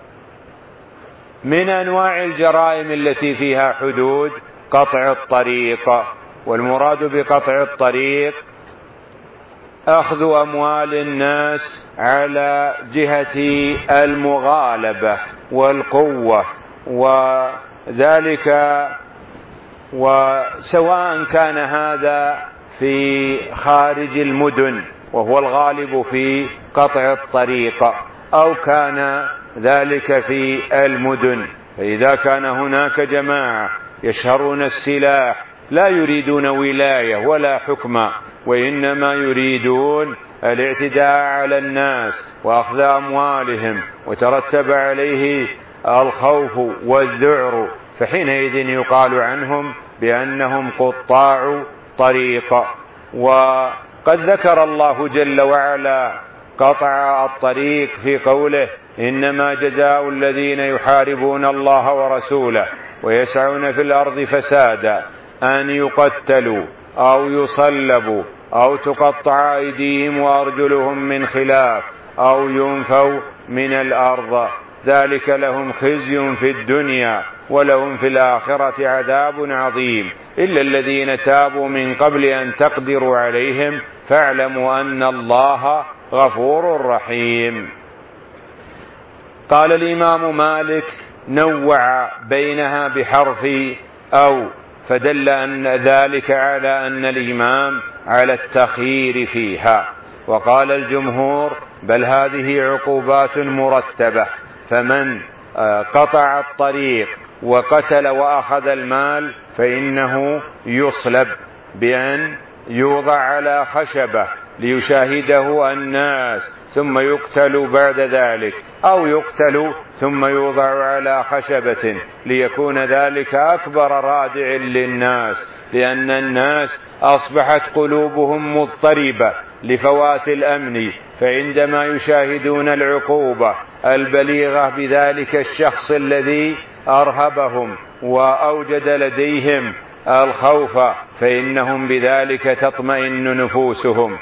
أنواع الجرائم التي فيها حدود قطع الطريق، والمراد بقطع الطريق أخذ أموال الناس على جهة المغالبة والقوة، وذلك وسواء كان هذا في خارج المدن وهو الغالب في قطع الطريق، أو كان ذلك في المدن. فإذا كان هناك جماعة يشهرون السلاح لا يريدون ولاية ولا حكم، وإنما يريدون الاعتداء على الناس وأخذ أموالهم وترتب عليه الخوف والذعر، فحينئذ يقال عنهم بأنهم قطاع طريق. وقد ذكر الله جل وعلا قطع الطريق في قوله: إنما جزاء الذين يحاربون الله ورسوله ويسعون في الأرض فسادا أن يقتلوا أو يصلبوا أو تقطع أيديهم وأرجلهم من خلاف أو ينفوا من الأرض، ذلك لهم خزي في الدنيا ولهم في الآخرة عذاب عظيم إلا الذين تابوا من قبل أن تقدروا عليهم فاعلموا أن الله غفور رحيم. قال الإمام مالك: نوع بينها بحرف أو، فدل أن ذلك على أن الإمام على التخيير فيها. وقال الجمهور: بل هذه عقوبات مرتبة، فمن قطع الطريق وقتل وأخذ المال فإنه يصلب بأن يوضع على خشبة ليشاهده الناس ثم يقتل بعد ذلك، أو يقتل ثم يوضع على خشبة ليكون ذلك أكبر رادع للناس، لأن الناس أصبحت قلوبهم مضطربة لفوات الأمن، فعندما يشاهدون العقوبة البليغة بذلك الشخص الذي أرهبهم وأوجد لديهم الخوف فإنهم بذلك تطمئن نفوسهم.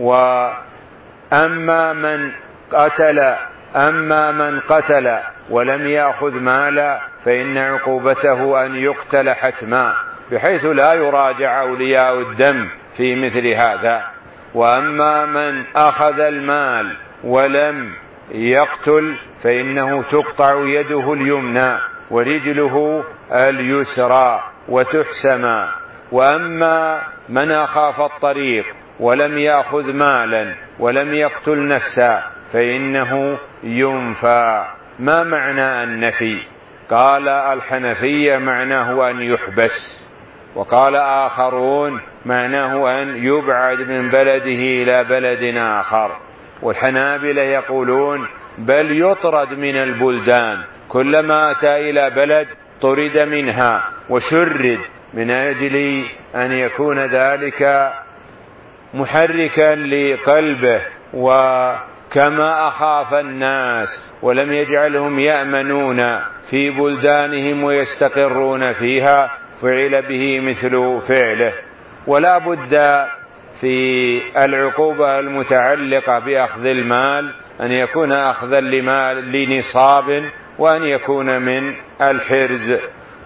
وأما من قتل أما من قتل ولم يأخذ مالا فإن عقوبته أن يقتل حتما، بحيث لا يراجع أولياء الدم في مثل هذا. وأما من أخذ المال ولم يقتل فإنه تقطع يده اليمنى ورجله اليسرى وتحسما. وأما من أخاف الطريق ولم يأخذ مالا ولم يقتل نفسا فإنه ينفى. ما معنى النفي؟ قال الحنفية معناه أن يحبس، وقال آخرون معناه أن يبعد من بلده إلى بلد آخر، والحنابلة يقولون بل يطرد من البلدان، كلما أتى إلى بلد طرد منها وشرد، من أجل أن يكون ذلك محركا لقلبه. وكما أخاف الناس ولم يجعلهم يأمنون في بلدانهم ويستقرون فيها فعل به مثل فعله. ولا بد في العقوبة المتعلقة بأخذ المال أن يكون أخذا لمال لنصاب، وأن يكون من الحرز.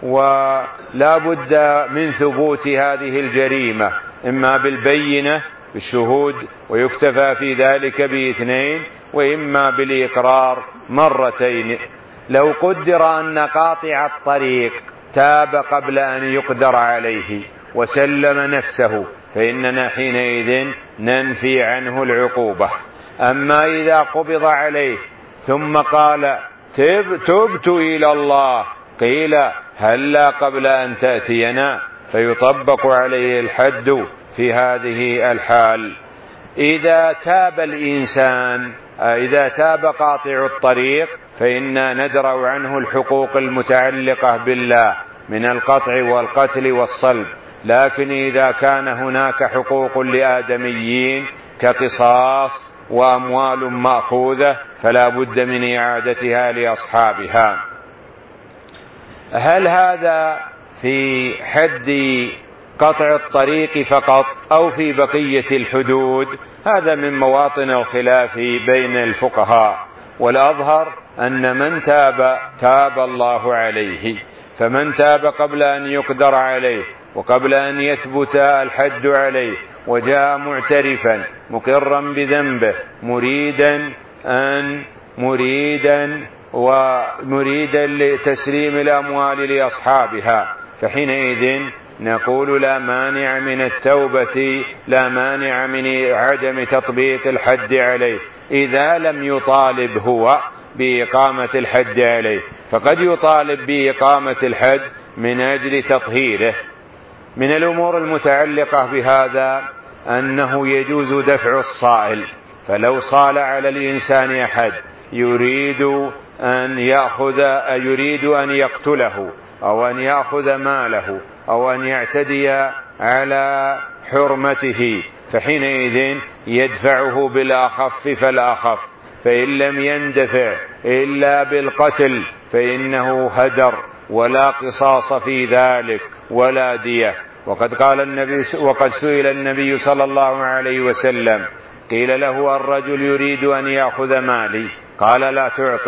ولا بد من ثبوت هذه الجريمة إما بالبينة بالشهود ويكتفى في ذلك باثنين، وإما بالإقرار مرتين. لو قدر أن قاطع الطريق تاب قبل أن يقدر عليه وسلم نفسه فإننا حينئذ ننفي عنه العقوبة. أما إذا قبض عليه ثم قال تبت إلى الله، قيل هلا قبل أن تأتينا، فيطبق عليه الحد في هذه الحال. إذا تاب الإنسان إذا تاب قاطع الطريق فإنا ندرأ عنه الحقوق المتعلقة بالله من القطع والقتل والصلب. لكن إذا كان هناك حقوق لآدميين كقصاص وأموال مأخوذة فلا بد من إعادتها لأصحابها. هل هذا في حد قطع الطريق فقط أو في بقية الحدود؟ هذا من مواطن الخلاف بين الفقهاء، والأظهر أن من تاب تاب الله عليه، فمن تاب قبل أن يقدر عليه وقبل أن يثبت الحد عليه وجاء معترفا مقرا بذنبه مريدا أن مريدا ومريدا لتسليم الأموال لأصحابها، فحينئذ نقول لا مانع من التوبة، لا مانع من عدم تطبيق الحد عليه إذا لم يطالب هو بإقامة الحد عليه. فقد يطالب بإقامة الحد من أجل تطهيره. من الأمور المتعلقة بهذا أنه يجوز دفع الصائل، فلو صال على الإنسان أحد يريد أن يأخذ يريد أن يقتله أو أن يأخذ ماله أو أن يعتدي على حرمته، فحينئذ يدفعه بالأخف فالأخف، فإن لم يندفع إلا بالقتل فإنه هدر ولا قصاص في ذلك ولا دية. وقد قال النبي وقد سئل النبي صلى الله عليه وسلم قيل له الرجل يريد أن يأخذ مالي، قال لا تعطه،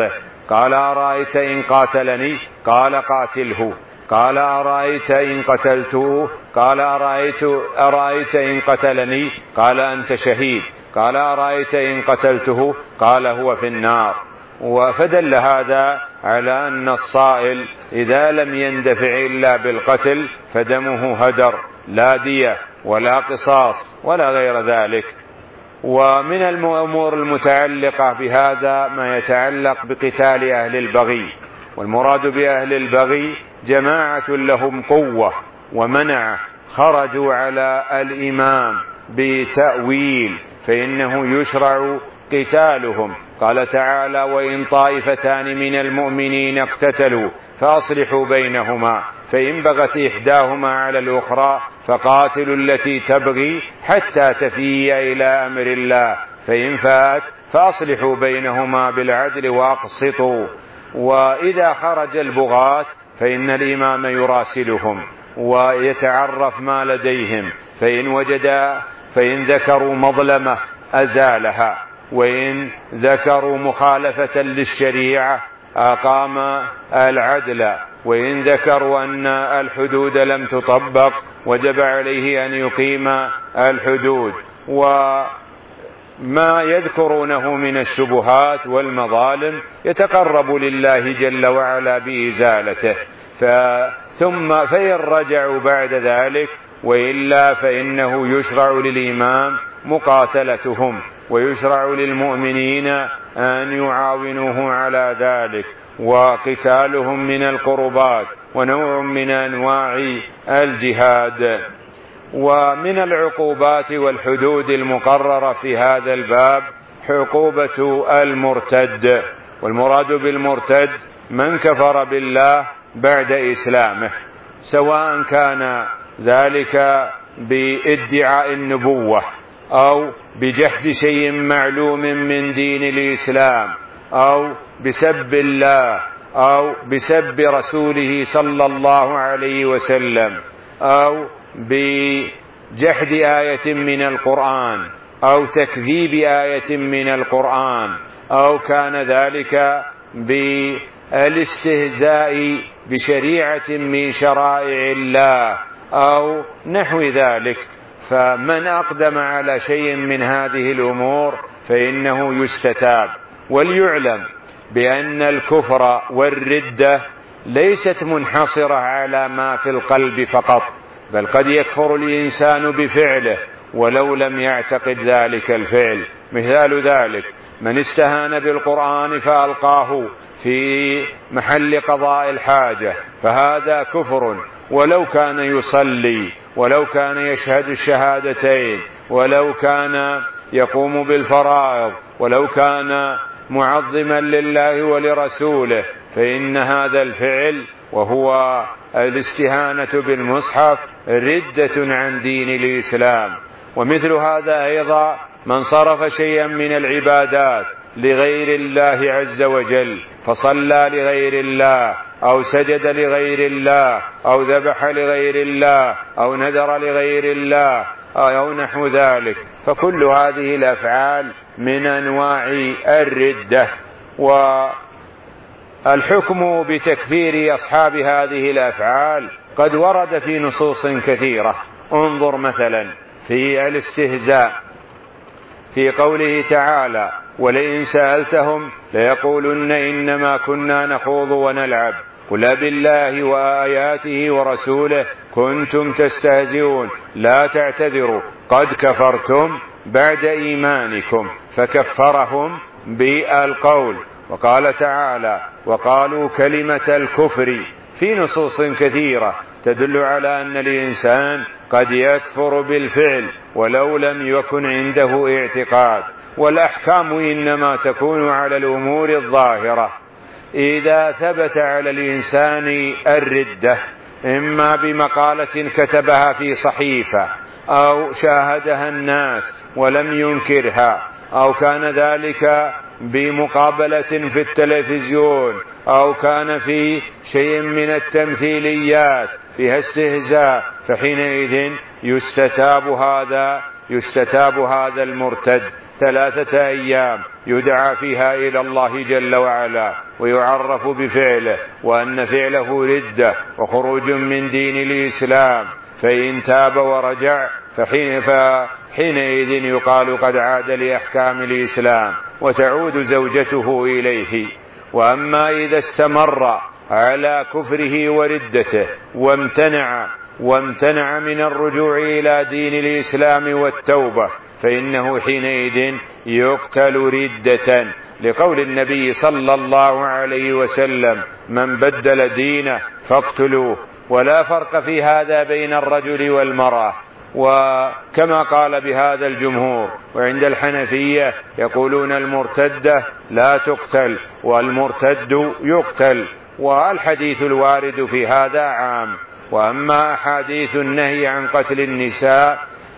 قال أرأيت إن قاتلني قال قاتله. قال أرأيت إن قتلته قال أرأيت, أرأيت إن قتلني قال أنت شهيد. قال أرأيت إن قتلته قال هو في النار. وفدل هذا على أن الصائل إذا لم يندفع إلا بالقتل فدمه هدر، لا دية ولا قصاص ولا غير ذلك. ومن الأمور المتعلقة بهذا ما يتعلق بقتال أهل البغي، والمراد بأهل البغي جماعة لهم قوة ومنعة خرجوا على الإمام بتأويل فإنه يشرع قتالهم. قال تعالى: وإن طائفتان من المؤمنين اقتتلوا فأصلحوا بينهما فإن بغت إحداهما على الأخرى فقاتلوا التي تبغي حتى تفيء إلى أمر الله فإن فات فأصلحوا بينهما بالعدل وأقسطوا. وإذا خرج البغاة فإن الإمام يراسلهم ويتعرف ما لديهم، فإن وجد فإن ذكروا مظلمة أزالها، وإن ذكروا مخالفة للشريعة أقام العدل، وإن ذكروا أن الحدود لم تطبق وجب عليه أن يقيم الحدود. وما يذكرونه من الشبهات والمظالم يتقرب لله جل وعلا بإزالته، ثم فإن رجعوا بعد ذلك وإلا فإنه يشرع للإمام مقاتلتهم ويشرع للمؤمنين أن يعاونوه على ذلك، وقتالهم من القربات ونوع من أنواع الجهاد. ومن العقوبات والحدود المقررة في هذا الباب عقوبة المرتد، والمراد بالمرتد من كفر بالله بعد إسلامه، سواء كان ذلك بادعاء النبوة أو بجحد شيء معلوم من دين الإسلام أو بسب الله أو بسب رسوله صلى الله عليه وسلم أو بجحد آية من القرآن أو تكذيب آية من القرآن أو كان ذلك بالاستهزاء بشريعة من شرائع الله أو نحو ذلك. فمن أقدم على شيء من هذه الأمور فإنه يستتاب. وليعلم بأن الكفر والردة ليست منحصرة على ما في القلب فقط، بل قد يكفر الإنسان بفعله ولو لم يعتقد ذلك الفعل. مثال ذلك من استهان بالقرآن فألقاه في محل قضاء الحاجة فهذا كفر، ولو كان يصلي ولو كان يشهد الشهادتين ولو كان يقوم بالفرائض ولو كان معظما لله ولرسوله، فإن هذا الفعل وهو الاستهانة بالمصحف ردة عن دين الإسلام. ومثل هذا أيضا من صرف شيئا من العبادات لغير الله عز وجل، فصلى لغير الله أو سجد لغير الله أو ذبح لغير الله أو نذر لغير الله أو نحو ذلك، فكل هذه الأفعال من أنواع الردة. والحكم بتكفير أصحاب هذه الأفعال قد ورد في نصوص كثيرة. انظر مثلا في الاستهزاء في قوله تعالى: ولئن سألتهم ليقولن إنما كنا نخوض ونلعب قل بالله وآياته ورسوله كنتم تستهزئون لا تعتذروا قد كفرتم بعد إيمانكم، فكفرهم بالقول. وقال تعالى: وقالوا كلمة الكفر، في نصوص كثيرة تدل على أن الإنسان قد يكفر بالفعل ولو لم يكن عنده اعتقاد. والأحكام إنما تكون على الأمور الظاهرة. إذا ثبت على الإنسان الردة إما بمقالة كتبها في صحيفة أو شاهدها الناس ولم ينكرها، أو كان ذلك بمقابلة في التلفزيون، أو كان في شيء من التمثيليات فيها استهزاء، فحينئذ يستتاب هذا يستتاب هذا المرتد ثلاثة أيام يدعى فيها إلى الله جل وعلا ويعرف بفعله، وأن فعله ردة وخروج من دين الإسلام، فإن تاب ورجع فحين فحينئذ يقال قد عاد لأحكام الإسلام وتعود زوجته إليه. وأما إذا استمر على كفره وردته وامتنع وامتنع من الرجوع إلى دين الإسلام والتوبة فإنه حينئذ يقتل ردة، لقول النبي صلى الله عليه وسلم: من بدل دينه فاقتلوه. ولا فرق في هذا بين الرجل والمرأة، وكما قال بهذا الجمهور. وعند الحنفية يقولون المرتدة لا تقتل والمرتد يقتل، والحديث الوارد في هذا عام. وأما أحاديث النهي عن قتل النساء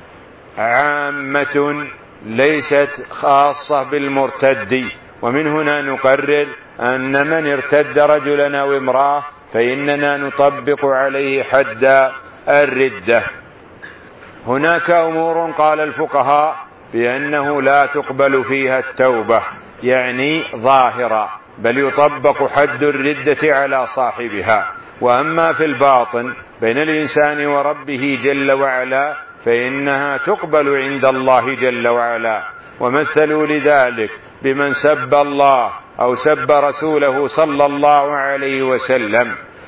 عامة ليست خاصة بالمرتد. ومن هنا نقرر أن من ارتد رجلا أو امرأة فإننا نطبق عليه حد الردة. هناك أمور قال الفقهاء بأنه لا تقبل فيها التوبة، يعني ظاهرة، بل يطبق حد الردة على صاحبها. وأما في الباطن بين الإنسان وربه جل وعلا فإنها تقبل عند الله جل وعلا. ومثلوا لذلك بمن سب الله أو سب رسوله صلى الله عليه وسلم.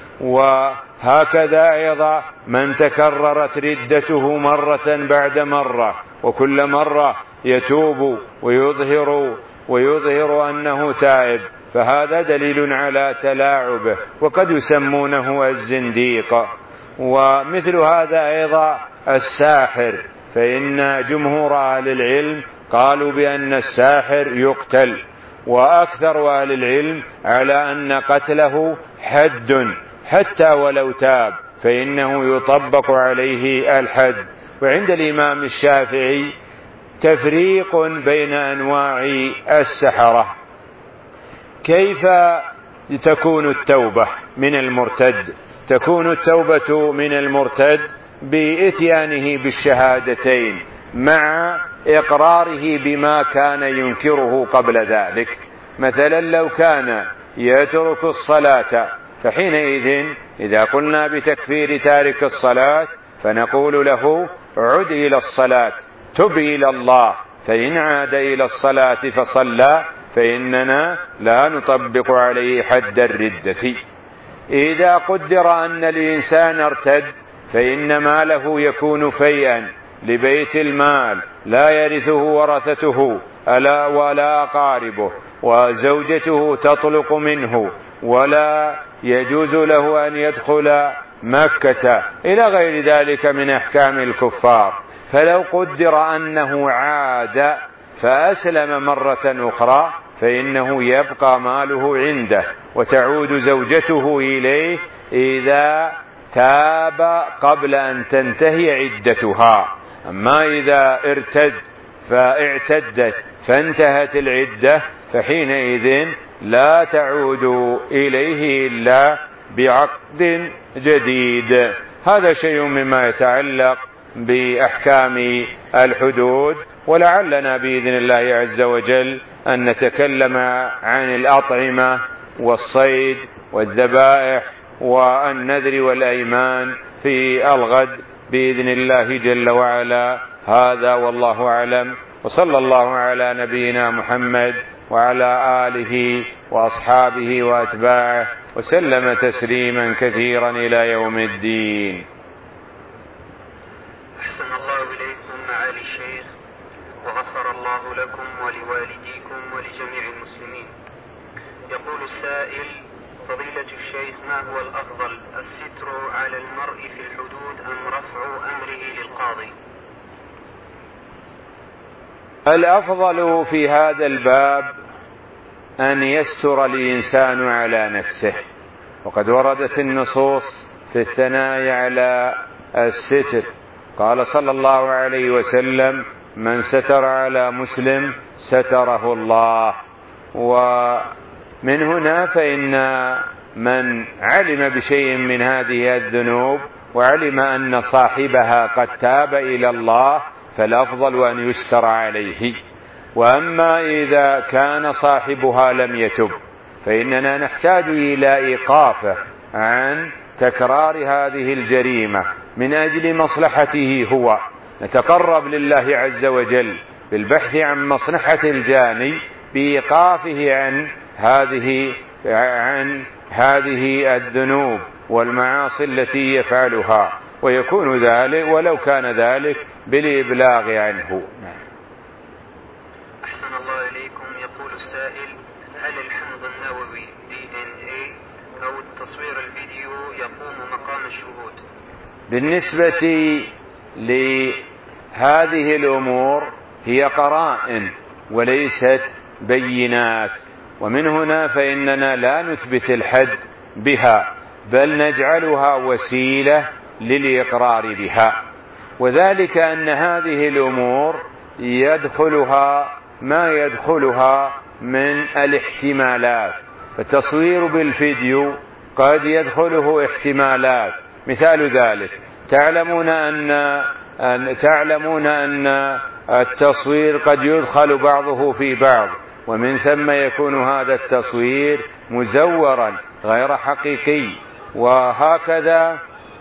وهكذا أيضا من تكررت ردته مرة بعد مرة وكل مرة يتوب ويظهر ويظهر أنه تائب، فهذا دليل على تلاعبه، وقد يسمونه الزنديق. ومثل هذا أيضا الساحر، فإن جمهور أهل العلم قالوا بأن الساحر يقتل، وأكثر أهل العلم على أن قتله حد حتى ولو تاب فإنه يطبق عليه الحد. وعند الإمام الشافعي تفريق بين أنواع السحرة. كيف تكون التوبة من المرتد؟ تكون التوبة من المرتد بإتيانه بالشهادتين مع إقراره بما كان ينكره قبل ذلك. مثلا لو كان يترك الصلاة فحينئذ إذا قلنا بتكفير تارك الصلاة فنقول له: عد إلى الصلاة، تب إلى الله. فإن عاد إلى الصلاة فصلى فإننا لا نطبق عليه حد الردة. إذا قدر أن الإنسان ارتد فإن ماله يكون فيئا لبيت المال لا يرثه ورثته ألا ولا أقاربه، وزوجته تطلق منه ولا يجوز له أن يدخل مكة إلى غير ذلك من أحكام الكفار. فلو قدر أنه عاد فأسلم مرة أخرى فإنه يبقى ماله عنده وتعود زوجته إليه إذا تاب قبل أن تنتهي عدتها. أما إذا ارتد فاعتدت فانتهت العدة فحينئذ لا تعود إليه إلا بعقد جديد. هذا شيء مما يتعلق بأحكام الحدود، ولعلنا بإذن الله عز وجل أن نتكلم عن الأطعمة والصيد والذبائح والنذر والأيمان في الغد بإذن الله جل وعلا. هذا والله أعلم، وصلى الله على نبينا محمد وعلى آله وأصحابه وأتباعه وسلم تسليما كثيرا إلى يوم الدين. أحسن الله إليكم معالي الشيخ، وغفر الله لكم ولوالديكم ولجميع المسلمين. يقول السائل: فضيلة الشيخ، ما هو الأفضل، الستر على المرء في الحدود أم رفع أمره للقاضي؟ الأفضل في هذا الباب أن يستر الإنسان على نفسه، وقد وردت النصوص في الثناء على الستر. قال صلى الله عليه وسلم: من ستر على مسلم ستره الله. ومن هنا فإن من علم بشيء من هذه الذنوب وعلم أن صاحبها قد تاب إلى الله فالأفضل أن يستر عليه. وأما إذا كان صاحبها لم يتب فإننا نحتاج إلى إيقافه عن تكرار هذه الجريمة من أجل مصلحته هو. نتقرب لله عز وجل بالبحث عن مصلحة الجاني بإيقافه عن هذه عن هذه الذنوب والمعاصي التي يفعلها، ويكون ذلك ولو كان ذلك بالإبلاغ عنه. أحسن الله إليكم. يقول السائل: هل الحمض النووي دي إن إيه أو التصوير الفيديو يقوم مقام الشهود؟ بالنسبة لهذه الأمور هي قرائن وليست بينات، ومن هنا فإننا لا نثبت الحد بها، بل نجعلها وسيلة للإقرار بها. وذلك أن هذه الأمور يدخلها ما يدخلها من الاحتمالات، فالتصوير بالفيديو قد يدخله احتمالات. مثال ذلك تعلمون أن, أن تعلمون أن التصوير قد يدخل بعضه في بعض، ومن ثم يكون هذا التصوير مزورا غير حقيقي. وهكذا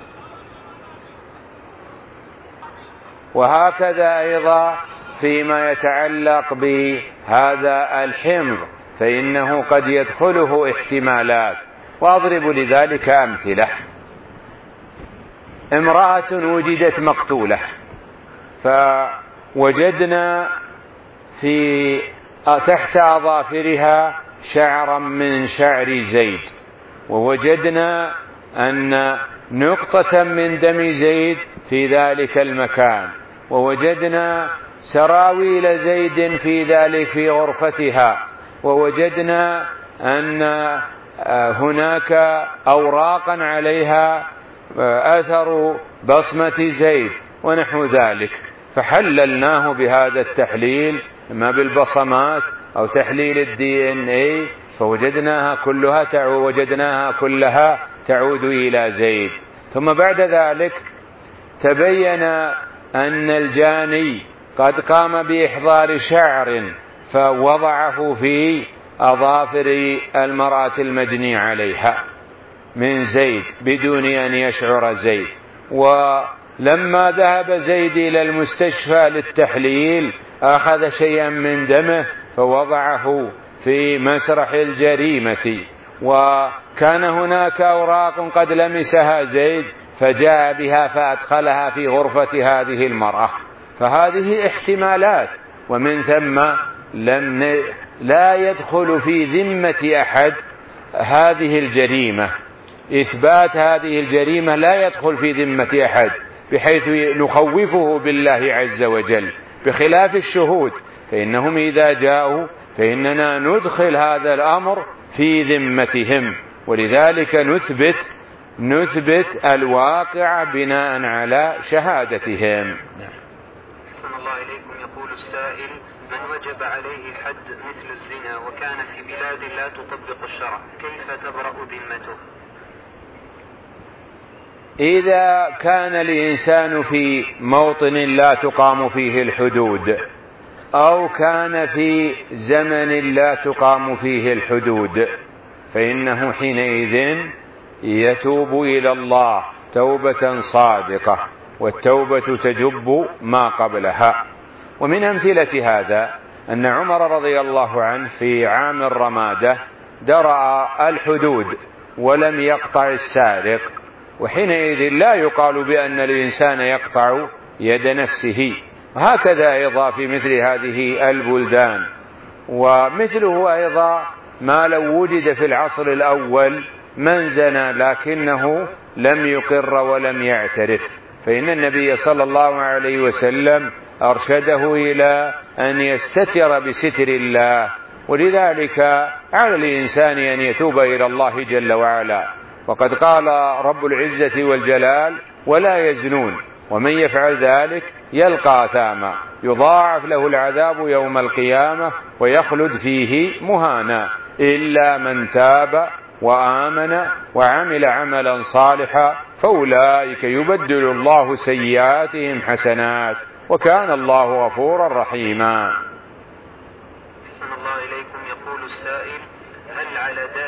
وهكذا أيضا فيما يتعلق بهذا الحمض فإنه قد يدخله احتمالات. وأضرب لذلك أمثلة: امرأة وجدت مقتولة، فوجدنا في تحت أظافرها شعرا من شعر زيد، ووجدنا أن نقطة من دم زيد في ذلك المكان، ووجدنا سراويل زيد في ذلك في غرفتها، ووجدنا أن هناك أوراقا عليها أثر بصمة زيد ونحو ذلك، فحللناه بهذا التحليل إما بالبصمات أو تحليل الدي ان اي، فوجدناها كلها تعود وجدناها كلها تعود إلى زيد. ثم بعد ذلك تبين أن الجاني قد قام بإحضار شعر فوضعه في أظافر المرأة المجني عليها من زيد بدون أن يشعر زيد. ولما ذهب زيد إلى المستشفى للتحليل أخذ شيئا من دمه فوضعه في مسرح الجريمة، وكان هناك أوراق قد لمسها زيد فجاء بها فأدخلها في غرفة هذه المرأة. فهذه احتمالات، ومن ثم لم لا يدخل في ذمة أحد هذه الجريمة. إثبات هذه الجريمة لا يدخل في ذمة أحد بحيث نخوفه بالله عز وجل، بخلاف الشهود فإنهم إذا جاءوا فإننا ندخل هذا الأمر في ذمتهم، ولذلك نثبت نثبت الواقع بناء على شهادتهم. أحسن الله إليكم. يقول السائل: من وجب عليه حد مثل الزنا وكان في بلاد لا تطبق الشرع كيف تبرأ ذمته؟ إذا كان الإنسان في موطن لا تقام فيه الحدود، أو كان في زمن لا تقام فيه الحدود، فإنه حينئذ يتوب إلى الله توبة صادقة، والتوبة تجب ما قبلها. ومن أمثلة هذا أن عمر رضي الله عنه في عام الرمادة درع الحدود ولم يقطع السارق، وحينئذ لا يقال بأن الإنسان يقطع يد نفسه. وهكذا أيضا في مثل هذه البلدان. ومثله أيضا ما لو وجد في العصر الأول من زنى لكنه لم يقر ولم يعترف، فإن النبي صلى الله عليه وسلم أرشده إلى أن يستتر بستر الله، ولذلك على الإنسان أن يتوب إلى الله جل وعلا. وقد قال رب العزة والجلال: ولا يزنون، ومن يفعل ذلك يلقى أثاما يضاعف له العذاب يوم القيامة ويخلد فيه مهانا إلا من تاب وآمن وعمل عملا صالحا فأولئك يبدل الله سيئاتهم حسنات وكان الله غفورا رحيما. أحسن الله إليكم. يقول السائل: هل على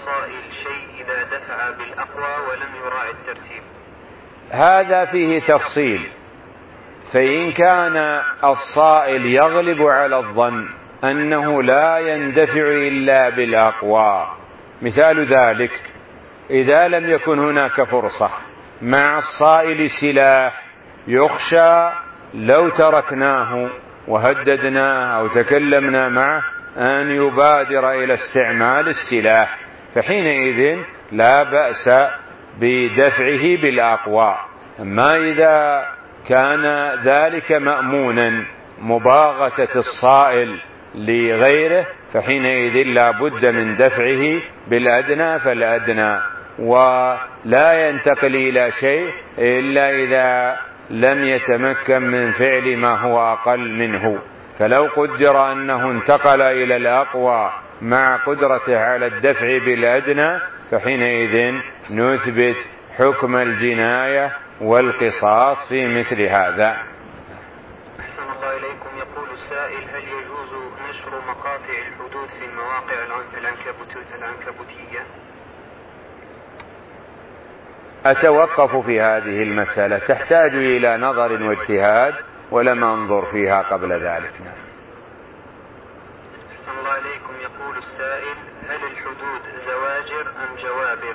الصائل شيء إذا دفع بالأقوى ولم يراعي الترتيب؟ هذا فيه تفصيل. فإن كان الصائل يغلب على الظن أنه لا يندفع إلا بالأقوى، مثال ذلك إذا لم يكن هناك فرصة مع الصائل سلاح يخشى لو تركناه وهددناه أو تكلمنا معه أن يبادر إلى استعمال السلاح، فحينئذ لا بأس بدفعه بالأقوى. أما إذا كان ذلك مأمونا مباغتة الصائل لغيره فحينئذ لا بد من دفعه بالأدنى فالأدنى، ولا ينتقل إلى شيء إلا إذا لم يتمكن من فعل ما هو أقل منه. فلو قدر أنه انتقل إلى الأقوى مع قدرته على الدفع بالأدنى فحينئذ نثبت حكم الجناية والقصاص في مثل هذا. أحسن الله إليكم. يقول السائل: هل يجوز نشر مقاطع الحدود في المواقع العنكبوتية؟ أتوقف في هذه المسألة، تحتاج إلى نظر واجتهاد ولم أنظر فيها قبل ذلك. أحسن الله إليكم. يقول السائل: هل الحدود زواجر أم جوابر؟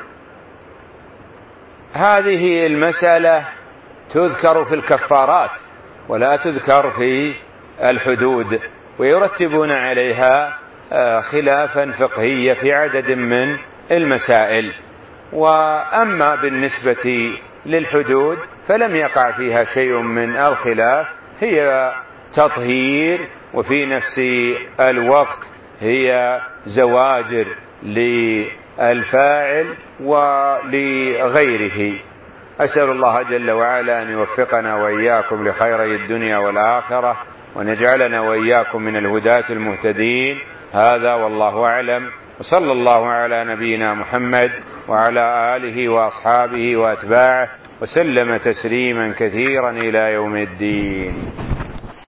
هذه المسألة تذكر في الكفارات ولا تذكر في الحدود، ويرتبون عليها خلافا فقهيا في عدد من المسائل. وأما بالنسبة للحدود فلم يقع فيها شيء من الخلاف، هي تطهير وفي نفس الوقت هي زواجر للفاعل ولغيره. أسأل الله جل وعلا أن يوفقنا وإياكم لخيري الدنيا والآخرة، ونجعلنا وإياكم من الهداة المهتدين. هذا والله أعلم، وصلى الله على نبينا محمد وعلى آله وأصحابه وأتباعه وسلم تسليما كثيرا إلى يوم الدين.